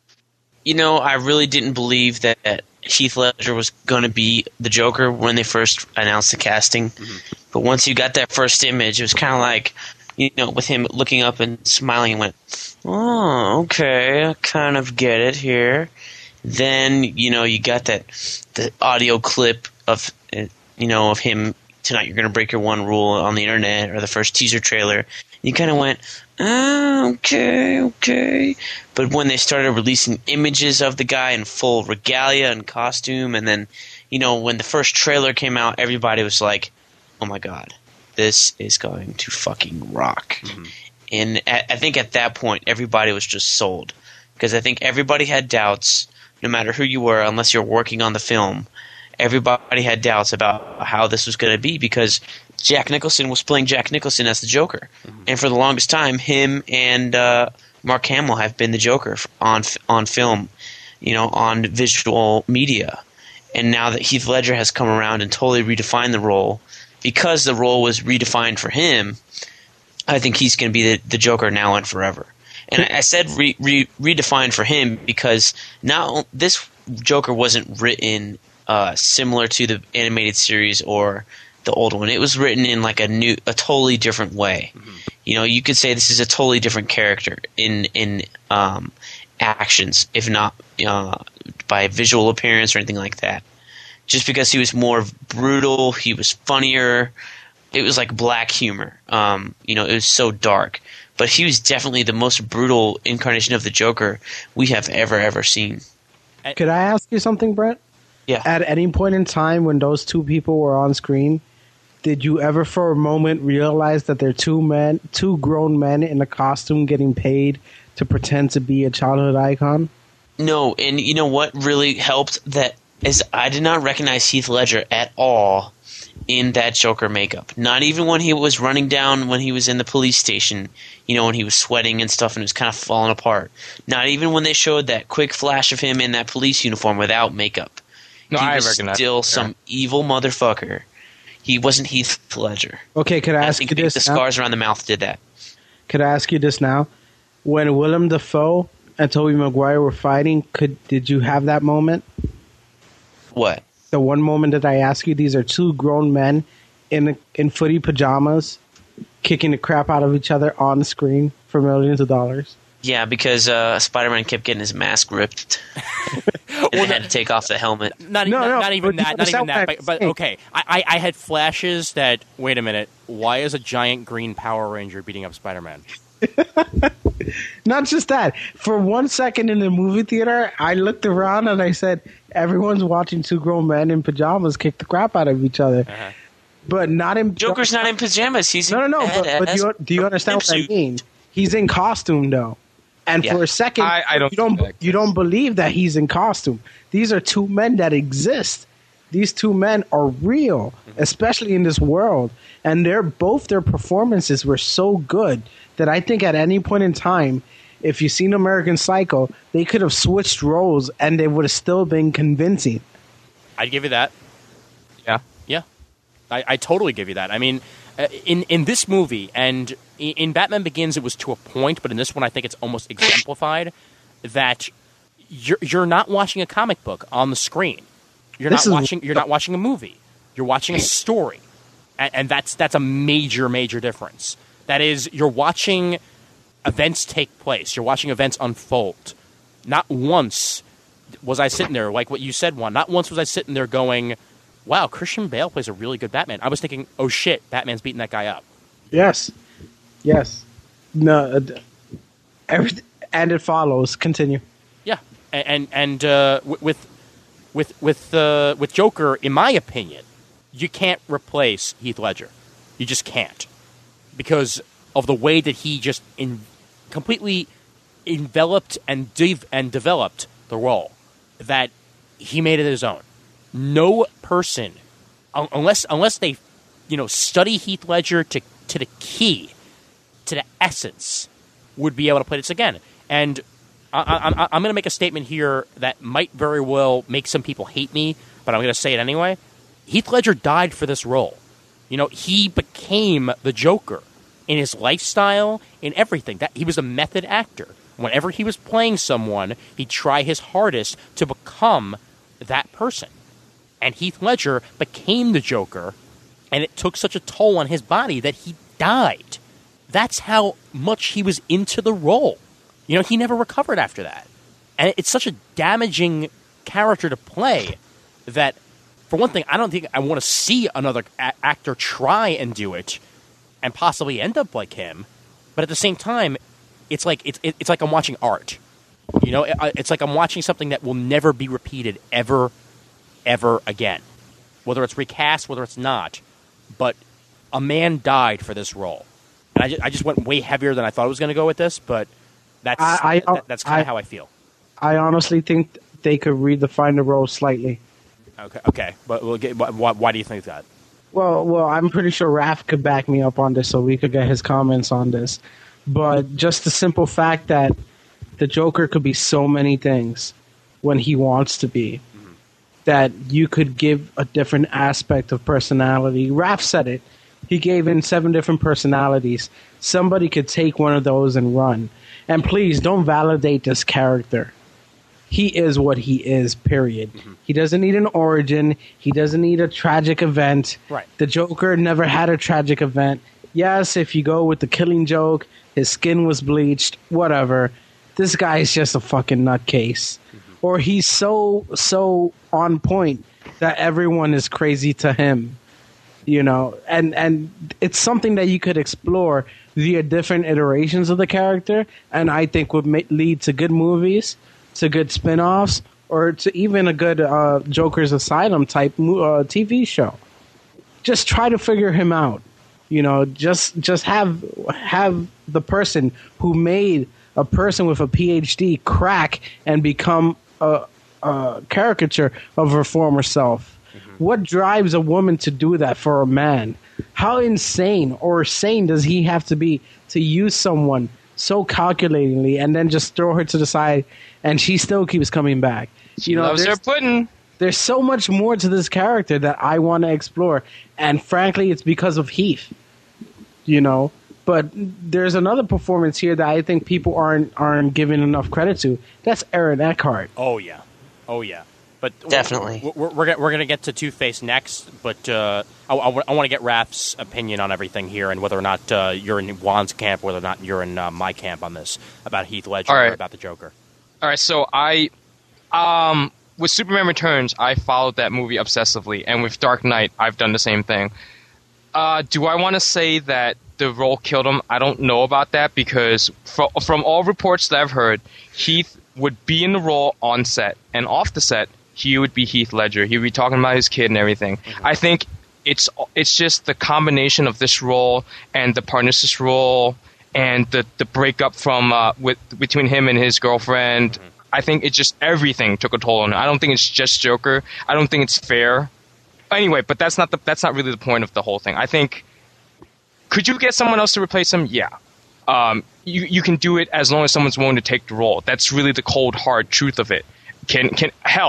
S3: You know, I really didn't believe that Heath Ledger was going to be the Joker when they first announced the casting. Mm-hmm. But once you got that first image, it was kind of like, you know, with him looking up and smiling and went, oh, okay, I kind of get it here. Then, you know, you got that the audio clip of, you know, of him, tonight you're going to break your one rule on the internet, or the first teaser trailer. You kind of went, oh, okay, okay. But when they started releasing images of the guy in full regalia and costume, and then, you know, when the first trailer came out, everybody was like, oh my God, this is going to fucking rock. Mm-hmm. And at, I think at that point, everybody was just sold. Because I think everybody had doubts, no matter who you were, unless you're working on the film. Everybody had doubts about how this was going to be, because Jack Nicholson was playing Jack Nicholson as the Joker. Mm-hmm. And for the longest time, him and uh, Mark Hamill have been the Joker on on film, you know, on visual media. And now that Heath Ledger has come around and totally redefined the role, because the role was redefined for him, I think he's going to be the, the Joker now and forever. And I, I said re, re, redefined for him because now this Joker wasn't written uh, similar to the animated series or the old one. It was written in like a new, a totally different way. Mm-hmm. You know, you could say this is a totally different character in in um, actions, if not uh, by visual appearance or anything like that. Just because he was more brutal, he was funnier. It was like black humor. Um, you know, it was so dark. But he was definitely the most brutal incarnation of the Joker we have ever, ever seen.
S4: Could I ask you something, Brent?
S3: Yeah.
S4: At any point in time when those two people were on screen, did you ever for a moment realize that they're two men, two grown men in a costume getting paid to pretend to be a childhood icon?
S3: No, and you know what really helped that is I did not recognize Heath Ledger at all in that Joker makeup. Not even when he was running down when he was in the police station, you know, when he was sweating and stuff and it was kind of falling apart. Not even when they showed that quick flash of him in that police uniform without makeup.
S5: No,
S3: he
S5: I
S3: was
S5: recognize
S3: still
S5: him.
S3: some evil motherfucker. He wasn't Heath Ledger.
S4: Okay, could I
S3: I
S4: ask
S3: think
S4: you this
S3: the
S4: now?
S3: scars around the mouth did that.
S4: Could I ask you this now? When Willem Dafoe and Tobey Maguire were fighting, could did you have that moment?
S3: What?
S4: The one moment that I ask you, these are two grown men in in footy pajamas kicking the crap out of each other on screen for millions of dollars.
S3: Yeah, because uh, Spider-Man kept getting his mask ripped. and they had to take off the helmet.
S2: Not,
S4: No,
S2: not,
S4: no,
S2: not even
S4: but you
S2: that. Not even
S4: understand
S2: that.
S4: what
S2: But,
S4: I'm
S2: but
S4: saying.
S2: okay, I, I, I had flashes that. Wait a minute. Why is a giant green Power Ranger beating up Spider-Man?
S4: Not just that. For one second in the movie theater, I looked around and I said, everyone's watching two grown men in pajamas kick the crap out of each other.
S2: Uh-huh.
S4: But not in...
S3: Joker's not in pajamas. He's
S4: No, no, no.
S3: in
S4: But, but do, you, do you understand what I mean? He's in costume, though. And
S3: Yeah.
S4: for a second,
S5: I- I don't
S4: you don't
S5: think that
S4: you don't believe that he's in costume. These are two men that exist. These two men are real, especially in this world. And they're both their performances were so good that I think at any point in time, if you've seen American Psycho, they could have switched roles and they would have still been convincing.
S2: I'd give you that.
S5: Yeah.
S2: Yeah. I, I totally give you that. I mean, Uh, in in this movie, and in, in Batman Begins, it was to a point, but in this one, I think it's almost exemplified that you're you're not watching a comic book on the screen. You're
S4: This
S2: not
S4: is-
S2: watching. You're not watching a movie. You're watching a story, and, and that's that's a major major difference. That is, you're watching events take place. You're watching events unfold. Not once was I sitting there, like what you said, one. Not once was I sitting there going, wow, Christian Bale plays a really good Batman. I was thinking, oh shit, Batman's beating that guy up.
S4: Yes, yes. No, uh, d- every, and it follows. Continue.
S2: Yeah, and and, and uh, wi- with with with uh, with Joker, in my opinion, you can't replace Heath Ledger. You just can't, because of the way that he just in, completely enveloped and dev- and developed the role. That he made it his own. No person, un- unless unless they, you know, study Heath Ledger to to the key, to the essence, would be able to play this again. And I, I, I'm going to make a statement here that might very well make some people hate me, but I'm going to say it anyway. Heath Ledger died for this role. You know, he became the Joker in his lifestyle, in everything. That he was a method actor. Whenever he was playing someone, he'd try his hardest to become that person. And Heath Ledger became the Joker, and it took such a toll on his body that he died. That's how much he was into the role. You know, he never recovered after that. And it's such a damaging character to play that, for one thing, I don't think I want to see another a- actor try and do it and possibly end up like him. But at the same time, it's like it's it's like I'm watching art. You know, it, it's like I'm watching something that will never be repeated ever, ever again. Whether it's recast, whether it's not. But a man died for this role. And I just, I just went way heavier than I thought I was going to go with this, but that's
S4: I- I-
S2: that, that's kind
S4: I-
S2: of how I feel.
S4: I honestly think they could redefine the role slightly.
S2: Okay, okay, but we'll get, why, why do you think that?
S4: Well, well, I'm pretty sure Raph could back me up on this, so we could get his comments on this. But just the simple fact that the Joker could be so many things when he wants to be, mm-hmm. that you could give a different aspect of personality. Raph said it. He gave in seven different personalities. Somebody could take one of those and run. And please, don't validate this character. He is what he is, period. Mm-hmm. He doesn't need an origin. He doesn't need a tragic event.
S2: Right.
S4: The Joker never had a tragic event. Yes, if you go with the Killing Joke, his skin was bleached, whatever. This guy is just a fucking nutcase. Mm-hmm. Or he's so, so on point that everyone is crazy to him. You know, and, and it's something that you could explore via different iterations of the character, and I think would ma- lead to good movies, to good spin-offs, or to even a good uh, Joker's Asylum type mo- uh, T V show. Just try to figure him out. You know, just just have have the person who made a person with a P H D crack and become a, a caricature of her former self. What drives a woman to do that for a man? How insane or sane does he have to be to use someone so calculatingly and then just throw her to the side and she still keeps coming back? You know,
S5: Loves
S4: there's,
S5: her pudding.
S4: there's so much more to this character that I want to explore. And frankly, it's because of Heath. You know? But there's another performance here that I think people aren't aren't giving enough credit to. That's Aaron Eckhart.
S2: Oh, yeah. Oh, yeah. But
S3: Definitely.
S2: We're, we're, we're, we're going to get to Two-Face next, but uh, I, I, I want to get Raph's opinion on everything here and whether or not uh, you're in Juan's camp, whether or not you're in uh, my camp on this, about Heath Ledger
S5: All right.
S2: or about the Joker.
S5: All right, so I, um, with Superman Returns, I followed that movie obsessively, and with Dark Knight, I've done the same thing. Uh, do I want to say that the role killed him? I don't know about that because fro- from all reports that I've heard, Heath would be in the role on set, and off the set, he would be Heath Ledger. He would be talking about his kid and everything. Mm-hmm. I think it's it's just the combination of this role and the Parnassus role and the the breakup from uh, with between him and his girlfriend. Mm-hmm. I think it's just everything took a toll on him. I don't think it's just Joker. I don't think it's fair. Anyway, but that's not the that's not really the point of the whole thing. I think could you get someone else to replace him? Yeah. Um, you you can do it as long as someone's willing to take the role. That's really the cold hard truth of it. Can can hell.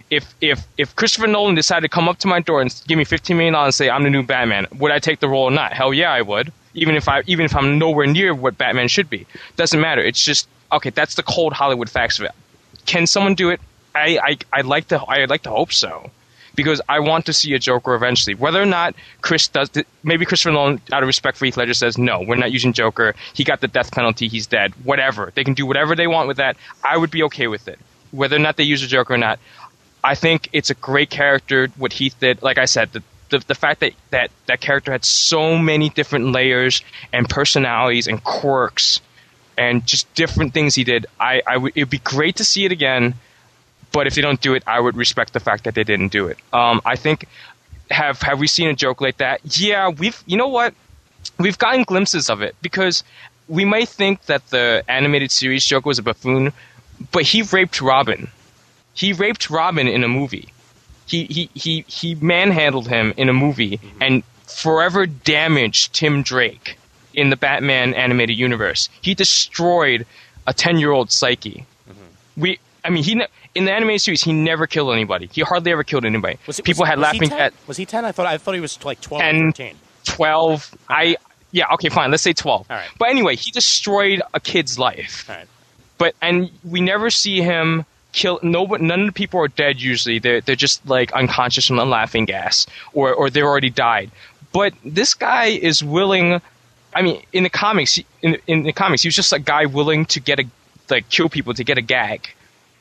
S5: if if if Christopher Nolan decided to come up to my door and give me fifteen million dollars and say I'm the new Batman, would I take the role or not? Hell yeah, I would. Even if I even if I'm nowhere near what Batman should be, doesn't matter. It's just okay. That's the cold Hollywood facts of it. Can someone do it? I I I'd like to I'd like to hope so, because I want to see a Joker eventually. Whether or not Chris does, maybe Christopher Nolan, out of respect for Heath Ledger, says no, we're not using Joker. He got the death penalty. He's dead. Whatever. They can do whatever they want with that. I would be okay with it. Whether or not they use a Joker or not, I think it's a great character. What Heath did, like I said, the the, the fact that, that that character had so many different layers and personalities and quirks and just different things he did. I, I w- it'd be great to see it again. But if they don't do it, I would respect the fact that they didn't do it. Um, I think have have we seen a joke like that? Yeah, we've. You know what? We've gotten glimpses of it, because we might think that the animated series Joker was a buffoon, but he raped Robin. He raped Robin in a movie. He he he he manhandled him in a movie and forever damaged Tim Drake in the Batman animated universe. He destroyed a ten-year-old psyche. Mm-hmm. We. I mean, he in the animated series, he never killed anybody. He hardly ever killed anybody.
S2: Was it,
S5: People
S2: was,
S5: had
S2: was
S5: laughing at.
S2: Was he ten? I thought I thought he was like twelve
S5: ten,
S2: or thirteen.
S5: twelve.
S2: Okay.
S5: I yeah. Okay, fine. Let's say twelve.
S2: All right.
S5: But anyway, he destroyed a kid's life.
S2: All right.
S5: But and we never see him kill. No, none of the people are dead. Usually, they're they're just like unconscious from the laughing gas, or or they've already died. But this guy is willing. I mean, in the comics, in in the comics, he was just a guy willing to get a like kill people to get a gag.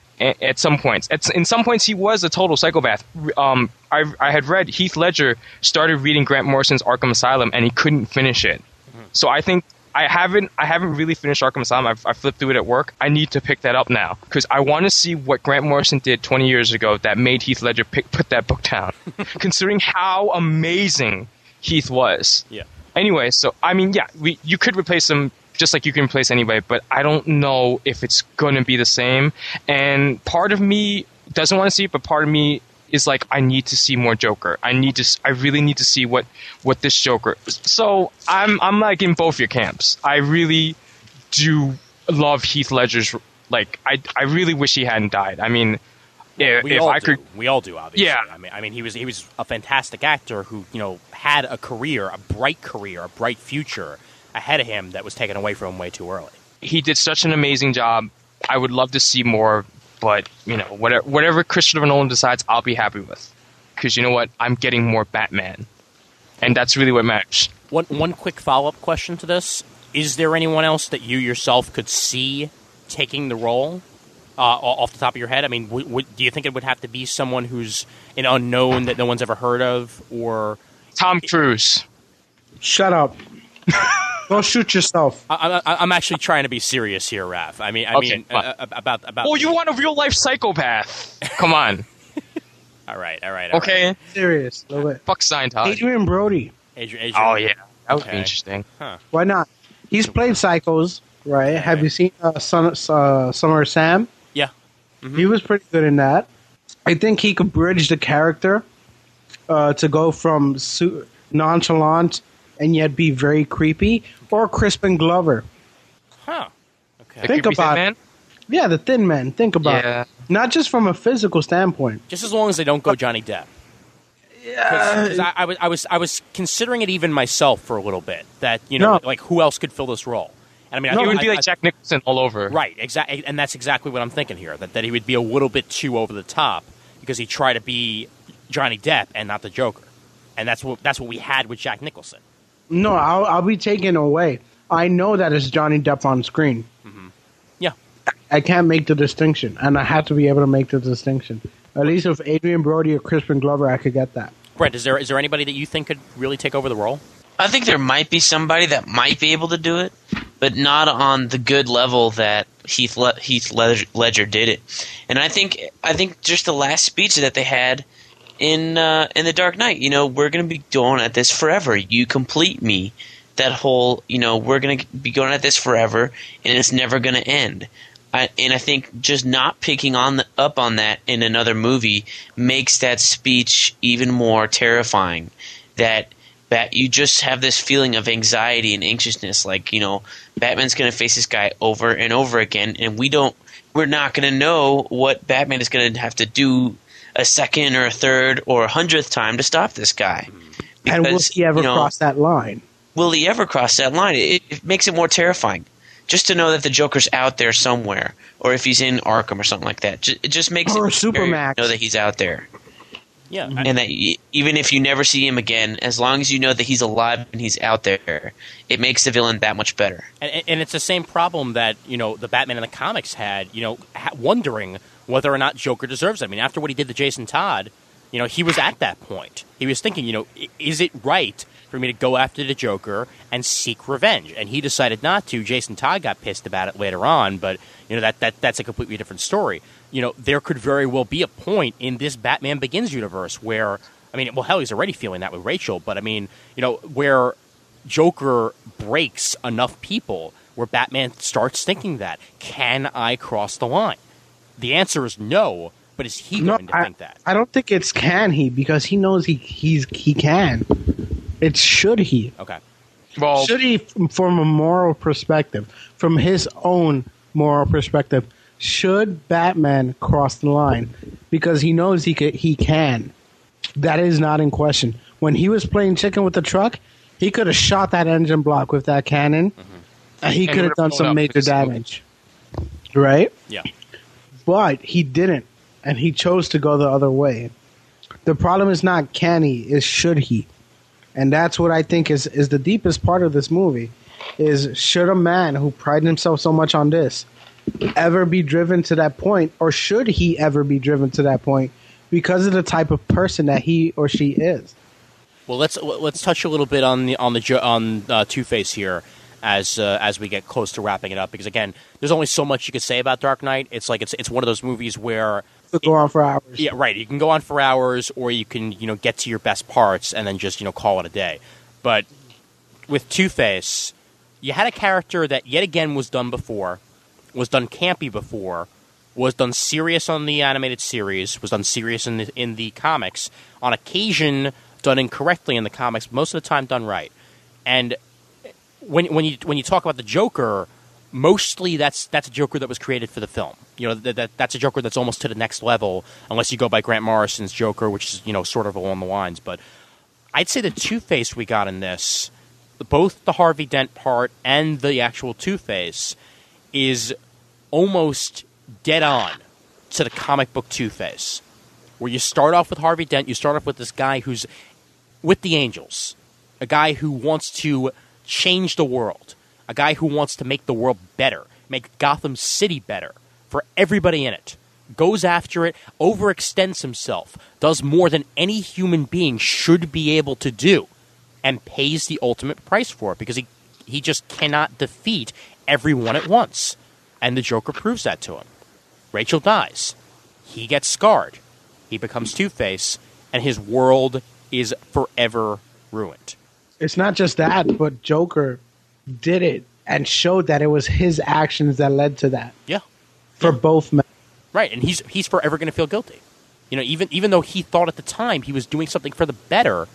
S5: At some points, at, in some points, he was a total psychopath. Um, I, I had read Heath Ledger started reading Grant Morrison's Arkham Asylum, and he couldn't finish it. Mm-hmm. So I think I haven't, I haven't really finished Arkham Asylum. I've, I flipped through it at work. I need to pick that up now, because I want to see what Grant Morrison did twenty years ago that made Heath Ledger pick, put that book down. Considering how amazing Heath was.
S2: Yeah.
S5: Anyway, so I mean, yeah, we you could replace him. Just like you can replace anybody, but I don't know if it's going to be the same. And part of me doesn't want to see it, but part of me is like, I need to see more Joker. I need to. I really need to see what, what this Joker. So I'm I'm like in both your camps. I really do love Heath Ledger's. Like I I really wish he hadn't died. I mean, if,
S2: we
S5: if
S2: all
S5: I
S2: do.
S5: could,
S2: we all do. Obviously,
S5: yeah.
S2: I mean, I mean, he was he was a fantastic actor who you know had a career, a bright career, a bright future ahead of him that was taken away from him way too early.
S5: He did such an amazing job. I would love to see more, but you know, whatever whatever Christopher Nolan decides, I'll be happy with. Because you know what, I'm getting more Batman, and that's really what matters.
S2: One one quick follow up question to this: is there anyone else that you yourself could see taking the role uh, off the top of your head? I mean, w- w- do you think it would have to be someone who's an unknown that no one's ever heard of, or
S5: Tom Cruise?
S4: Shut up. Don't shoot yourself.
S2: I, I, I'm actually trying to be serious here, Raph. I mean, I
S5: Okay,
S2: mean uh, about about.
S5: Oh, you want a real life psychopath? Come on.
S2: all right, all right. All
S5: okay.
S2: Right.
S4: Serious. No way.
S5: Fuck Scientology.
S4: Adrian Brody.
S2: Adrian, Adrian,
S5: Oh yeah, that would
S2: okay.
S5: be interesting.
S2: Huh.
S4: Why not? He's played Psychos, right?
S2: Okay.
S4: Have you seen uh, Son, uh, Summer Sam?
S2: Yeah. Mm-hmm.
S4: He was pretty good in that. I think he could bridge the character uh, to go from su- nonchalant and yet be very creepy, or Crispin Glover.
S2: Huh. Okay.
S5: The
S4: Think
S5: creepy
S4: about
S5: Thin
S4: it.
S5: Man?
S4: Yeah, the Thin Man. Think about
S5: Yeah.
S4: it. Not just from a physical standpoint.
S2: Just as long as they don't go Johnny Depp. Because I, I was, I was, I was considering it even myself for a little bit. That you know,
S4: No.
S2: like who else could fill this role? And I mean,
S5: It
S2: I,
S5: would
S2: I,
S5: be like
S2: I,
S5: Jack Nicholson all over.
S2: right? Exactly, and that's exactly what I'm thinking here. That that he would be a little bit too over the top because he tried to be Johnny Depp and not the Joker, and that's what that's what we had with Jack Nicholson.
S4: No, I'll, I'll be taken away. I know that it's Johnny Depp on screen.
S2: Mm-hmm. Yeah.
S4: I can't make the distinction, and I have to be able to make the distinction. At least with Adrian Brody or Crispin Glover, I could get that.
S2: Brent, is there is there anybody that you think could really take over the role?
S3: I think there might be somebody that might be able to do it, but not on the good level that Heath Le- Heath Ledger, Ledger did it. And I think I think just the last speech that they had in uh, in The Dark Knight, you know, we're going to be going at this forever. You complete me. That whole, you know, we're going to be going at this forever, and it's never going to end. I, and I think just not picking on the, up on that in another movie makes that speech even more terrifying. That that you just have this feeling of anxiety and anxiousness, like, you know, Batman's going to face this guy over and over again, and we don't, we're not going to know what Batman is going to have to do a second or a third or a hundredth time to stop this guy. Because,
S4: and will he ever
S3: you know,
S4: cross that line?
S3: Will he ever cross that line? It, it makes it more terrifying. Just to know that the Joker's out there somewhere, or if he's in Arkham or something like that. Just, it just makes
S4: or
S3: it scary
S4: Supermax.
S3: to know that he's out there.
S2: Yeah,
S3: And that y- even if you never see him again, as long as you know that he's alive and he's out there, it makes the villain that much better.
S2: And, and it's the same problem that, you know, the Batman in the comics had, you know, ha- wondering whether or not Joker deserves it. I mean, after what he did to Jason Todd, you know, he was at that point. He was thinking, you know, is it right for me to go after the Joker and seek revenge? And he decided not to. Jason Todd got pissed about it later on, but, you know, that, that that's a completely different story. You know, there could very well be a point in this Batman Begins universe where, I mean, well, hell, he's already feeling that with Rachel, but I mean, you know, where Joker breaks enough people where Batman starts thinking that, can I cross the line? The answer is no, but is he
S4: No,
S2: going to
S4: I,
S2: think that?
S4: I don't think it's can he, because he knows he he's he can. It's should he.
S2: Okay.
S5: Well,
S4: Should he, f- from a moral perspective, from his own moral perspective, should Batman cross the line? Because he knows he could, he can. That is not in question. When he was playing chicken with the truck, he could have shot that engine block with that cannon,
S2: Mm-hmm.
S4: and he
S5: And
S4: could
S5: it
S4: have done
S5: would've blown
S4: some
S5: up
S4: major
S5: with the smoke.
S4: damage. Right?
S2: Yeah.
S4: But he didn't, and he chose to go the other way. The problem is not can he, is should he. And that's what I think is, is the deepest part of this movie, is should a man who prided himself so much on this ever be driven to that point, or should he ever be driven to that point because of the type of person that he or she is?
S2: Well, let's let's touch a little bit on the on the Jo- on uh, Two-Face here as uh, as we get close to wrapping it up, because again, there's only so much you could say about Dark Knight. It's like it's it's one of those movies where
S4: Could go on for hours.
S2: yeah, right. You can go on for hours, or you can, you know, get to your best parts and then just, you know, call it a day. But with Two-Face, you had a character that yet again was done before, was done campy before, was done serious on the animated series, was done serious in the in the comics, on occasion done incorrectly in the comics, most of the time done right. And when when you when you talk about the Joker, mostly that's that's a Joker that was created for the film. You know, that, that that's a Joker that's almost to the next level, unless you go by Grant Morrison's Joker, which is, you know, sort of along the lines. But I'd say the Two-Face we got in this, both the Harvey Dent part and the actual Two-Face, is almost dead on to the comic book Two-Face, where you start off with Harvey Dent, you start off with this guy who's with the Angels, a guy who wants to change the world, a guy who wants to make the world better, make Gotham City better for everybody in it, goes after it, overextends himself, does more than any human being should be able to do, and pays the ultimate price for it, because he, he just cannot defeat everyone at once. And the Joker proves that to him. Rachel dies. He gets scarred. He becomes Two-Face, and his world is forever ruined.
S4: It's not just that, but Joker did it and showed that it was his actions that led to that
S2: Yeah.
S4: for both men.
S2: Right, and he's he's forever going to feel guilty. You know, even even though he thought at the time he was doing something for the better,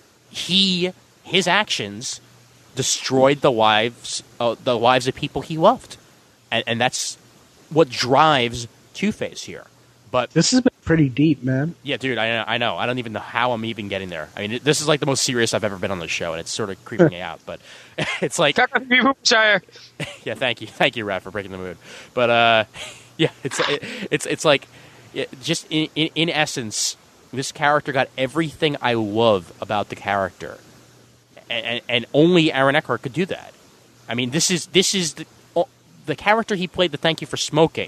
S2: he his actions destroyed the lives uh, the lives of people he loved, and and that's what drives Two-Face here. But
S4: This has been pretty deep, man.
S2: yeah, dude, I I know I don't even know how I'm even getting there. I mean, this is like the most serious I've ever been on the show, and it's sort of creeping me out. But it's like,
S5: Shire.
S2: yeah, thank you, thank you, Raph, for breaking the mood. But uh, yeah, it's it, it's it's like yeah, just in, in in essence, this character got everything I love about the character, and, and, and only Aaron Eckhart could do that. I mean, this is this is the the character he played. The Thank You for Smoking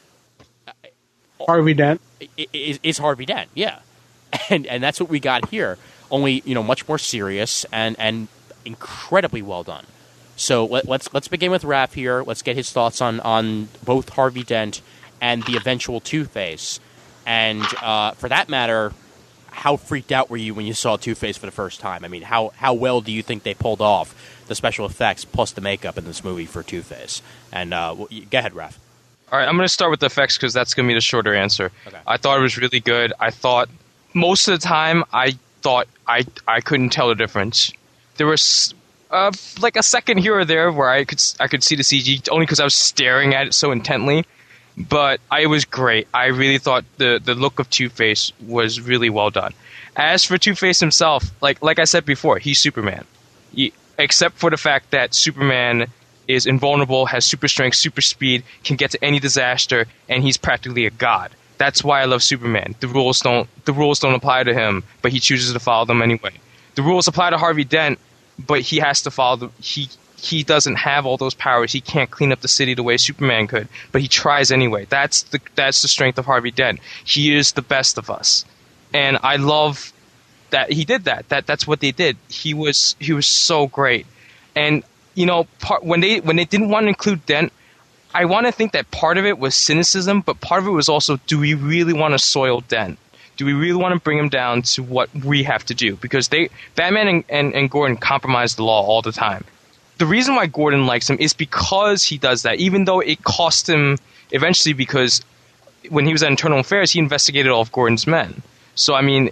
S4: Harvey Dent.
S2: is, is Harvey Dent, yeah, and and that's what we got here. Only, you know, much more serious and and incredibly well done. So let, let's let's begin with Raph here. Let's get his thoughts on, on both Harvey Dent and the eventual Two-Face. And uh, for that matter, how freaked out were you when you saw Two-Face for the first time? I mean, how, how well do you think they pulled off the special effects plus the makeup in this movie for Two-Face? And uh, go ahead, Raph.
S5: All right, I'm going to start with the effects because that's going to be the shorter answer.
S2: Okay.
S5: I thought it was really good. I thought most of the time I thought I I couldn't tell the difference. There was uh, like a second here or there where I could I could see the C G only because I was staring at it so intently. but I, it was great. I really thought the, the look of Two-Face was really well done. As for Two-Face himself, like like I said before, he's Superman. He, except for the fact that Superman is invulnerable, has super strength, super speed, can get to any disaster, and he's practically a god. That's why I love Superman. The rules don't the rules don't apply to him, but he chooses to follow them anyway. The rules apply to Harvey Dent, but he has to follow the he he doesn't have all those powers. He can't clean up the city the way Superman could, but he tries anyway. That's the that's the strength of Harvey Dent. He is the best of us. And I love that he did that. That that's what they did. He was he was so great. And you know, part, when they when they didn't want to include Dent, I want to think that part of it was cynicism, but part of it was also, do we really want to soil Dent? Do we really want to bring him down to what we have to do? Because they Batman and, and, and Gordon compromise the law all the time. The reason why Gordon likes him is because he does that, even though it cost him eventually, because when he was at Internal Affairs, he investigated all of Gordon's men. So, I mean,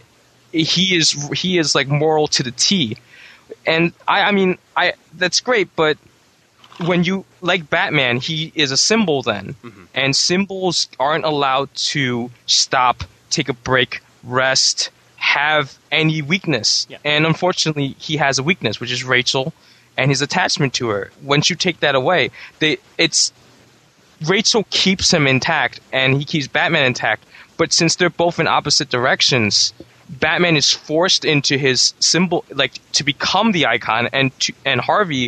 S5: he is he is like moral to the T. And I, I mean, I that's great, but when you like Batman, he is a symbol then, mm-hmm. and symbols aren't allowed to stop, take a break, rest, have any weakness. Yeah. And unfortunately, he has a weakness, which is Rachel and his attachment to her. Once you take that away, they it's Rachel keeps him intact, and he keeps Batman intact. But since they're both in opposite directions, Batman is forced into his symbol, like to become the icon, and to, and Harvey,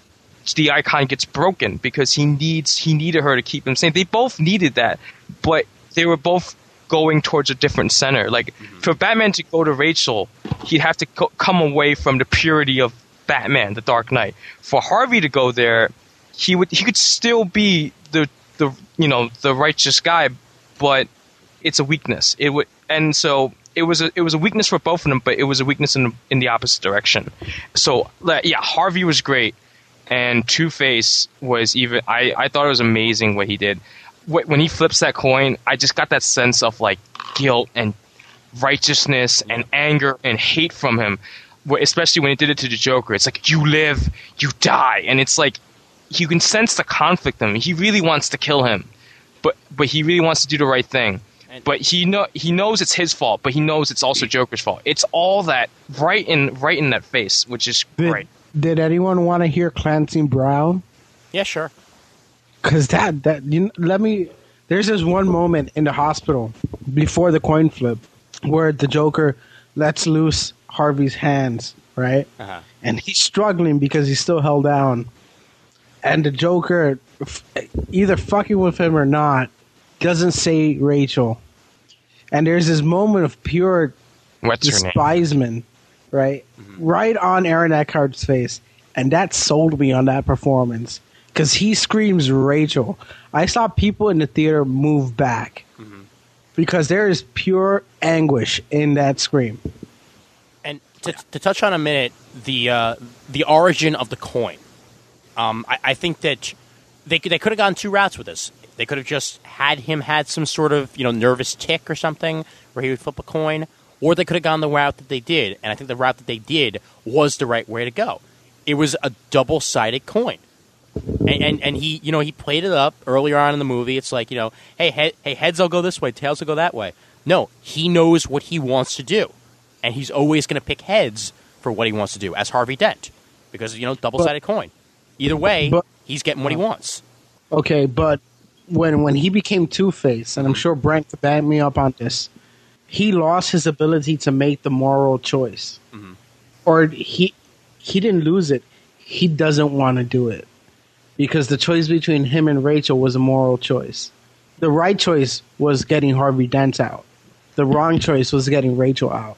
S5: the icon gets broken because he needs he needed her to keep him sane. They both needed that, but they were both going towards a different center. Like mm-hmm. for Batman to go to Rachel, he'd have to co- come away from the purity of Batman, the Dark Knight. For Harvey to go there, he would he could still be the the you know the righteous guy, but it's a weakness. It would and so. It was a it was a weakness for both of them, but it was a weakness in the, in the opposite direction. So yeah, Harvey was great, and Two-Face was even. I, I thought it was amazing what he did. When he flips that coin, I just got that sense of like guilt and righteousness and anger and hate from him. Especially when he did it to the Joker, it's like you live, you die, and it's like you can sense the conflict in him. He really wants to kill him, but but he really wants to do the right thing. But he know he knows it's his fault, but he knows it's also Joker's fault. It's all that right in right in that face, which is
S4: did,
S5: great.
S4: Did anyone want to hear Clancy Brown?
S2: Yeah, sure.
S4: Because that that you know, let me. There's this one moment in the hospital before the coin flip where the Joker lets loose Harvey's hands, right? Uh-huh. And he's struggling because he's still held down, and the Joker, either fucking with him or not, doesn't say Rachel. And there's this moment of pure
S5: What's
S4: despisement, right? Mm-hmm. Right on Aaron Eckhart's face. And that sold me on that performance. Because he screams Rachel. I saw people in the theater move back. Mm-hmm. Because there is pure anguish in that scream.
S2: And to, to touch on a minute, the uh, the origin of the coin. Um, I, I think that they they could have gone two routes with this. They could have just had him had some sort of, you know, nervous tick or something where he would flip a coin, or they could have gone the route that they did. And I think the route that they did was the right way to go. It was a double-sided coin. And, and and he, you know, he played it up earlier on in the movie. It's like, you know, hey, he- hey, heads will go this way, tails will go that way. No, he knows what he wants to do. And he's always going to pick heads for what he wants to do, as Harvey Dent. Because, you know, double-sided but, coin. Either way, but, he's getting what he wants.
S4: Okay, but when when he became Two-Face, and I'm sure Brent could back me up on this, he lost his ability to make the moral choice. Mm-hmm. Or he he didn't lose it. He doesn't want to do it. Because the choice between him and Rachel was a moral choice. The right choice was getting Harvey Dent out. The wrong choice was getting Rachel out.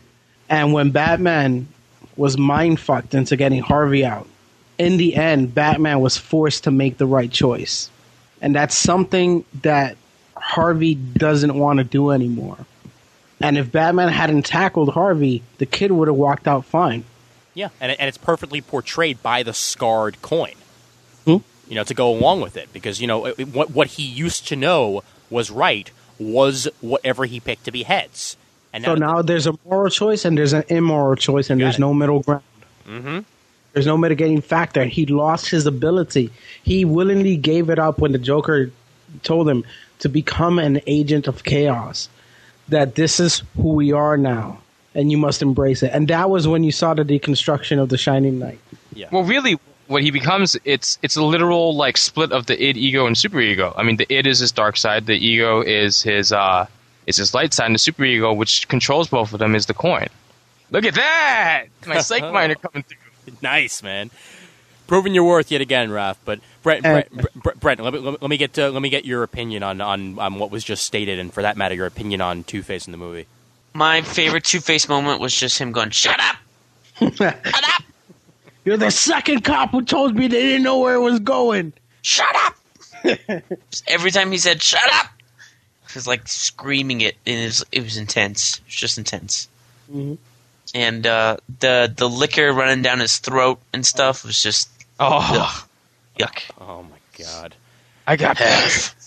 S4: And when Batman was mind-fucked into getting Harvey out, in the end, Batman was forced to make the right choice. And that's something that Harvey doesn't want to do anymore. And if Batman hadn't tackled Harvey, the kid would have walked out fine.
S2: Yeah, and, and it's perfectly portrayed by the scarred coin.
S4: Hmm?
S2: You know, to go along with it. Because, you know, it, what, what he used to know was right was whatever he picked to be heads. And
S4: now so now th- there's a moral choice and there's an immoral choice and there's it. no middle ground.
S2: Mm-hmm.
S4: There's no mitigating factor. He lost his ability. He willingly gave it up when the Joker told him, to become an agent of chaos. That this is who we are now, and you must embrace it. And that was when you saw the deconstruction of the Shining Knight.
S2: Yeah.
S5: Well, really, what he becomes, it's it's a literal like split of the id, ego, and superego. I mean, the id is his dark side, the ego is his uh, is his light side, and the superego, which controls both of them, is the coin. Look at that! My psych minor coming through.
S2: Nice, man. Proving your worth yet again, Raph. But Brent, Brent, Brent, Brent let, me, let me get uh, let me get your opinion on, on, on what was just stated, and for that matter, your opinion on Two-Face in the movie.
S3: My favorite Two-Face moment was just him going, "Shut up! Shut up!
S4: You're the second cop who told me they didn't know where it was going.
S3: Shut up!" Every time he said "shut up," he was like screaming it, and it was, it was intense. It was just intense.
S4: Mm-hmm.
S3: And uh, the the liquor running down his throat and stuff was just
S5: Oh,
S3: ugh, yuck.
S2: Oh, my God.
S5: I got
S3: Half.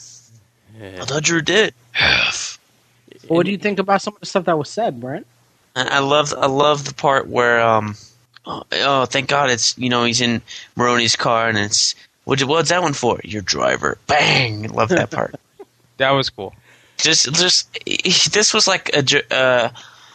S3: I thought you were dead. Half.
S4: What do you think about some of the stuff that was said, Brent?
S3: I I love I love the part where um oh, oh thank God it's you know he's in Maroni's car and it's what what's that one for? Your driver. Bang! Love that part.
S5: That was cool.
S3: just just this was like a ju- uh,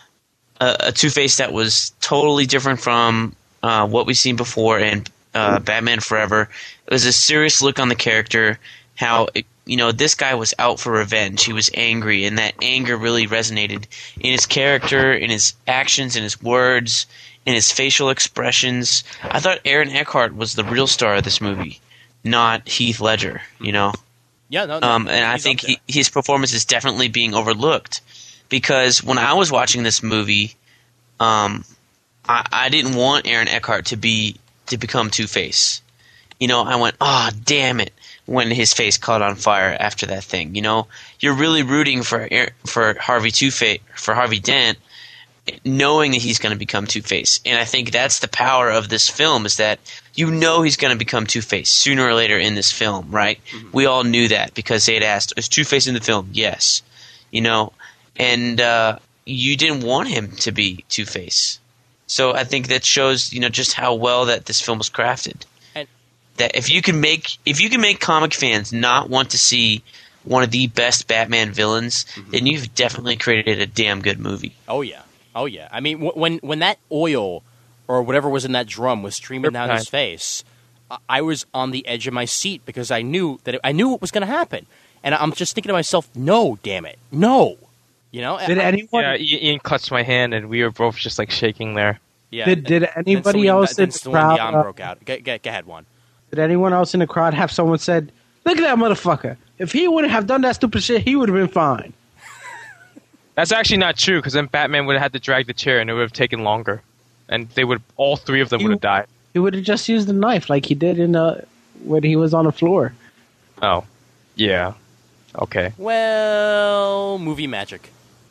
S3: a, a Two-Face that was totally different from uh, what we've seen before in uh, Batman Forever. It was a serious look on the character. How it, you know this guy was out for revenge. He was angry, and that anger really resonated in his character, in his actions, in his words, in his facial expressions. I thought Aaron Eckhart was the real star of this movie, not Heath Ledger. You know.
S2: Yeah, no, no,
S3: Um, and I
S2: he's
S3: think
S2: up there.
S3: he, his performance is definitely being overlooked because when I was watching this movie, um, I, I didn't want Aaron Eckhart to be to become Two-Face. You know, I went, "Ah, oh, damn it!" when his face caught on fire after that thing. You know, you're really rooting for for Harvey Two-Face for Harvey Dent, knowing that he's going to become Two-Face. And I think that's the power of this film is that you know he's going to become Two-Face sooner or later in this film, right? Mm-hmm. We all knew that because they had asked, "Is Two-Face in the film?" Yes. You know, and uh, you didn't want him to be Two-Face. So I think that shows, you know, just how well that this film was crafted.
S2: And
S3: that if you can make if you can make comic fans not want to see one of the best Batman villains, mm-hmm. then you've definitely created a damn good movie.
S2: Oh yeah. Oh yeah. I mean, w- when when that oil or whatever was in that drum was streaming down his face, I-, I was on the edge of my seat because I knew that it- I knew what was going to happen, and I'm just thinking to myself, "No, damn it, no." You know?
S4: Did
S2: I-
S4: anyone?
S5: Yeah, Ian clutched my hand, and we were both just like shaking there.
S2: Yeah.
S4: Did did
S2: then
S4: anybody
S2: Celine-
S4: else
S2: then
S4: in the
S2: Celine
S4: crowd?
S2: Dion
S4: uh,
S2: broke out. Go, go, go ahead, one.
S4: Did anyone else in the crowd have someone said, "Look at that motherfucker! If he wouldn't have done that stupid shit, he would have been fine."
S5: That's actually not true, because then Batman would have had to drag the chair, and it would have taken longer, and they would all three of them
S4: You-
S5: would have died.
S4: He would have just used the knife like he did in uh, when he was on the floor.
S5: Oh, yeah, okay.
S2: Well, movie magic.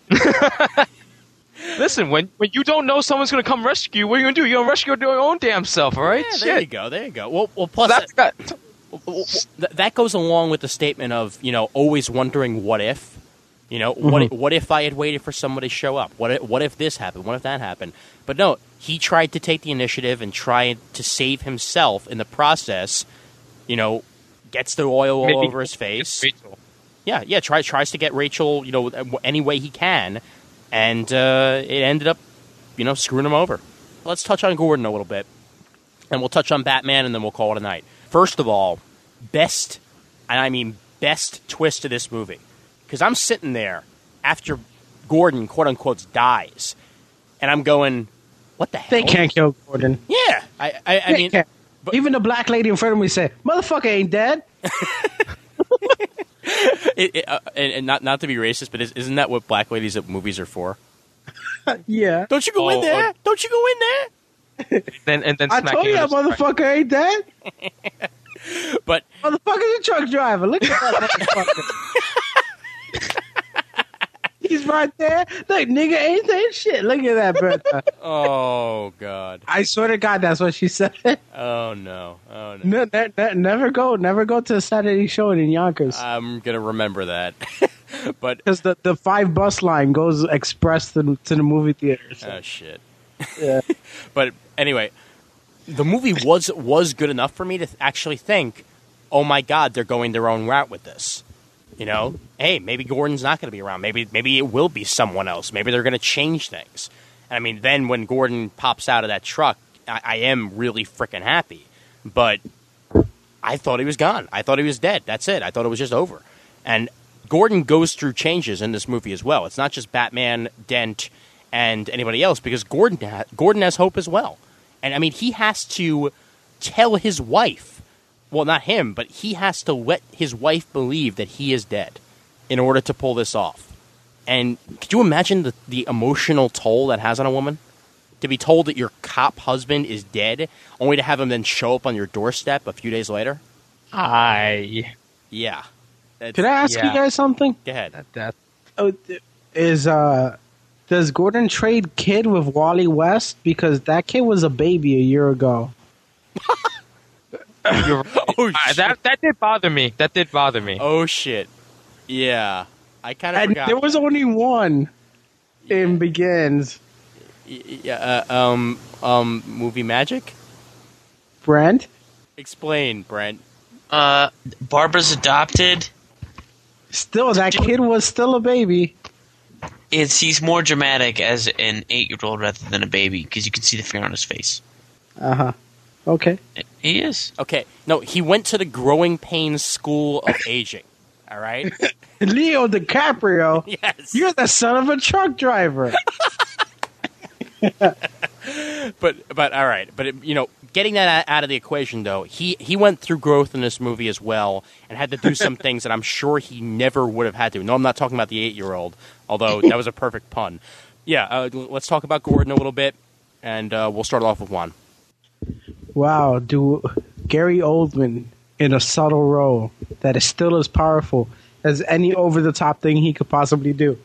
S5: Listen, when when you don't know someone's gonna come rescue you, what are you gonna do? You're gonna rescue your own damn self, all right?
S2: Yeah,
S5: Shit.
S2: there you go. There you go. Well, well plus
S5: That's
S2: that,
S5: got-
S2: th- that goes along with the statement of you know always wondering what if. You know,
S4: Mm-hmm.
S2: what if, what if I had waited for somebody to show up? What if, what if this happened? What if that happened? But no, he tried to take the initiative and try to save himself in the process. You know, gets the oil all
S5: Maybe-
S2: over his face.
S5: Rachel.
S2: Yeah, yeah. Tries tries to get Rachel, you know, any way he can, and uh, it ended up, you know, screwing him over. Let's touch on Gordon a little bit, and we'll touch on Batman, and then we'll call it a night. First of all, best, and I mean best twist to this movie, because I'm sitting there after Gordon, quote unquote, dies, and I'm going, what the hell?
S4: They can't kill Gordon.
S2: Yeah, I, I, I
S4: They
S2: mean,
S4: can't.
S2: but-
S4: Even the black lady in front of me said, "Motherfucker ain't dead."
S2: it, it, uh, and, and not not to be racist, but is, isn't that what black ladies at movies are for?
S4: Yeah.
S2: Don't you go in
S5: Oh,
S2: there?
S5: uh,
S2: Don't you go in there?
S5: Then and then
S4: I
S5: smacking
S4: told you
S5: him
S4: that
S5: in the-
S4: motherfucker ain't dead.
S2: But
S4: Motherfucker's a truck driver. Look at that motherfucker. He's right there. Look, nigga ain't saying shit. Look at that, Bertha.
S2: oh god,
S4: I swear to God, that's what she said.
S2: oh no, oh no.
S4: No, ne- ne- never go, never go to a Saturday show in Yonkers.
S2: I'm gonna remember that. But
S4: Because the, the five bus line goes express to, to the movie theater. So,
S2: oh shit.
S4: yeah.
S2: But anyway, the movie was was good enough for me to th- actually think, oh my god, they're going their own route with this. You know, hey, maybe Gordon's not going to be around. Maybe maybe it will be someone else. Maybe they're going to change things. And I mean, then when Gordon pops out of that truck, I, I am really freaking happy. But I thought he was gone. I thought he was dead. That's it. I thought it was just over. And Gordon goes through changes in this movie as well. It's not just Batman, Dent, and anybody else, because Gordon ha- Gordon has hope as well. And I mean, he has to tell his wife. Well, not him, but he has to let his wife believe that he is dead in order to pull this off. And could you imagine the, the emotional toll that has on a woman? To be told that your cop husband is dead, only to have him then show up on your doorstep a few days later?
S5: I.
S2: Yeah. That's,
S4: Could I ask
S5: yeah.
S4: you guys something?
S2: Go ahead.
S5: That, that
S4: Oh, is uh, does Gordon trade Kid with Wally West? Because that kid was a baby a year ago.
S5: You're right.
S2: Oh,
S5: Uh,
S2: shit.
S5: that that did bother me. That did bother me.
S2: Oh, shit. Yeah. I kind of
S4: And
S2: forgot.
S4: there was only one in Begins.
S2: Yeah, uh, um, um, movie magic?
S4: Brent?
S2: Explain, Brent.
S3: Uh, Barbara's adopted.
S4: Still, that kid was still a baby.
S3: It's he's more dramatic as an eight-year-old rather than a baby because you can see the fear on his face.
S4: Uh-huh. Okay.
S3: He is.
S2: Okay, no, he went to the Growing Pains School of Aging. All right?
S4: Leo DiCaprio,
S2: Yes.
S4: you're the son of a truck driver.
S2: But, but all right. But, it, you know, getting that out of the equation, though, he, he went through growth in this movie as well and had to do some things that I'm sure he never would have had to. No, I'm not talking about the eight-year-old, although that was a perfect pun. Yeah, uh, let's talk about Gordon a little bit, and uh, we'll start off with Juan.
S4: Wow, do Gary Oldman in a subtle role that is still as powerful as any over-the-top thing he could possibly do.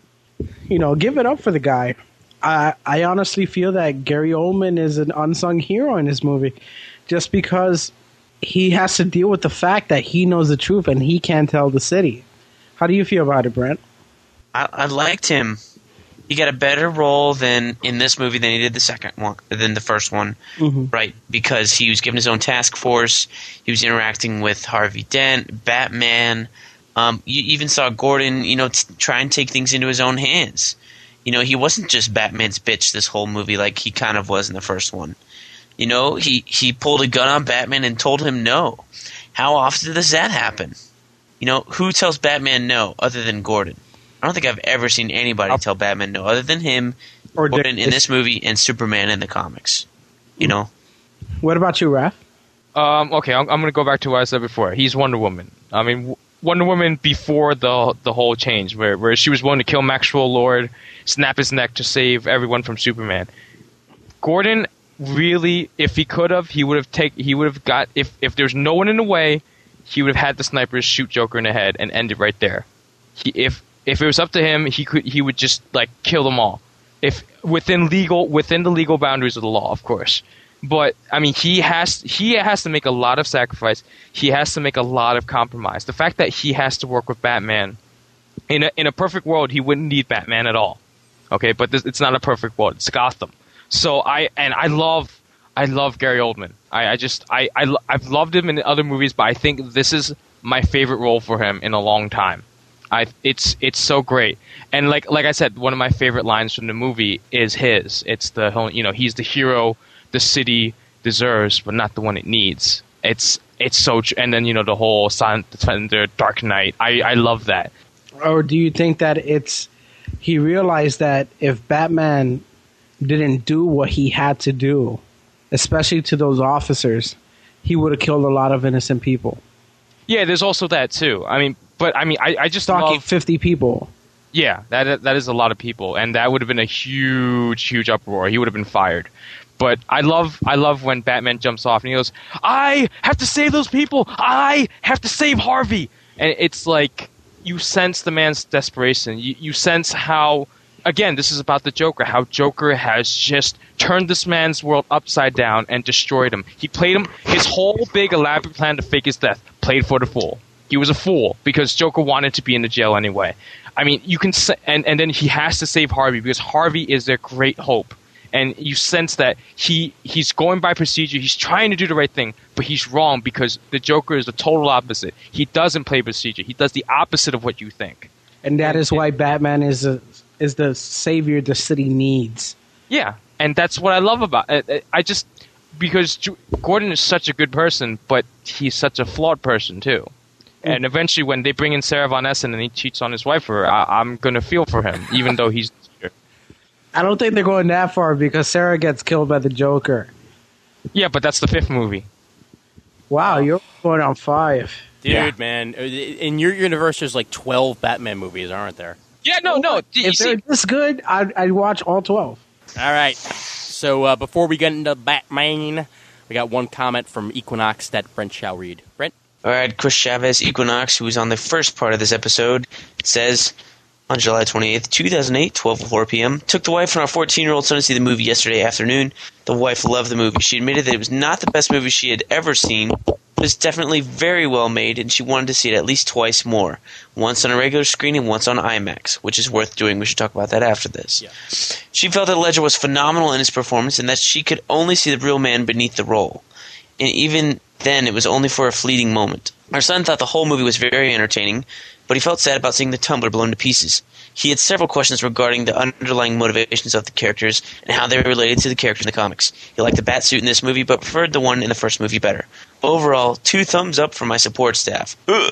S4: You know, give it up for the guy. I, I honestly feel that Gary Oldman is an unsung hero in this movie just because he has to deal with the fact that he knows the truth and he can't tell the city. How do you feel about it, Brent?
S3: I, I liked him. He got a better role than in this movie than he did the second one, than the first one,
S4: Mm-hmm.
S3: right? Because he was given his own task force. He was interacting with Harvey Dent, Batman. Um, you even saw Gordon, you know, t- try and take things into his own hands. You know, he wasn't just Batman's bitch this whole movie like he kind of was in the first one. You know, he, he pulled a gun on Batman and told him no. How often does that happen? You know, who tells Batman no other than Gordon? I don't think I've ever seen anybody tell Batman no other than him,
S4: Or
S3: Gordon
S4: Dick-
S3: in this movie, and Superman in the comics. You know?
S4: What about you, Raph?
S5: Um, okay, I'm, I'm going to go back to what I said before. He's Wonder Woman. I mean, w- Wonder Woman before the the whole change, where where she was willing to kill Maxwell Lord, snap his neck to save everyone from Superman. Gordon really, if he could have, he would have take he would have got if if there's no one in the way, he would have had the snipers shoot Joker in the head and end it right there. He, if if it was up to him, he could he would just like kill them all. If within legal within the legal boundaries of the law, of course. But I mean, he has he has to make a lot of sacrifice. He has to make a lot of compromise. The fact that he has to work with Batman in a in a perfect world, he wouldn't need Batman at all. Okay, but this, it's not a perfect world. It's Gotham. So I and I love I love Gary Oldman. I, I just I, I I've loved him in other movies, but I think this is my favorite role for him in a long time. I it's it's so great. And like like I said, one of my favorite lines from the movie is his. It's the whole, you know, he's the hero the city deserves, but not the one it needs. It's it's so tr- and then, you know, the whole Silent Defender, Dark Knight. I I love that.
S4: Or do you think that it's he realized that if Batman didn't do what he had to do, especially to those officers, he would have killed a lot of innocent people?
S5: Yeah, there's also that too. I mean, but I mean, I, I just
S4: Talking
S5: love.
S4: fifty people.
S5: Yeah, that that is a lot of people, and that would have been a huge, huge uproar. He would have been fired. But I love, I love when Batman jumps off and he goes, "I have to save those people. I have to save Harvey." And it's like you sense the man's desperation. You, you sense how, again, this is about the Joker. How Joker has just turned this man's world upside down and destroyed him. He played him his whole big elaborate plan to fake his death. Played for the fool. He was a fool because Joker wanted to be in the jail anyway. I mean, you can say, and and then he has to save Harvey because Harvey is their great hope. and you sense that he he's going by procedure. He's trying to do the right thing, but he's wrong because the Joker is the total opposite. He doesn't play procedure. He does the opposite of what you think.
S4: And that is why Batman is a, is the savior the city needs.
S5: Yeah, and that's what I love about it. I just because Gordon is such a good person, but he's such a flawed person too. And eventually, when they bring in Sarah Von Essen and he cheats on his wife for her, I, I'm gonna feel for him, even though he's.
S4: I don't think they're going that far because Sarah gets killed by the Joker.
S5: Yeah, but that's the fifth movie.
S4: Wow, you're going on five.
S2: Dude,
S5: Yeah.
S2: man, in your universe, there's like twelve Batman movies, aren't there?
S5: Yeah, no, no. You
S4: If they're
S5: see,
S4: this good, I'd, I'd watch all twelve.
S2: All right. So uh, before we get into Batman, we got one comment from Equinox that Brent shall read. Brent?
S3: All right, Chris Chavez, Equinox, who was on the first part of this episode, says, on July twenty-eighth, two thousand eight, twelve oh four p.m., took the wife and our fourteen-year-old son to see the movie yesterday afternoon. The wife loved the movie. She admitted that it was not the best movie she had ever seen, but it's definitely very well made, and she wanted to see it at least twice more. Once on a regular screen and once on IMAX, which is worth doing. We should talk about that after this.
S2: Yeah.
S3: She felt that Ledger was phenomenal in his performance and that she could only see the real man beneath the role. And even then, it was only for a fleeting moment. Our son thought the whole movie was very entertaining, but he felt sad about seeing the tumbler blown to pieces. He had several questions regarding the underlying motivations of the characters and how they related to the characters in the comics. He liked the bat suit in this movie, but preferred the one in the first movie better. Overall, two thumbs up from my support staff. Ugh.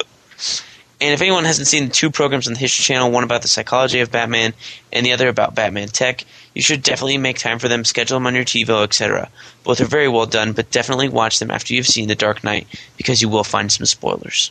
S3: And if anyone hasn't seen the two programs on the History Channel, one about the psychology of Batman and the other about Batman tech, you should definitely make time for them, schedule them on your TiVo, et cetera. Both are very well done, but definitely watch them after you've seen The Dark Knight, because you will find some spoilers.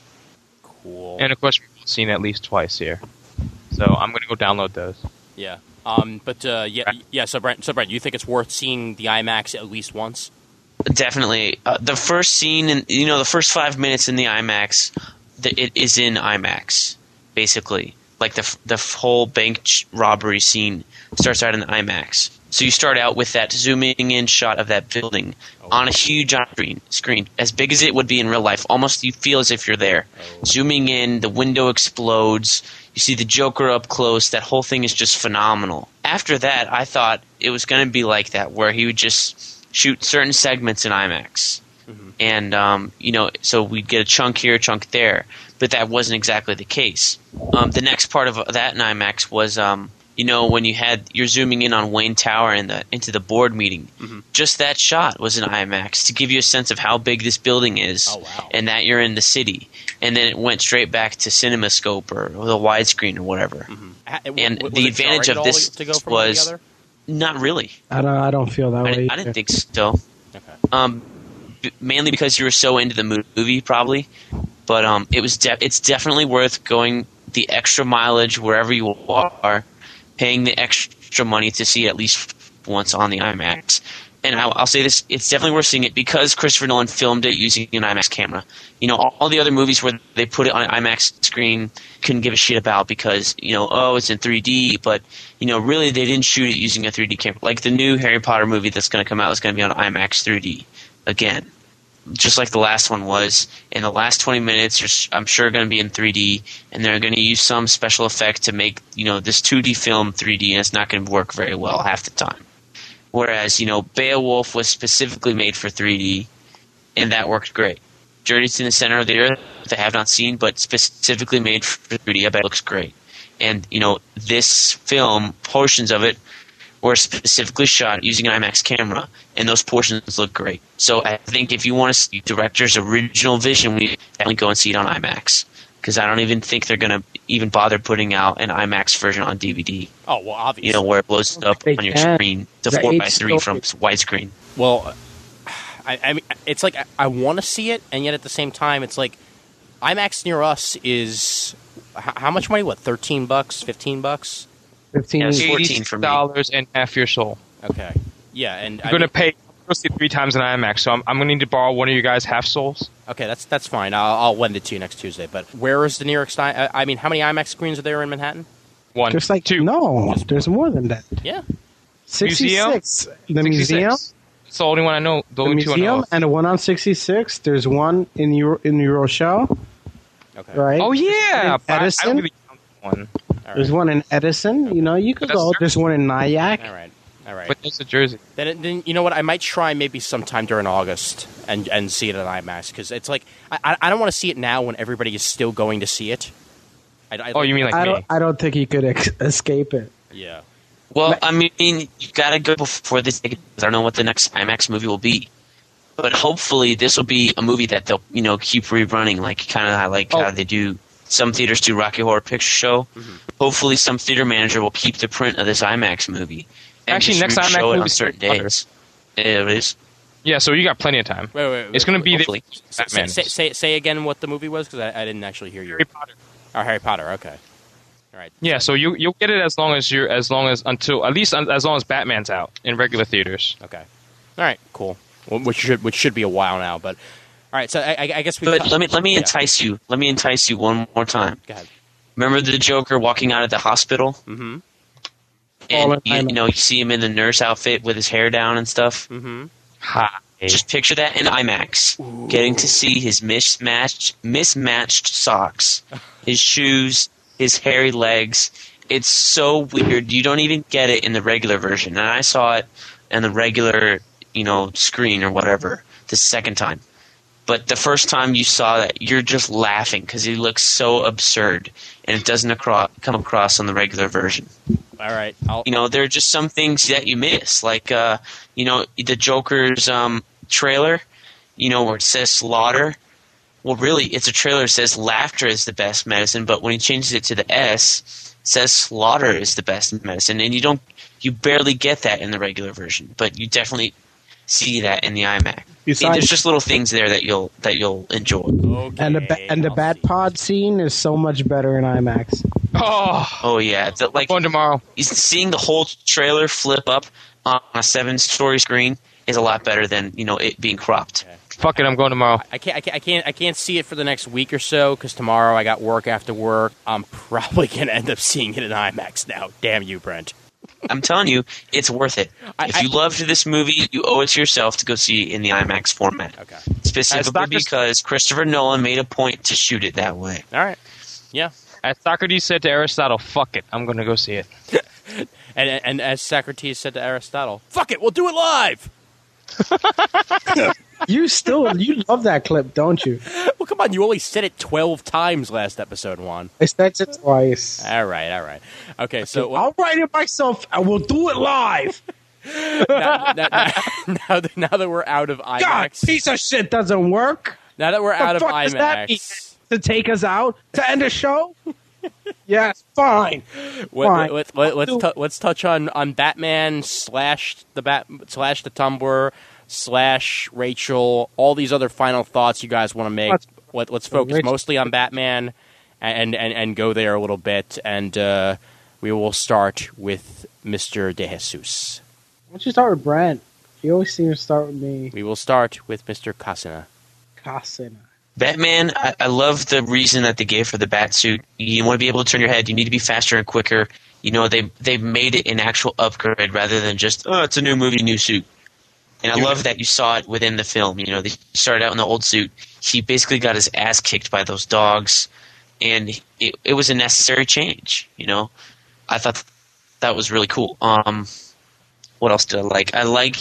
S2: Cool.
S5: and of course we've seen it at least twice here. So I'm gonna go download those.
S2: Yeah. Um, but uh, yeah, yeah. So Brent, so Brent, you think it's worth seeing the IMAX at least once?
S3: Definitely. Uh, the first scene, in, you know, the first five minutes in the IMAX, the, it is in IMAX, basically. Like the the whole bank ch- robbery scene starts out in the IMAX. So you start out with that zooming in shot of that building
S2: Oh.
S3: on a huge screen, screen, as big as it would be in real life. Almost you feel as if you're there.
S2: Oh.
S3: Zooming in, the window explodes. You see the Joker up close. That whole thing is just phenomenal. After that, I thought it was going to be like that, where he would just shoot certain segments in IMAX.
S2: Mm-hmm.
S3: And, um, you know, so we'd get a chunk here, a chunk there. But that wasn't exactly the case. Um, the next part of that in IMAX was, um, you know, when you had you're zooming in on Wayne Tower and the into the board meeting.
S2: Mm-hmm.
S3: Just that shot was in IMAX to give you a sense of how big this building is,
S2: Oh, wow.
S3: and that you're in the city. And then it went straight back to CinemaScope or, or the widescreen or whatever.
S2: Mm-hmm. Ha-
S3: And
S2: w- was
S3: the
S2: it
S3: advantage
S2: jarring
S3: of
S2: at all
S3: this
S2: to go from one to the
S3: was
S2: other?
S3: not really.
S4: I don't. I don't feel that
S3: I,
S4: way.
S3: didn't- I
S4: either.
S3: didn't think so.
S2: Okay.
S3: Um, b- mainly because you were so into the movie, probably. But um, it was de- it's definitely worth going the extra mileage wherever you are, paying the extra money to see it at least once on the IMAX. And I'll, I'll say this: it's definitely worth seeing it because Christopher Nolan filmed it using an IMAX camera. You know, all, all the other movies where they put it on an IMAX screen couldn't give a shit about because, you know, oh, it's in three D, but, you know, really they didn't shoot it using a three D camera. Like the new Harry Potter movie that's going to come out is going to be on IMAX three D again. Just like the last one was. In the last twenty minutes, you're, I'm sure going to be in three D, and they're going to use some special effect to make, you know, this two D film three D, and it's not going to work very well half the time. Whereas, you know, Beowulf was specifically made for three D, and that worked great. Journey to the Center of the Earth, I have not seen, but specifically made for three D, I bet it looks great. And, you know, this film, portions of it, were specifically shot using an IMAX camera, and those portions look great. So I think if you want to see the director's original vision, we definitely go and see it on IMAX. Because I don't even think they're going to even bother putting out an IMAX version on D V D.
S2: Oh well, obviously.
S3: You know, where it blows up
S4: They
S3: on your
S4: can.
S3: screen to
S4: The
S3: four
S4: H
S3: by three
S4: D
S3: from widescreen.
S2: Well, I, I mean, it's like I, I want to see it, and yet at the same time, it's like IMAX near us is h- how much money? What, thirteen bucks, fifteen bucks?
S4: Fifteen.
S3: Yes.
S4: years.
S3: fourteen for me.
S5: dollars and half your soul.
S2: Okay, yeah, and
S5: You're
S2: I
S5: gonna
S2: mean-
S5: pay mostly three times an IMAX, so I'm, I'm gonna need to borrow one of you guys' half souls.
S2: Okay, that's that's fine. I'll, I'll lend it to you next Tuesday. But where is the New York Stein? I, I mean, how many IMAX screens are there in Manhattan?
S5: One,
S4: There's like
S5: two,
S4: no. There's more than that.
S2: Yeah.
S4: Sixty-six. The museum.
S5: sixty-six. It's the only one I know. The,
S4: The
S5: only two I know.
S4: museum
S5: of.
S4: and the one on sixty-six. There's one in Euro, in New Rochelle,
S2: Okay.
S4: right?
S5: Oh yeah,
S4: In
S5: but I, I
S4: Edison.
S5: don't really count one.
S2: All right.
S4: There's one in Edison. You know, you could
S5: That's
S4: go.
S5: true.
S4: There's one in Nyack.
S2: All right. All right.
S5: But there's a jersey.
S2: Then, then you know what? I might try maybe sometime during August and and see it at IMAX because it's like I I don't want to see it now when everybody is still going to see it. I, I,
S5: Oh, you mean like
S4: I
S5: me?
S4: don't. I don't think he could ex- escape it.
S2: Yeah.
S3: Well, I mean, you gotta go before this. I don't know what the next IMAX movie will be, but hopefully this will be a movie that they'll, you know, keep rerunning, like kind of like
S5: Oh.
S3: how they do. Some theaters do Rocky Horror Picture Show.
S2: Mm-hmm.
S3: Hopefully, some theater manager will keep the print of this IMAX movie. And
S5: Actually,
S3: just
S5: next IMAX
S3: show it
S5: movie
S3: on
S5: is
S3: certain
S5: Harry Potter.
S3: days. It is.
S5: Yeah, so you got plenty of time.
S2: Wait, wait, wait,
S5: It's going to be
S3: hopefully.
S5: the
S2: Say,
S5: Batman.
S2: say, say, say again what the movie was because I, I didn't actually hear you.
S5: Harry Potter.
S2: Oh, Harry Potter. Okay. All right.
S5: Yeah, so you you'll get it as long as you're as long as until at least un, as long as Batman's out in regular theaters.
S2: Okay. All right. Cool. Well, which should which should be a while now, but all right. So I, I, I guess we.
S3: But let me let me
S2: Yeah.
S3: entice you. Let me entice you one more time.
S2: Go ahead.
S3: Remember the Joker walking out of the hospital?
S2: Mm-hmm.
S4: All
S3: And
S4: in
S3: you,
S4: IMAX.
S3: you know, you see him in the nurse outfit with his hair down and stuff.
S2: Mm-hmm.
S5: Ha.
S3: Just picture that in IMAX, getting to see his mismatched mismatched socks, his shoes, his hairy legs. It's so weird. You don't even get it in the regular version. And I saw it in the regular, you know, screen or whatever the second time. But the first time you saw that, you're just laughing because he looks so absurd, and it doesn't acro- come across on the regular version.
S2: All right. I'll,
S3: You know, there are just some things that you miss, like uh, you know, the Joker's um, trailer. You know, where it says slaughter. Well, really, it's a trailer that says laughter is the best medicine, but when he changes it to the S, it says slaughter is the best medicine, and you don't, you barely get that in the regular version, but you definitely see that in the IMAX.
S4: Besides-
S3: There's just little things there that you'll that you'll enjoy.
S2: okay.
S4: And the ba- and the
S2: I'll
S4: Bat
S2: see.
S4: Pod scene is so much better in IMAX.
S5: Oh,
S3: Oh yeah, the, like
S5: going tomorrow.
S3: seeing the whole trailer flip up on a seven-story screen is a lot better than, you know, it being cropped.
S5: Fuck it, I'm going tomorrow.
S2: I can't, I can't, I can't, I can't see it for the next week or so because tomorrow I got work after work. I'm probably gonna end up seeing it in IMAX now. Damn you, Brent.
S3: I'm telling you, it's worth it.
S2: I-
S3: if
S2: I-
S3: you loved this movie, you owe it to yourself to go see it in the IMAX format.
S2: Okay.
S3: Specifically
S5: As Doctor
S3: because Christopher Nolan made a point to shoot it that way.
S2: All right. Yeah.
S5: As Socrates said to Aristotle, fuck it, I'm going to go see it.
S2: And and as Socrates said to Aristotle, "Fuck it, we'll do it live."
S4: You still you love that clip, don't you?
S2: Well, come on, you only said it twelve times last episode, Juan.
S4: I said it twice.
S2: All right, all right. Okay, so
S4: I'll write it myself. I will do it live.
S2: now, now, now, now that, now that we're out of
S4: God,
S2: IMAX,
S4: piece of shit doesn't work.
S2: now that we're
S4: The
S2: out of
S4: fuck does that mean?
S2: IMAX,
S4: To take us out to end the show? Yes, fine.
S2: Let,
S4: Fine.
S2: let, let, let's
S4: I'll do-
S2: t- let's touch on, on Batman slash the bat slash the Tumblr slash Rachel. All these other final thoughts you guys want to make.
S4: Let's-
S2: Let, let's focus
S4: Rachel-
S2: mostly on Batman and and, and go there a little bit. And uh, we will start with Mister De Jesus.
S4: Why don't you start with Brent? He always seems to start with me.
S2: We will start with Mister Casina.
S4: Casina.
S3: Batman, I, I love the reason that they gave for the bat suit. You want to be able to turn your head. You need to be faster and quicker. You know, they they made it an actual upgrade rather than just, oh, it's a new movie, new suit. And I love that you saw it within the film. You know, they started out in the old suit. He basically got his ass kicked by those dogs, and it, it was a necessary change. You know, I thought that was really cool. Um, what else did I like? I like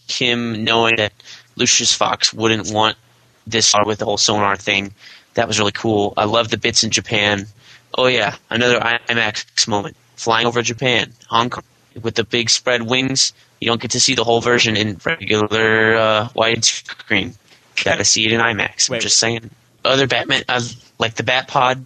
S3: him knowing that Lucius Fox wouldn't want this far with the whole sonar thing. That was really cool. I love the bits in Japan. Oh yeah, another IMAX moment. Flying over Japan, Hong Kong, with the big spread wings. You don't get to see the whole version in regular uh, widescreen. Got to see it in IMAX. I'm
S2: Wait.
S3: just saying. Other Batman, uh, like the Bat Pod,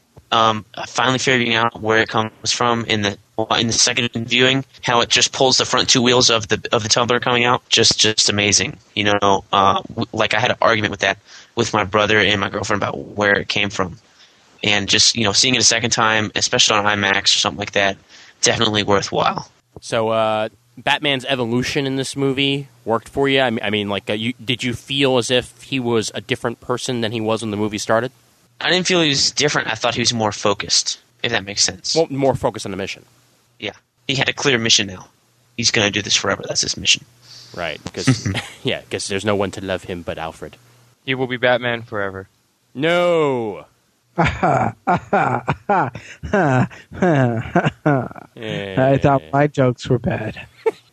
S3: um, finally figuring out where it comes from in the in the second viewing, how it just pulls the front two wheels of the of the tumbler coming out. Just just amazing. You know, uh, w- like I had an argument with that with my brother and my girlfriend about where it came from, and just you know seeing it a second time, especially on IMAX or something like that, definitely worthwhile.
S2: So, uh, Batman's evolution in this movie worked for you. I mean, I mean like, uh, you, did you feel as if he was a different person than he was when the movie started?
S3: I didn't feel he was different. I thought he was more focused, if that makes sense.
S2: Well, more focused on the mission,
S3: Yeah, he had a clear mission now. He's going to do this forever. That's his mission.
S2: right? Because yeah, because there's no one to love him but Alfred.
S5: He will be Batman forever.
S2: No.
S4: I
S2: Eh.
S4: thought my jokes were bad.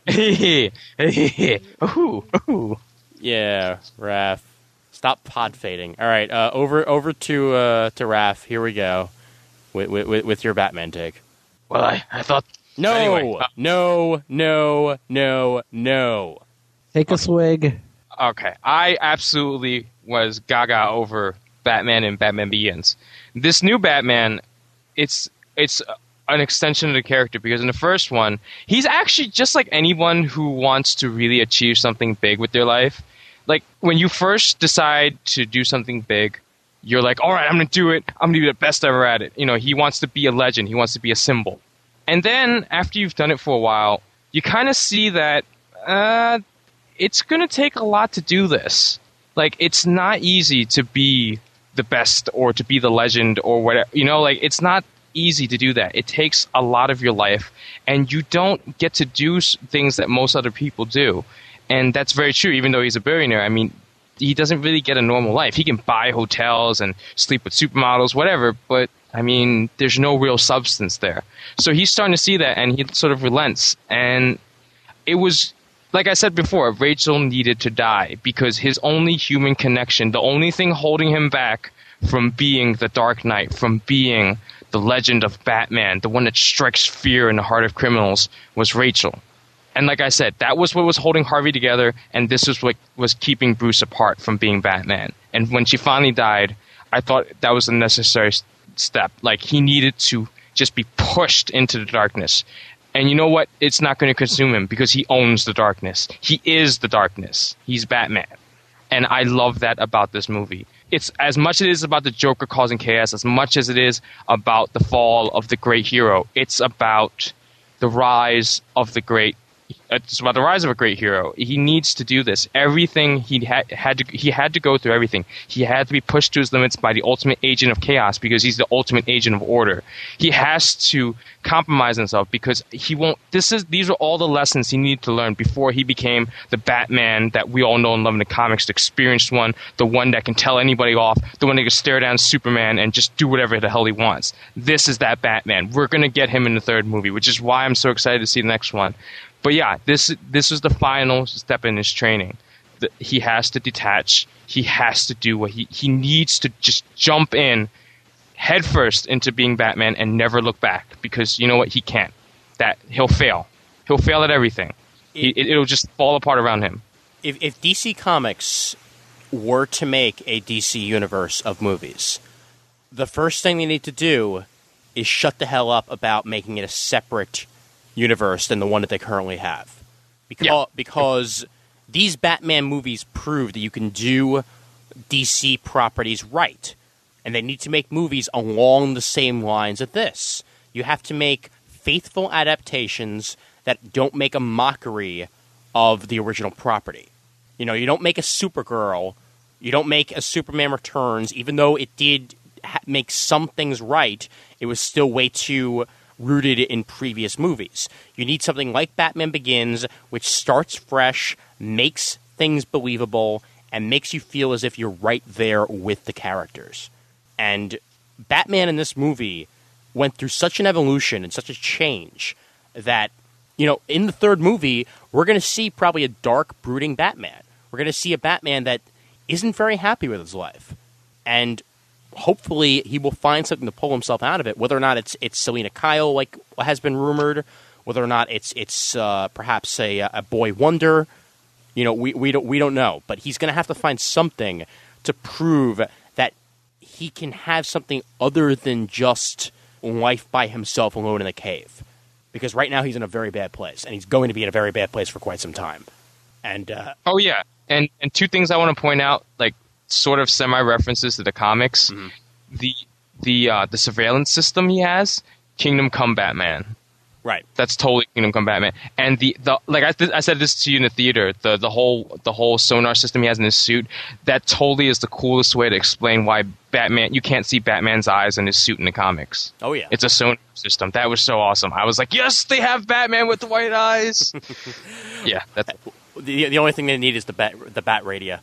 S5: ooh, ooh.
S2: Yeah, Raph. Stop pod fading. All right, uh, over over to uh, to Raph. Here we go with, with with your Batman take.
S5: Well, I, I thought...
S2: No,
S5: Anyway, uh,
S2: no, no, no, no.
S4: Take a swig.
S5: Okay, I absolutely was gaga over Batman and Batman Begins. This new Batman, it's it's an extension of the character because in the first one, he's actually just like anyone who wants to really achieve something big with their life. Like, when you first decide to do something big, you're like, all right, I'm going to do it. I'm going to be the best ever at it. You know, he wants to be a legend. He wants to be a symbol. And then, after you've done it for a while, you kind of see that uh, it's going to take a lot to do this. Like, it's not easy to be the best or to be the legend or whatever. You know, like, it's not easy to do that. It takes a lot of your life, and you don't get to do things that most other people do. And that's very true, even though he's a billionaire. I mean, he doesn't really get a normal life. He can buy hotels and sleep with supermodels, whatever, but, I mean, there's no real substance there. So he's starting to see that, and he sort of relents. And it was, like I said before, Rachel needed to die because his only human connection, the only thing holding him back from being the Dark Knight, from being the legend of Batman, the one that strikes fear in the heart of criminals, was Rachel. And like I said, that was what was holding Harvey together, and this was what was keeping Bruce apart from being Batman. And when she finally died, I thought that was a necessary step. Like, he needed to just be pushed into the darkness. And you know what? It's not going to consume him because he owns the darkness. He is the darkness. He's Batman. And I love that about this movie. It's as much as it is about the Joker causing chaos, as much as it is about the fall of the great hero. It's about the rise of the great It's about the rise of a great hero. He needs to do this. Everything he had had to he had to go through everything. He had to be pushed to his limits by the ultimate agent of chaos because he's the ultimate agent of order. He has to compromise himself because he won't. This is these are all the lessons he needed to learn before he became the Batman that we all know and love in the comics, the experienced one, the one that can tell anybody off, the one that can stare down Superman and just do whatever the hell he wants. This is that Batman. We're gonna get him in the third movie, which is why I'm so excited to see the next one. But yeah, this this is the final step in his training. The, he has to detach. He has to do what he he needs to just jump in headfirst into being Batman and never look back because you know what, he can't. That he'll fail. He'll fail at everything. He, it, it'll just fall apart around him.
S2: If, if D C Comics were to make a D C universe of movies, the first thing they need to do is shut the hell up about making it a separate universe than the one that they currently have. Because,
S5: Yeah.
S2: because these Batman movies prove that you can do D C properties right. And they need to make movies along the same lines of this. You have to make faithful adaptations that don't make a mockery of the original property. You know, you don't make a Supergirl, you don't make a Superman Returns, even though it did ha- make some things right, it was still way too rooted in previous movies. You need something like Batman Begins, which starts fresh, makes things believable, and makes you feel as if you're right there with the characters. And Batman in this movie went through such an evolution and such a change that, you know, in the third movie, we're going to see probably a dark, brooding Batman. We're going to see a Batman that isn't very happy with his life. And hopefully he will find something to pull himself out of it, whether or not it's it's Selena Kyle, like has been rumored, whether or not it's it's uh, perhaps a, a boy wonder. You know, we, we, don't, we don't know. But he's going to have to find something to prove that he can have something other than just life by himself alone in a cave. Because right now he's in a very bad place, and he's going to be in a very bad place for quite some time. And uh,
S5: Oh, yeah. And, and two things I want to point out, like, sort of semi-references to the comics.
S2: Mm-hmm.
S5: The the uh, the surveillance system he has, Kingdom Come Batman.
S2: right.
S5: That's totally Kingdom Come Batman. And the, the like I, th- I said this to you in the theater, the the whole the whole sonar system he has in his suit, that totally is the coolest way to explain why Batman, you can't see Batman's eyes in his suit in the comics.
S2: Oh, yeah.
S5: It's a sonar system. That was so awesome. I was like, yes, they have Batman with the white eyes. Yeah, that's
S2: The, the only thing they need is the bat, the bat radio.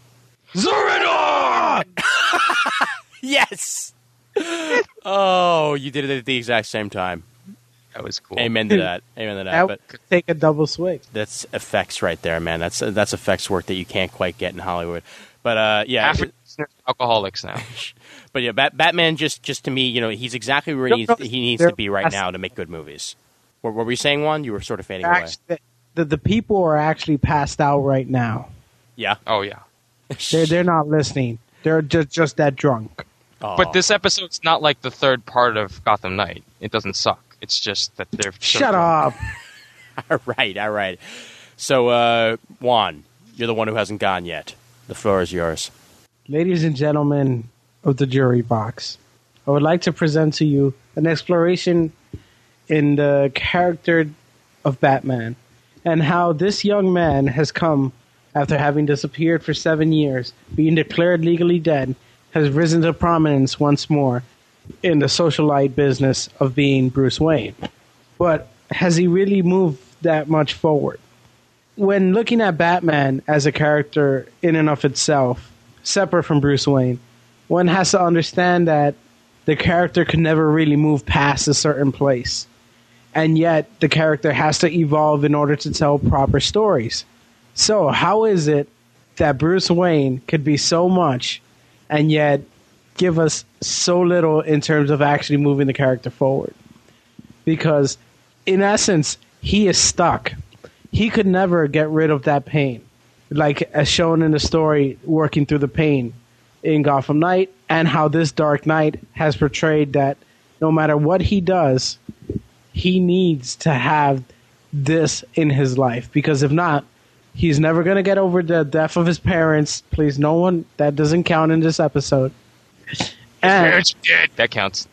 S5: Zoradon!
S2: Yes! Oh, you did it at the exact same time.
S5: That was cool.
S2: Amen to that. Amen to that.
S4: That
S2: But
S4: could take a double swing.
S2: that's effects right there, man. That's that's effects work that you can't quite get in Hollywood. But uh, yeah,
S5: Half of listeners are alcoholics now.
S2: but yeah, Bat- Batman just just to me, you know, he's exactly where he
S4: No,
S2: needs,
S4: no,
S2: he needs
S4: they're-
S2: to be right now to make good movies. What, what were you saying, Juan? You were sort of fading away.
S4: Actually, the the people are actually passed out right now.
S2: Yeah.
S5: Oh yeah.
S4: They're they're not listening. They're just just that drunk.
S2: Oh.
S5: But this episode's not like the third part of Gotham Knight. It doesn't suck. It's just that they're so
S4: Shut
S5: drunk.
S4: up.
S2: all right, all right. So, uh, Juan, you're the one who hasn't gone yet. The floor is yours.
S4: Ladies and gentlemen of the jury box, I would like to present to you an exploration in the character of Batman and how this young man has come after having disappeared for seven years, being declared legally dead, has risen to prominence once more in the socialite business of being Bruce Wayne. But has he really moved that much forward? When looking at Batman as a character in and of itself, separate from Bruce Wayne, one has to understand that the character could never really move past a certain place. And yet, the character has to evolve in order to tell proper stories. So, how is it that Bruce Wayne could be so much and yet give us so little in terms of actually moving the character forward? Because, in essence, he is stuck. He could never get rid of that pain. Like, as shown in the story, working through the pain in Gotham Knight, and how this Dark Knight has portrayed that no matter what he does, he needs to have this in his life. Because if not, he's never going to get over the death of his parents. Please, no one, that doesn't count in this episode. And,
S5: That counts.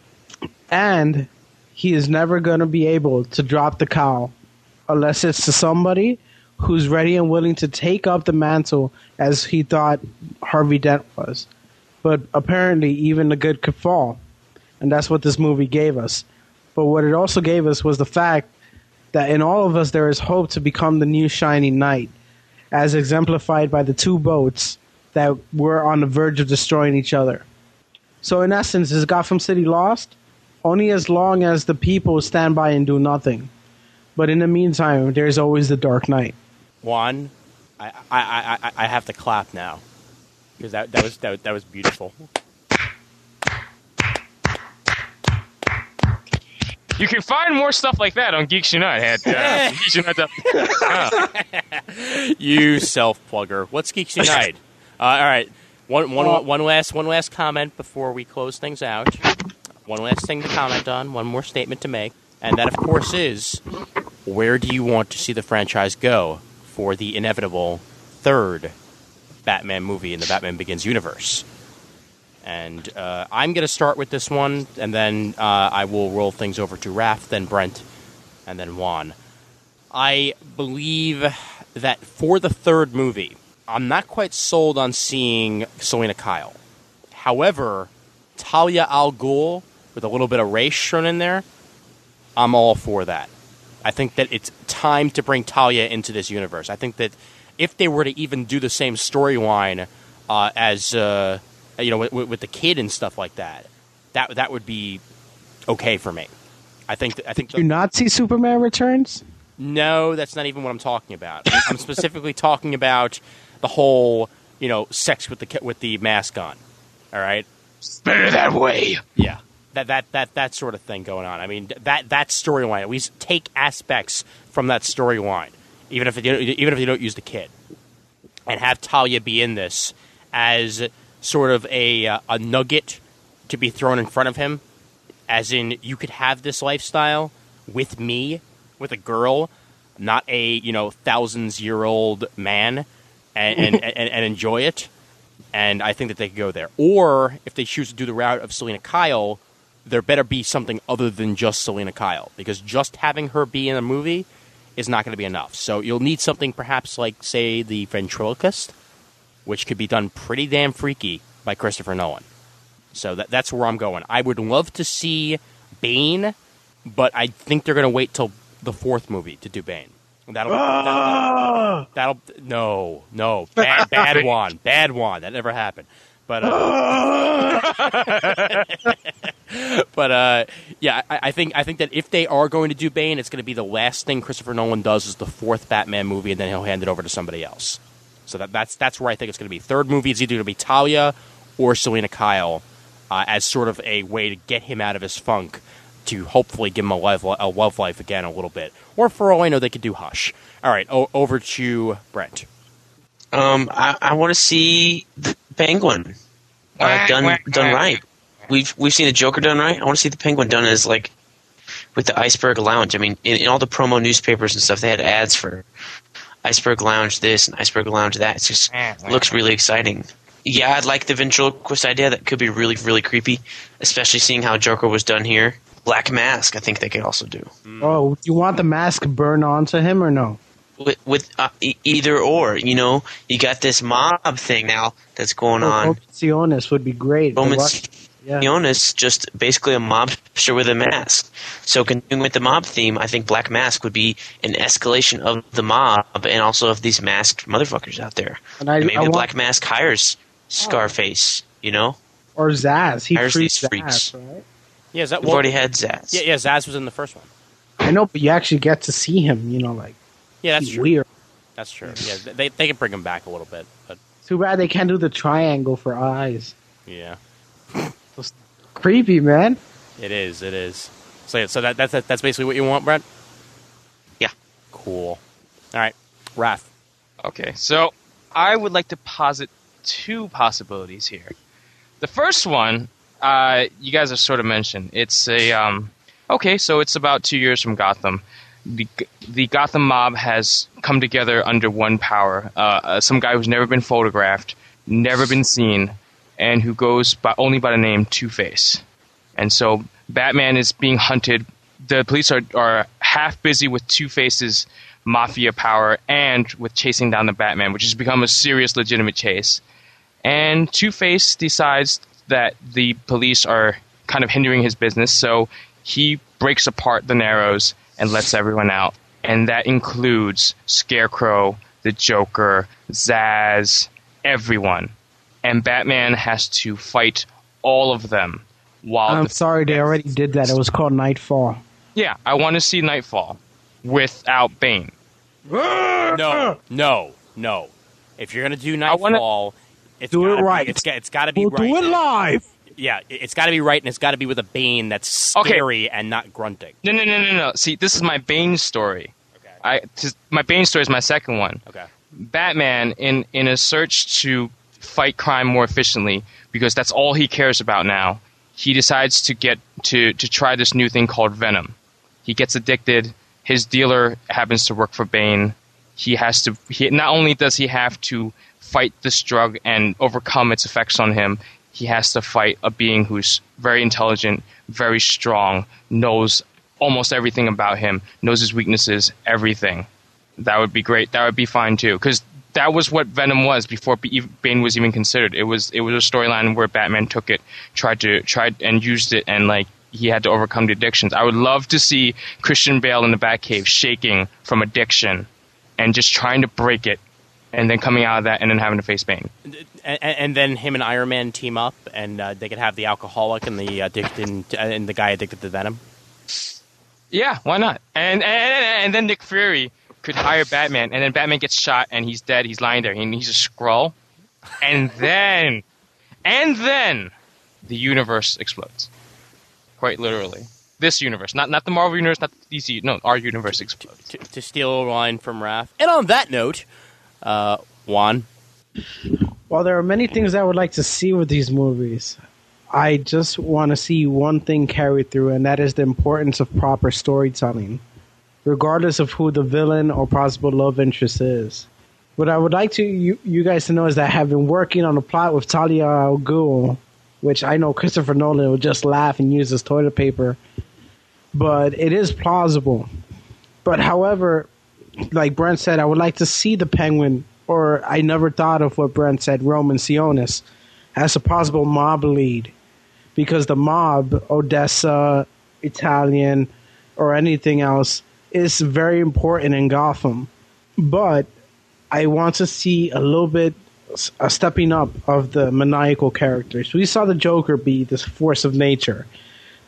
S4: and he is never going to be able to drop the cowl unless it's to somebody who's ready and willing to take up the mantle as he thought Harvey Dent was. But apparently, even the good could fall. And that's what this movie gave us. But what it also gave us was the fact that in all of us there is hope to become the new shining knight, as exemplified by the two boats that were on the verge of destroying each other. So in essence, is Gotham City lost? Only as long as the people stand by and do nothing. But in the meantime, there's always the Dark Knight.
S2: Juan, I, I, I, I have to clap now because that, that was that, that was beautiful.
S5: You can find more stuff like that on Geeks Unite at uh, geeks unite dot com.
S2: You self-plugger. What's Geeks Unite? Uh, all right. One, one, one last one last comment before we close things out. One last thing to comment on. One more statement to make. And that, of course, is where do you want to see the franchise go for the inevitable third Batman movie in the Batman Begins universe? And uh, I'm going to start with this one, and then uh, I will roll things over to Raph, then Brent, and then Juan. I believe that for the third movie, I'm not quite sold on seeing Selena Kyle. However, Talia al Ghul, with a little bit of race shown in there, I'm all for that. I think that it's time to bring Talia into this universe. I think that if they were to even do the same storyline uh, as... Uh, you know, with, with the kid and stuff like that, that that would be okay for me. I think. I think.
S4: Do you not see Superman Returns?
S2: No, that's not even what I'm talking about. I'm specifically talking about the whole, you know, sex with the with the mask on. All right,
S5: Better that way.
S2: yeah, that that that that sort of thing going on. I mean, that that storyline. At least take aspects from that storyline, even if it, even if you don't use the kid, and have Talia be in this as sort of a uh, a nugget to be thrown in front of him, as in you could have this lifestyle with me, with a girl, not a you know thousands year old man, and and, and and enjoy it. And I think that they could go there. Or if they choose to do the route of Selena Kyle, there better be something other than just Selena Kyle, because just having her be in a movie is not going to be enough. So you'll need something perhaps like, say, The Ventriloquist, which could be done pretty damn freaky by Christopher Nolan. So that, that's where I'm going. I would love to see Bane, but I think they're going to wait till the fourth movie to do Bane. That'll, that'll, that'll no, no, bad, bad one, bad one. That never happened. But uh, but uh, yeah, I, I think I think that if they are going to do Bane, it's going to be the last thing Christopher Nolan does is the fourth Batman movie, and then he'll hand it over to somebody else. So that, that's that's where I think it's going to be. Third movie is either going to be Talia or Selena Kyle uh, as sort of a way to get him out of his funk, to hopefully give him a love, a love life again a little bit. Or for all I know, they could do Hush. All right, o- over to Brent.
S3: Um, I, I want to see the Penguin uh, done done right. We've we've seen the Joker done right. I want to see the Penguin done as like with the Iceberg Lounge. I mean, in, in all the promo newspapers and stuff, they had ads for Iceberg Lounge this and Iceberg Lounge that. It just looks really exciting. Yeah, I'd like the ventriloquist idea. That could be really really creepy, especially seeing how Joker was done here. Black Mask, I think they could also do.
S4: Oh, you want the mask burned onto him or no?
S3: With, with uh, e- either or, you know, you got this mob thing now that's going
S4: Oh,
S3: on.
S4: Roman Sionis would be great.
S3: Roman
S4: Yeah.
S3: Sionis, just basically a mobster with a mask. So continuing with the mob theme, I think Black Mask would be an escalation of the mob and also of these masked motherfuckers out there.
S4: And I-
S3: And maybe
S4: I
S3: the
S4: want-
S3: Black Mask hires Scarface, you know?
S4: Or Zaz. He
S3: Hires
S4: freed
S3: these freaks.
S4: Zaz, right?
S2: Yeah, is that
S3: We've
S2: well,
S3: already had Zaz.
S2: Yeah, yeah, Zaz was in the first one.
S4: I know, but you actually get to see him, you know, like,
S2: Yeah, that's
S4: he's
S2: true.
S4: weird.
S2: That's true. Yeah, they they can bring him back a little bit, but
S4: Too bad they can't do the triangle for eyes.
S2: yeah,
S4: Creepy, man.
S2: it is. It is. So yeah, so that that's that's basically what you want, Brent.
S3: Yeah.
S2: Cool. All right, Raph.
S5: Okay, so I would like to posit two possibilities here. The first one, uh, you guys have sort of mentioned. It's a um, okay, so it's about two years from Gotham. The, the Gotham mob has come together under one power. Uh, uh, some guy who's never been photographed, never been seen, and who goes by only by the name Two-Face. And so Batman is being hunted. The police are, are half busy with Two-Face's mafia power and with chasing down the Batman, which has become a serious, legitimate chase. And Two-Face decides that the police are kind of hindering his business, so he breaks apart the Narrows and lets everyone out. And that includes Scarecrow, the Joker, Zaz, everyone. And Batman has to fight all of them. While
S4: I'm
S5: the-
S4: sorry, they already did that. It was called Nightfall.
S5: Yeah, I want to see Nightfall without Bane.
S2: No, no, no. If you're gonna do
S5: I wanna-
S2: Nightfall, it's
S4: Do it
S2: gotta be-
S4: right.
S2: it's got it's got to be
S4: We'll
S2: right.
S4: do it live.
S2: Yeah, it- it's got to be right, and it's got to be with a Bane that's
S5: Okay.
S2: scary and not grunting.
S5: No, no, no, no, no. See, this is my Bane story.
S2: Okay.
S5: I just, my Bane story is my second one.
S2: Okay.
S5: Batman, in in a search to fight crime more efficiently, because that's all he cares about now, he decides to get to to try this new thing called Venom. He gets addicted. His dealer happens to work for Bane. He has to. He, not only does he have to fight this drug and overcome its effects on him, he has to fight a being who's very intelligent, very strong, knows almost everything about him, knows his weaknesses, everything. That would be great. That would be fine too, because that was what Venom was before Bane was even considered. It was it was a storyline where Batman took it, tried to tried and used it, and like he had to overcome the addictions. I would love to see Christian Bale in the Batcave shaking from addiction and just trying to break it, and then coming out of that and then having to face Bane.
S2: And, and then him and Iron Man team up, and uh, they could have the alcoholic and the addicted and the guy addicted to Venom.
S5: Yeah, why not? And and and then Nick Fury could hire Batman, and then Batman gets shot and he's dead. He's lying there, and he's a Skrull, and then and then the universe explodes, quite literally. This universe, not not the Marvel universe, not the D C. No, our universe explodes.
S2: To, to steal a line from Raph. And on that note, uh, Juan.
S4: Well, there are many things I would like to see with these movies. I just want to see one thing carried through, and that is the importance of proper storytelling, regardless of who the villain or possible love interest is. What I would like to you, you guys to know is that I have been working on a plot with Talia al Ghul, which I know Christopher Nolan would just laugh and use as toilet paper, but it is plausible. But however, like Brent said, I would like to see the Penguin, or I never thought of what Brent said, Roman Sionis, as a possible mob lead. Because the mob, Odessa, Italian, or anything else, is very important in Gotham. But I want to see a little bit, a stepping up of the maniacal characters. We saw the Joker be this force of nature.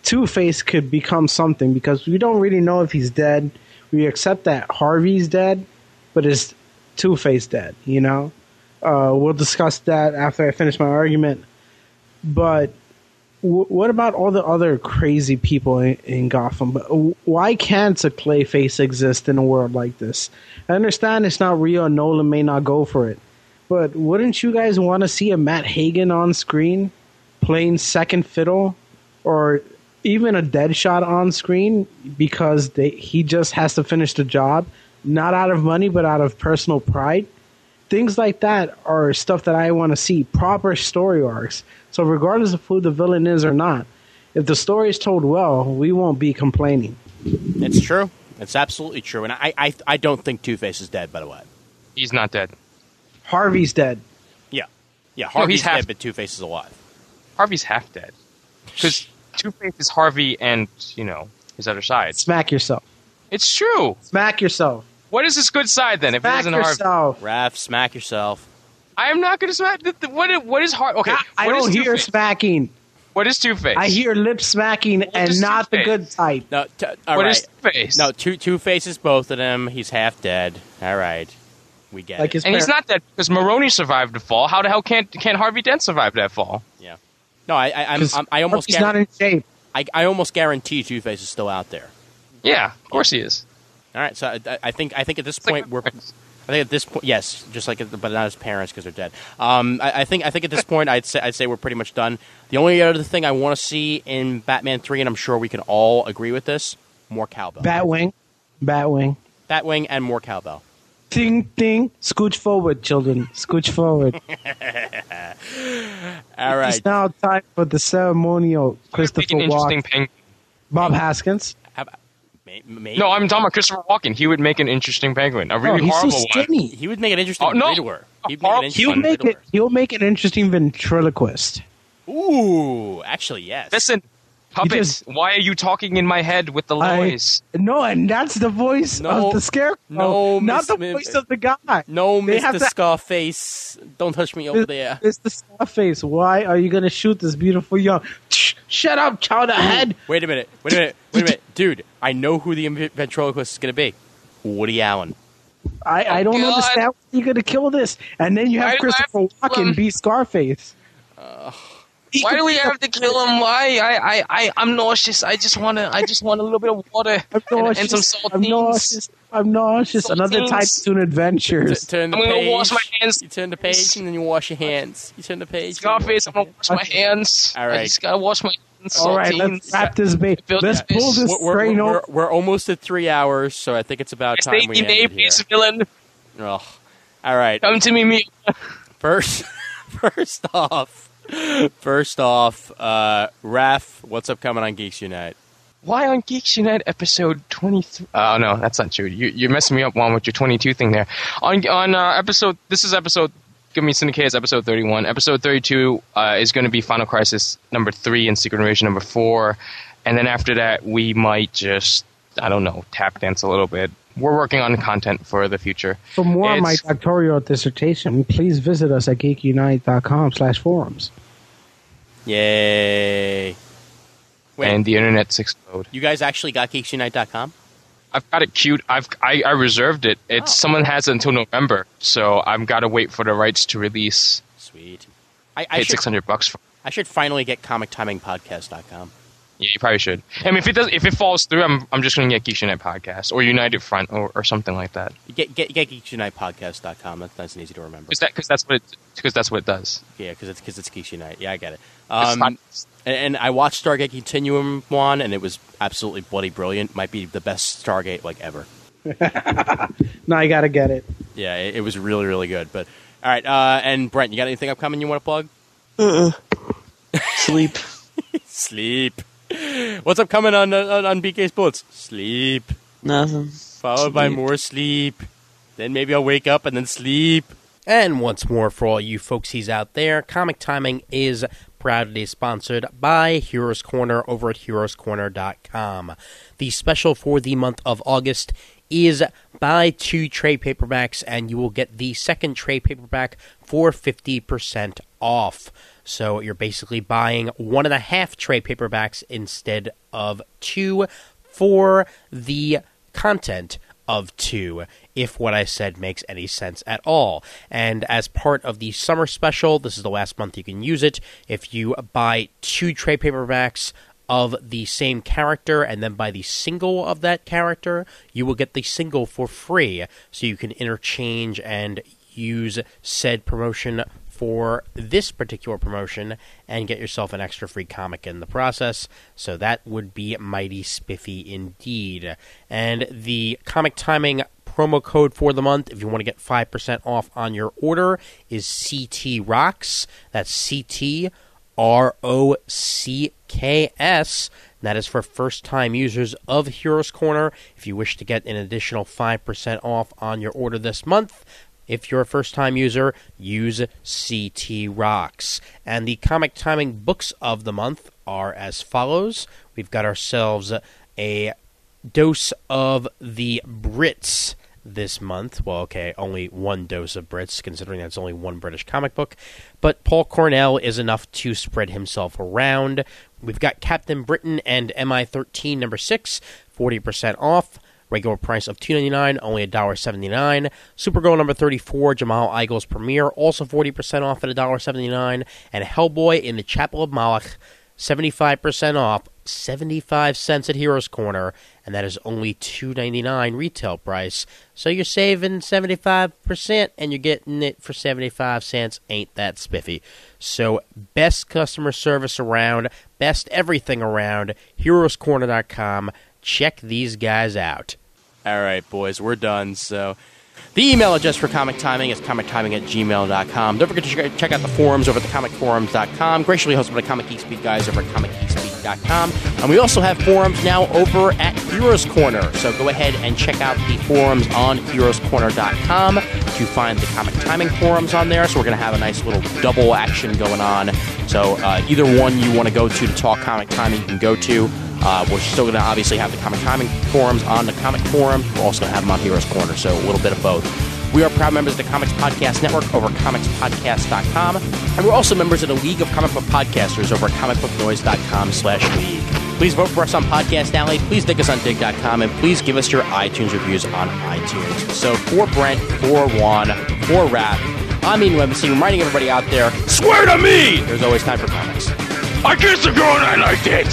S4: Two-Face could become something because we don't really know if he's dead. We accept that Harvey's dead, but is Two-Face dead, you know? Uh, we'll discuss that after I finish my argument. But w- what about all the other crazy people in, in Gotham? But why can't a Clayface exist in a world like this? I understand it's not real and Nolan may not go for it. But wouldn't you guys want to see a Matt Hagen on screen playing second fiddle? Or even a Deadshot on screen because they, he just has to finish the job, not out of money, but out of personal pride. Things like that are stuff that I want to see, proper story arcs. So regardless of who the villain is or not, if the story is told well, we won't be complaining.
S2: It's true. It's absolutely true. And I, I, I don't think Two-Face is dead, by the way.
S5: He's not dead.
S4: Harvey's dead.
S2: Yeah. Yeah, Harvey's
S5: no, he's half-
S2: dead, but Two-Face is alive.
S5: Harvey's half dead. Because Two-Face is Harvey and, you know, his other side.
S4: Smack yourself.
S5: It's true.
S4: Smack yourself.
S5: What is his good side then? If
S4: Smack
S5: it isn't Harvey,
S4: yourself.
S2: Raph, smack yourself.
S5: I am not going to smack. The, the, what? What is Harvey? Okay,
S4: I
S5: what
S4: don't
S5: is
S4: hear
S5: Two-Face?
S4: smacking.
S5: What is Two-Face?
S4: I hear lip smacking and
S5: is
S4: not the
S5: Two-Face?
S4: good type.
S2: No, t- all
S5: What
S2: right.
S5: is Two-Face?
S2: No, two Two Faces, both of them. He's half dead. All right, we get
S4: Like
S2: it.
S4: his
S5: and he's
S4: parents.
S5: not dead because Maroni survived the fall. How the hell can't can't Harvey Dent survive that fall?
S2: Yeah. No, I, I, I'm,
S4: 'Cause
S2: I'm, I almost,
S4: He's
S2: guar-
S4: not in shape.
S2: I, I almost guarantee Two Face is still out there.
S5: Yeah, of course he is.
S2: All right, so I, I think, I think at this
S5: It's like
S2: point we're.
S5: Mavericks.
S2: I think at this point, yes, just like, but not his parents because they're dead. Um, I, I think, I think at this point, I'd say, I'd say we're pretty much done. The only other thing I want to see in Batman three, and I'm sure we can all agree with this, more cowbell.
S4: Batwing. Batwing.
S2: Batwing and more cowbell.
S4: Ding, ding. Scooch forward, children. Scooch forward.
S2: All right.
S4: It's now time for the ceremonial
S5: Make
S4: Christopher
S5: an interesting
S4: Walken.
S5: penguin.
S4: Bob Haskins.
S2: How about- may- may-
S5: No, I'm talking about Christopher Walken. He would make an interesting penguin. A
S4: Oh,
S5: really
S4: he's so
S5: horrible one.
S4: skinny.
S2: He would make an interesting
S5: Oh, no.
S2: Riddler. He'd make
S5: Horrible-
S2: an interesting
S4: He'll make
S2: Riddler.
S4: it. He'll make an interesting ventriloquist.
S2: Ooh, actually, yes.
S5: Listen, Puppet,
S4: just-
S5: why are you talking in my head with the
S4: I-
S5: noise?
S4: No, and that's the voice
S2: No.
S4: of the scarecrow,
S2: No,
S4: not
S2: Miss
S4: the
S2: Mim-
S4: voice of the guy.
S2: No,
S4: They have
S2: Mister
S4: to-
S2: Scarface, don't touch me over there.
S4: It's the Scarface. Why are you gonna shoot this beautiful young? Shut up, child ahead.
S2: Wait a minute. Wait a minute. Wait a minute, dude. I know who the ventriloquist is going to be. Woody Allen.
S4: I, I don't
S5: God.
S4: understand why you're gonna kill this, and then you have
S5: Why do I
S4: Christopher
S5: have to kill him?
S4: Walken be Scarface. He
S5: Why
S4: could
S5: do we
S4: be
S5: have
S4: a-
S5: to kill him? Why? I, I, I, I'm nauseous. I just want to. I just want a little bit of water
S4: I'm
S5: and, and some
S4: nauseous.
S5: saltines.
S4: I'm nauseous. I'm nauseous. Another
S5: Saltines.
S4: Type Toon
S2: T-
S4: Adventures.
S2: turn the
S5: I'm gonna
S2: page.
S5: wash my hands.
S2: You turn the page and then you wash your hands. You turn the page. and you
S5: Scarface, I'm
S2: wash
S5: gonna wash my hands.
S2: All right.
S5: I just gotta wash my hands.
S4: All right,
S5: Saltines.
S4: let's wrap this bait.
S5: Build
S4: Let's
S5: this
S4: pull
S5: fish.
S4: this
S2: your- we're,
S4: train
S2: we're, we're,
S4: over.
S2: we're almost at three hours, so I think it's about time
S5: Stay
S2: we
S5: in
S2: end here.
S5: peace, villain.
S2: Ugh. All right.
S5: Come to me, me.
S2: First, first off, first off, uh, Raph, what's up coming on Geeks Unite?
S5: Why on Geeks Unite episode twenty-three? Oh no, that's not true. You, you're messing me up, Juan, with your twenty-two thing there. On on uh, episode, this is episode. Give me Syndicate is episode thirty-one. Episode thirty-two uh, is going to be Final Crisis number three and Secret Invasion number four, and then after that we might just I don't know tap dance a little bit. We're working on content for the future.
S4: For more on my
S5: It's-
S4: doctoral dissertation, please visit us at geekunite.com slash forums.
S2: Yay! Wait,
S5: And the internet's explode.
S2: you guys actually got geeks unite dot com?
S5: I've got it queued. I've I, I reserved it. It's
S2: Oh.
S5: someone has it until November, so I've got to wait for the rights to release.
S2: Sweet. I, I
S5: Paid
S2: should
S5: six hundred bucks for.
S2: I should finally get comic timing podcast dot com.
S5: Yeah, you probably should. I mean, if it does, if it falls through, I'm I'm just going to get Geeks Unite Podcast or United Front or, or something like that.
S2: Get get get geeks unite podcast dot com. That's nice and easy to remember.
S5: Because that because that's what it because that's what it does.
S2: Yeah, because it's because it's Geeks Unite. Yeah, I get it.
S5: It's
S2: Um,
S5: not-
S2: and, and I watched Stargate Continuum one, and it was absolutely bloody brilliant. Might be the best Stargate like ever.
S4: Now you got to get it.
S2: Yeah, it, it was really really good. But all right, uh, and Brent, you got anything upcoming you want to plug?
S3: Sleep.
S2: Sleep. What's upcoming on on, on B K's Bullets? Sleep.
S3: Nothing.
S2: Followed by
S3: Sleep.
S2: more sleep. Then maybe I'll wake up and then sleep. And once more, for all you folksies out there, Comic Timing is proudly sponsored by Heroes Corner over at heroes corner dot com. The special for the month of August is buy two trade paperbacks and you will get the second trade paperback for fifty percent off. So you're basically buying one and a half trade paperbacks instead of two for the content of two, if what I said makes any sense at all. And as part of the summer special, this is the last month you can use it. If you buy two trade paperbacks of the same character and then buy the single of that character, you will get the single for free. So you can interchange and use said promotion for this particular promotion and get yourself an extra free comic in the process. So that would be mighty spiffy indeed. And the Comic Timing promo code for the month, if you want to get five percent off on your order, is C T Rocks. That's C T R O C K S. That is for first-time users of Heroes Corner. If you wish to get an additional five percent off on your order this month, if you're a first-time user, use C T Rocks. And the Comic Timing books of the month are as follows. We've got ourselves a dose of the Brits this month. Well, okay, only one dose of Brits, considering that's only one British comic book. But Paul Cornell is enough to spread himself around. We've got Captain Britain and M I thirteen number six, forty percent off. Regular price of two dollars and ninety-nine cents, only one dollar and seventy-nine cents. Supergirl number thirty-four, Jamal Eigel's premiere, also forty percent off at one dollar and seventy-nine cents. And Hellboy in the Chapel of Malach, seventy-five percent off, seventy-five cents at Heroes Corner, and that is only two dollars and ninety-nine cents retail price. So you're saving seventy-five percent and you're getting it for seventy-five cents. Ain't that spiffy? So best customer service around, best everything around, heroes corner dot com. Check these guys out.
S7: All right, boys, we're done. So the email address for Comic Timing is comic timing at gmail dot com. Don't forget to check out the forums over at the comic forums dot com. Graciously hosted by Comic Geek Speak guys over at comic geek speak dot com. And we also have forums now over at Heroes Corner. So go ahead and check out the forums on heroes corner dot com to find the Comic Timing forums on there. So we're going to have a nice little double action going on. So uh, either one you want to go to to talk comic timing, you can go to. Uh, we're still going to obviously have the Comic Timing forums on the Comic Forum. We're also going to have them on Heroes Corner, so a little bit of both. We are proud members of the Comics Podcast Network over at comics podcast dot com, and we're also members of the League of Comic Book Podcasters over at comic book noise dot com slash league. Please vote for us on Podcast Alley, please dig us on dig dot com, and please give us your iTunes reviews on iTunes. So for Brent, for Juan, for Raph, I'm Ian Webster, reminding everybody out there,
S1: Swear to me!
S7: there's always time for comics.
S1: I kissed a girl and I liked it!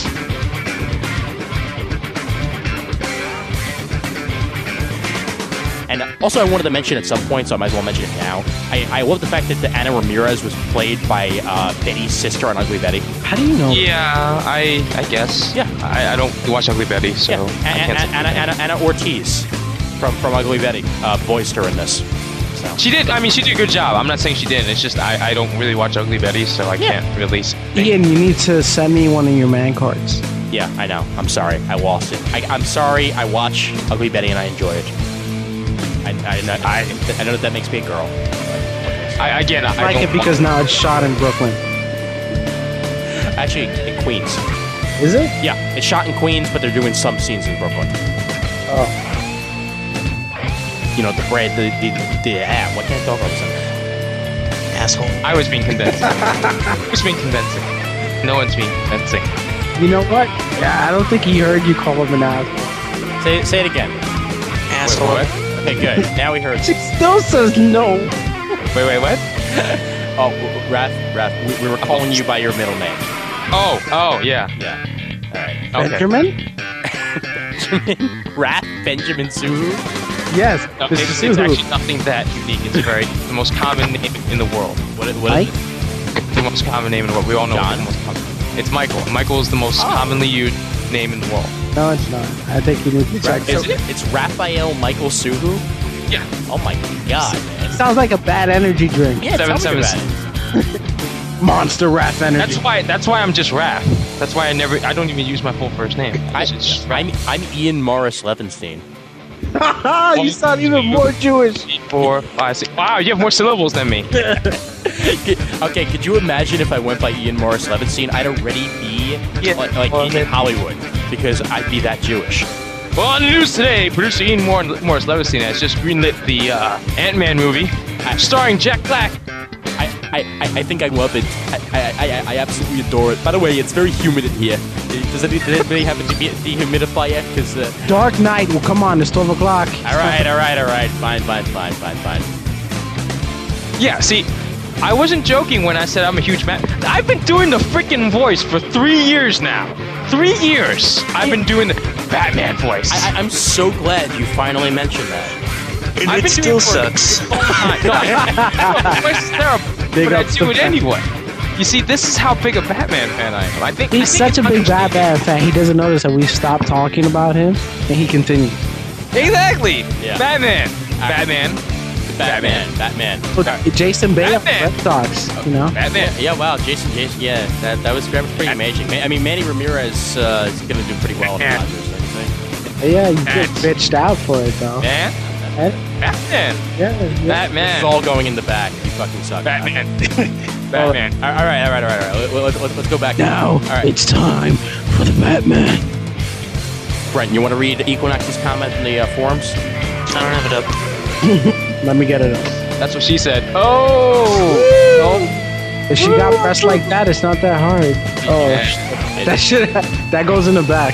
S7: And also, I wanted to mention at some point, so I might as well mention it now. I, I love the fact that the Anna Ramirez was played by uh, Betty's sister on Ugly Betty.
S4: How do you know?
S5: Yeah, I I guess.
S7: Yeah.
S5: I, I don't watch Ugly Betty, so.
S7: Yeah,
S5: I
S7: Anna,
S5: can't say
S7: Anna, Anna, Anna, Anna Ortiz from, from Ugly Betty uh, voiced her in this. So.
S5: She did. I mean, she did a good job. I'm not saying she didn't. It's just I, I don't really watch Ugly Betty, so I
S7: Yeah.
S5: can't really. Say.
S4: Ian, you need to send me one of your man cards.
S7: Yeah, I know. I'm sorry. I lost it. I, I'm sorry. I watch Ugly Betty and I enjoy it. I, I, I, I know that that makes me a girl.
S5: I, again, I,
S4: I like
S5: don't
S4: it because now it's shot in Brooklyn.
S7: Actually, in Queens.
S4: Is it?
S7: Yeah, it's shot in Queens, but they're doing some scenes in Brooklyn.
S4: Oh.
S7: You know, the bread, the, the, the, ah, what can't I talk about this?
S3: Asshole.
S5: I was being convincing. I was being convincing. No one's being convincing.
S4: You know what? Yeah, I don't think he heard you call him an asshole.
S7: Say, say it again.
S3: Asshole.
S5: Wait, what?
S7: Okay, good. Now we heard.
S4: She still says no.
S5: Wait, wait, what?
S7: Oh, Raph, Raph, we, we were calling you by your middle name.
S5: Oh, oh, yeah.
S7: Yeah. All right.
S5: Okay.
S4: Benjamin?
S7: Benjamin? Raph? Benjamin Suhu?
S4: Yes.
S5: No,
S4: Mister
S5: it's, it's
S4: Suhu.
S5: actually nothing that unique. It's very the most common name in the world.
S7: What, what
S4: Mike?
S7: is it?
S5: It's the most common name in the world. We all know
S7: John?
S5: it's the most common. It's Michael. Michael is the most
S7: Oh.
S5: commonly used name in the world.
S4: No, it's not. I think you need to check.
S7: So
S5: Is it?
S7: it's Raphael Michael Suhu?
S5: Yeah.
S7: Oh my god, man.
S4: Sounds like a bad energy drink.
S7: Yeah,
S5: Seven,
S7: tell me
S5: seven,
S7: about it.
S4: Monster Wrath energy.
S5: That's why. That's why I'm just Raph. That's why I never. I don't even use my full first name.
S7: I,
S5: It's just
S7: I'm, I'm Ian Morris Levinstein.
S4: you sound even more Jewish.
S5: Three, four, five, six. Wow, you have more syllables than me.
S7: Okay, could you imagine if I went by Ian Morris Levinstein? I'd already be
S5: Yeah,
S7: like, like
S5: well,
S7: in
S5: then-
S7: Hollywood because I'd be that Jewish.
S5: Well, on the news today, producer Ian Mor- Morris Levinstein has just greenlit the uh, Ant-Man movie, starring Jack Black.
S7: I, I, I- I think I love it. I, I, I, I absolutely adore it. By the way, it's very humid in here. Does any- does anybody have a de- dehumidifier? Because uh,
S4: Dark Knight. Well, come on, it's twelve o'clock.
S7: all right, all right, all right, fine, fine, fine, fine, fine.
S5: Yeah, see, I wasn't joking when I said I'm a huge man. I've been doing the freaking voice for three years now. Three years I've been doing the Batman voice.
S7: I, I, I'm so glad you finally mentioned that.
S3: And
S5: I've
S3: it
S5: been
S3: still
S5: doing it for-
S3: sucks.
S5: Oh my god. No, the voice is terrible,
S4: Big
S5: but I
S4: ups
S5: do
S4: to
S5: it
S4: Bat-
S5: anyway. You see, this is how big a Batman fan I am. I think
S4: He's
S5: I think
S4: such a
S5: it's
S4: big
S5: understated.
S4: Batman fan. He doesn't notice that we stopped talking about him, and he continues.
S5: Exactly.
S7: Yeah.
S5: Batman. Batman.
S7: Batman, Batman.
S4: Look, Jason Bay of the
S5: Batman.
S4: Red Sox, you know?
S5: Batman.
S7: Yeah, wow, Jason, Jason, yeah, that that was, that was pretty amazing. Ma- I mean, Manny Ramirez uh, is going to do pretty well in the
S5: Batman.
S7: Dodgers, don't you think?
S4: Yeah, you get
S5: Bat-
S4: bitched out for it, though.
S5: Man.
S4: Eh?
S5: Batman.
S4: Yeah, yeah.
S7: This
S5: Batman.
S7: is all going in the back. You fucking suck.
S5: Batman. Batman.
S7: All right, all right, all right, all right. All right. Let, let, let, let's go back.
S4: Now
S7: all right,
S4: it's time for the Batman.
S7: Brent, you want to read Equinox's comment in the uh, forums?
S3: I don't have it up.
S4: Let me get it up.
S5: That's what she said. Oh. Oh.
S4: If she got pressed like that, it's not that hard. Oh,
S5: Yeah.
S4: sh- that shit, that goes in the back.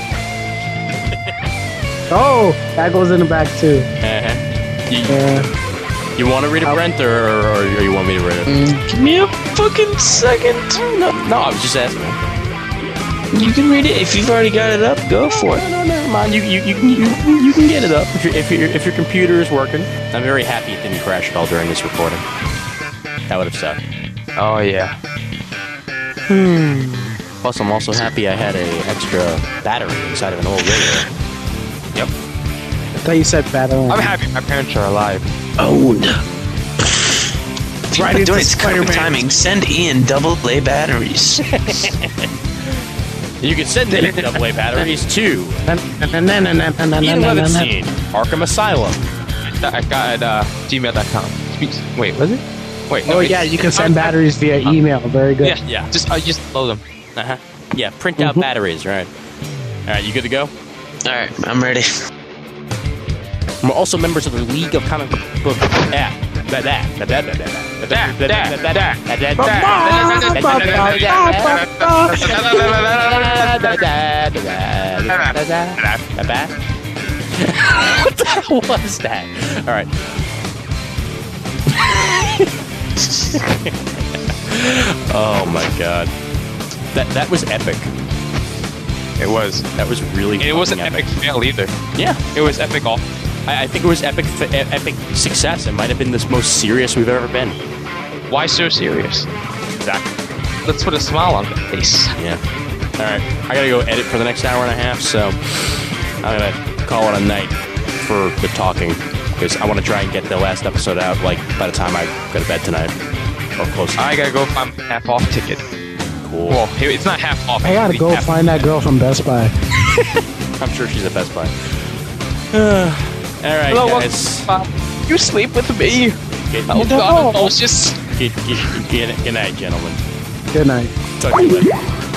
S4: Oh, that goes in the back too.
S7: Uh-huh. You,
S4: Yeah.
S7: you want to read it, Brent, or, or, or you want me to read it?
S3: Give me a fucking second.
S7: No, no, I was just asking.
S3: You can read it if you've already got it up. Go for it.
S7: No, no, never mind. You, you, you, you, you can get it up if, your if, your if your computer is working. I'm very happy it didn't crash at all during this recording. That would have sucked.
S5: Oh yeah.
S7: Plus, I'm also happy I had a extra battery inside of an old radio.
S5: Yep.
S4: I thought you said Batman.
S5: I'm happy my parents are alive.
S3: Owned. If you're
S4: Right
S3: not
S4: into
S3: doing it to comic
S4: Spider-Man.
S3: timing, send Ian double A batteries.
S7: You can send me double A batteries too. Ian
S4: Ian
S7: Levinstein, Arkham Asylum.
S5: I got at uh, gmail dot com. Speaks. Wait, was it? Wait. No,
S4: Oh
S5: it's-
S4: yeah, you can send batteries via email. Very good.
S5: Yeah,
S7: Yeah.
S5: yeah. Just I just load them.
S7: Uh huh. Yeah, print out batteries, right? All right, you good to go?
S3: All right, I'm ready.
S7: We're also members of the League of Comic Book. Yeah. That, that, that, that, that, that, that, that, that, that, that, what the hell was that? All right. Oh my god, that that was epic.
S5: It was.
S7: That was really.
S5: It wasn't
S7: fucking
S5: epic fail either.
S7: Yeah,
S5: It was epic all.
S7: I, I think it was epic. F- e- epic success. It might have been the most serious we've ever been.
S5: Why so serious?
S7: Exactly.
S5: Let's put a smile on the face.
S7: Yeah. All right. I gotta go edit for the next hour and a half, so I'm gonna call it a night for the talking because I want to try and get the last episode out like by the time I go to bed tonight or close. to
S5: I gotta go find my half off ticket.
S7: Cool.
S5: Well, it's not half off.
S4: I gotta
S5: it's
S4: go
S5: half-
S4: find that girl from Best Buy.
S7: I'm sure she's at Best Buy. All right,
S5: Hello,
S7: guys.
S5: welcome. You sleep with me.
S7: Good,
S5: Oh
S7: good,
S5: God, I was just.
S7: good, good, good, good night, gentlemen.
S4: Good night.
S7: Talk to you later.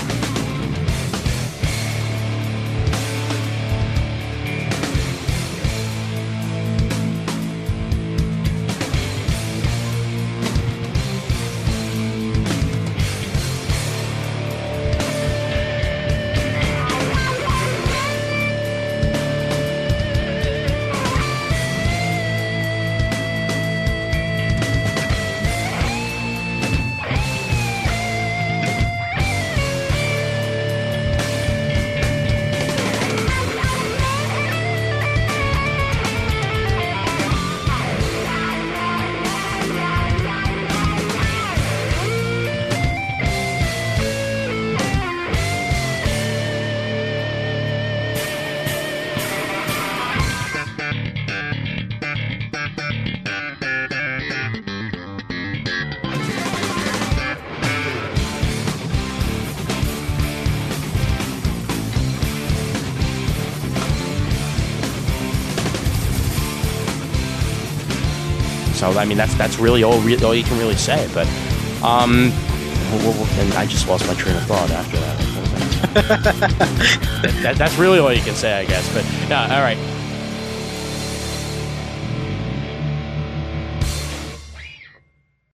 S7: So I mean, that's that's really all, re- all you can really say. But um, well, well, and I just lost my train of thought after that. What was that?
S2: that, that, that's really all you can say, I guess. But yeah, all right.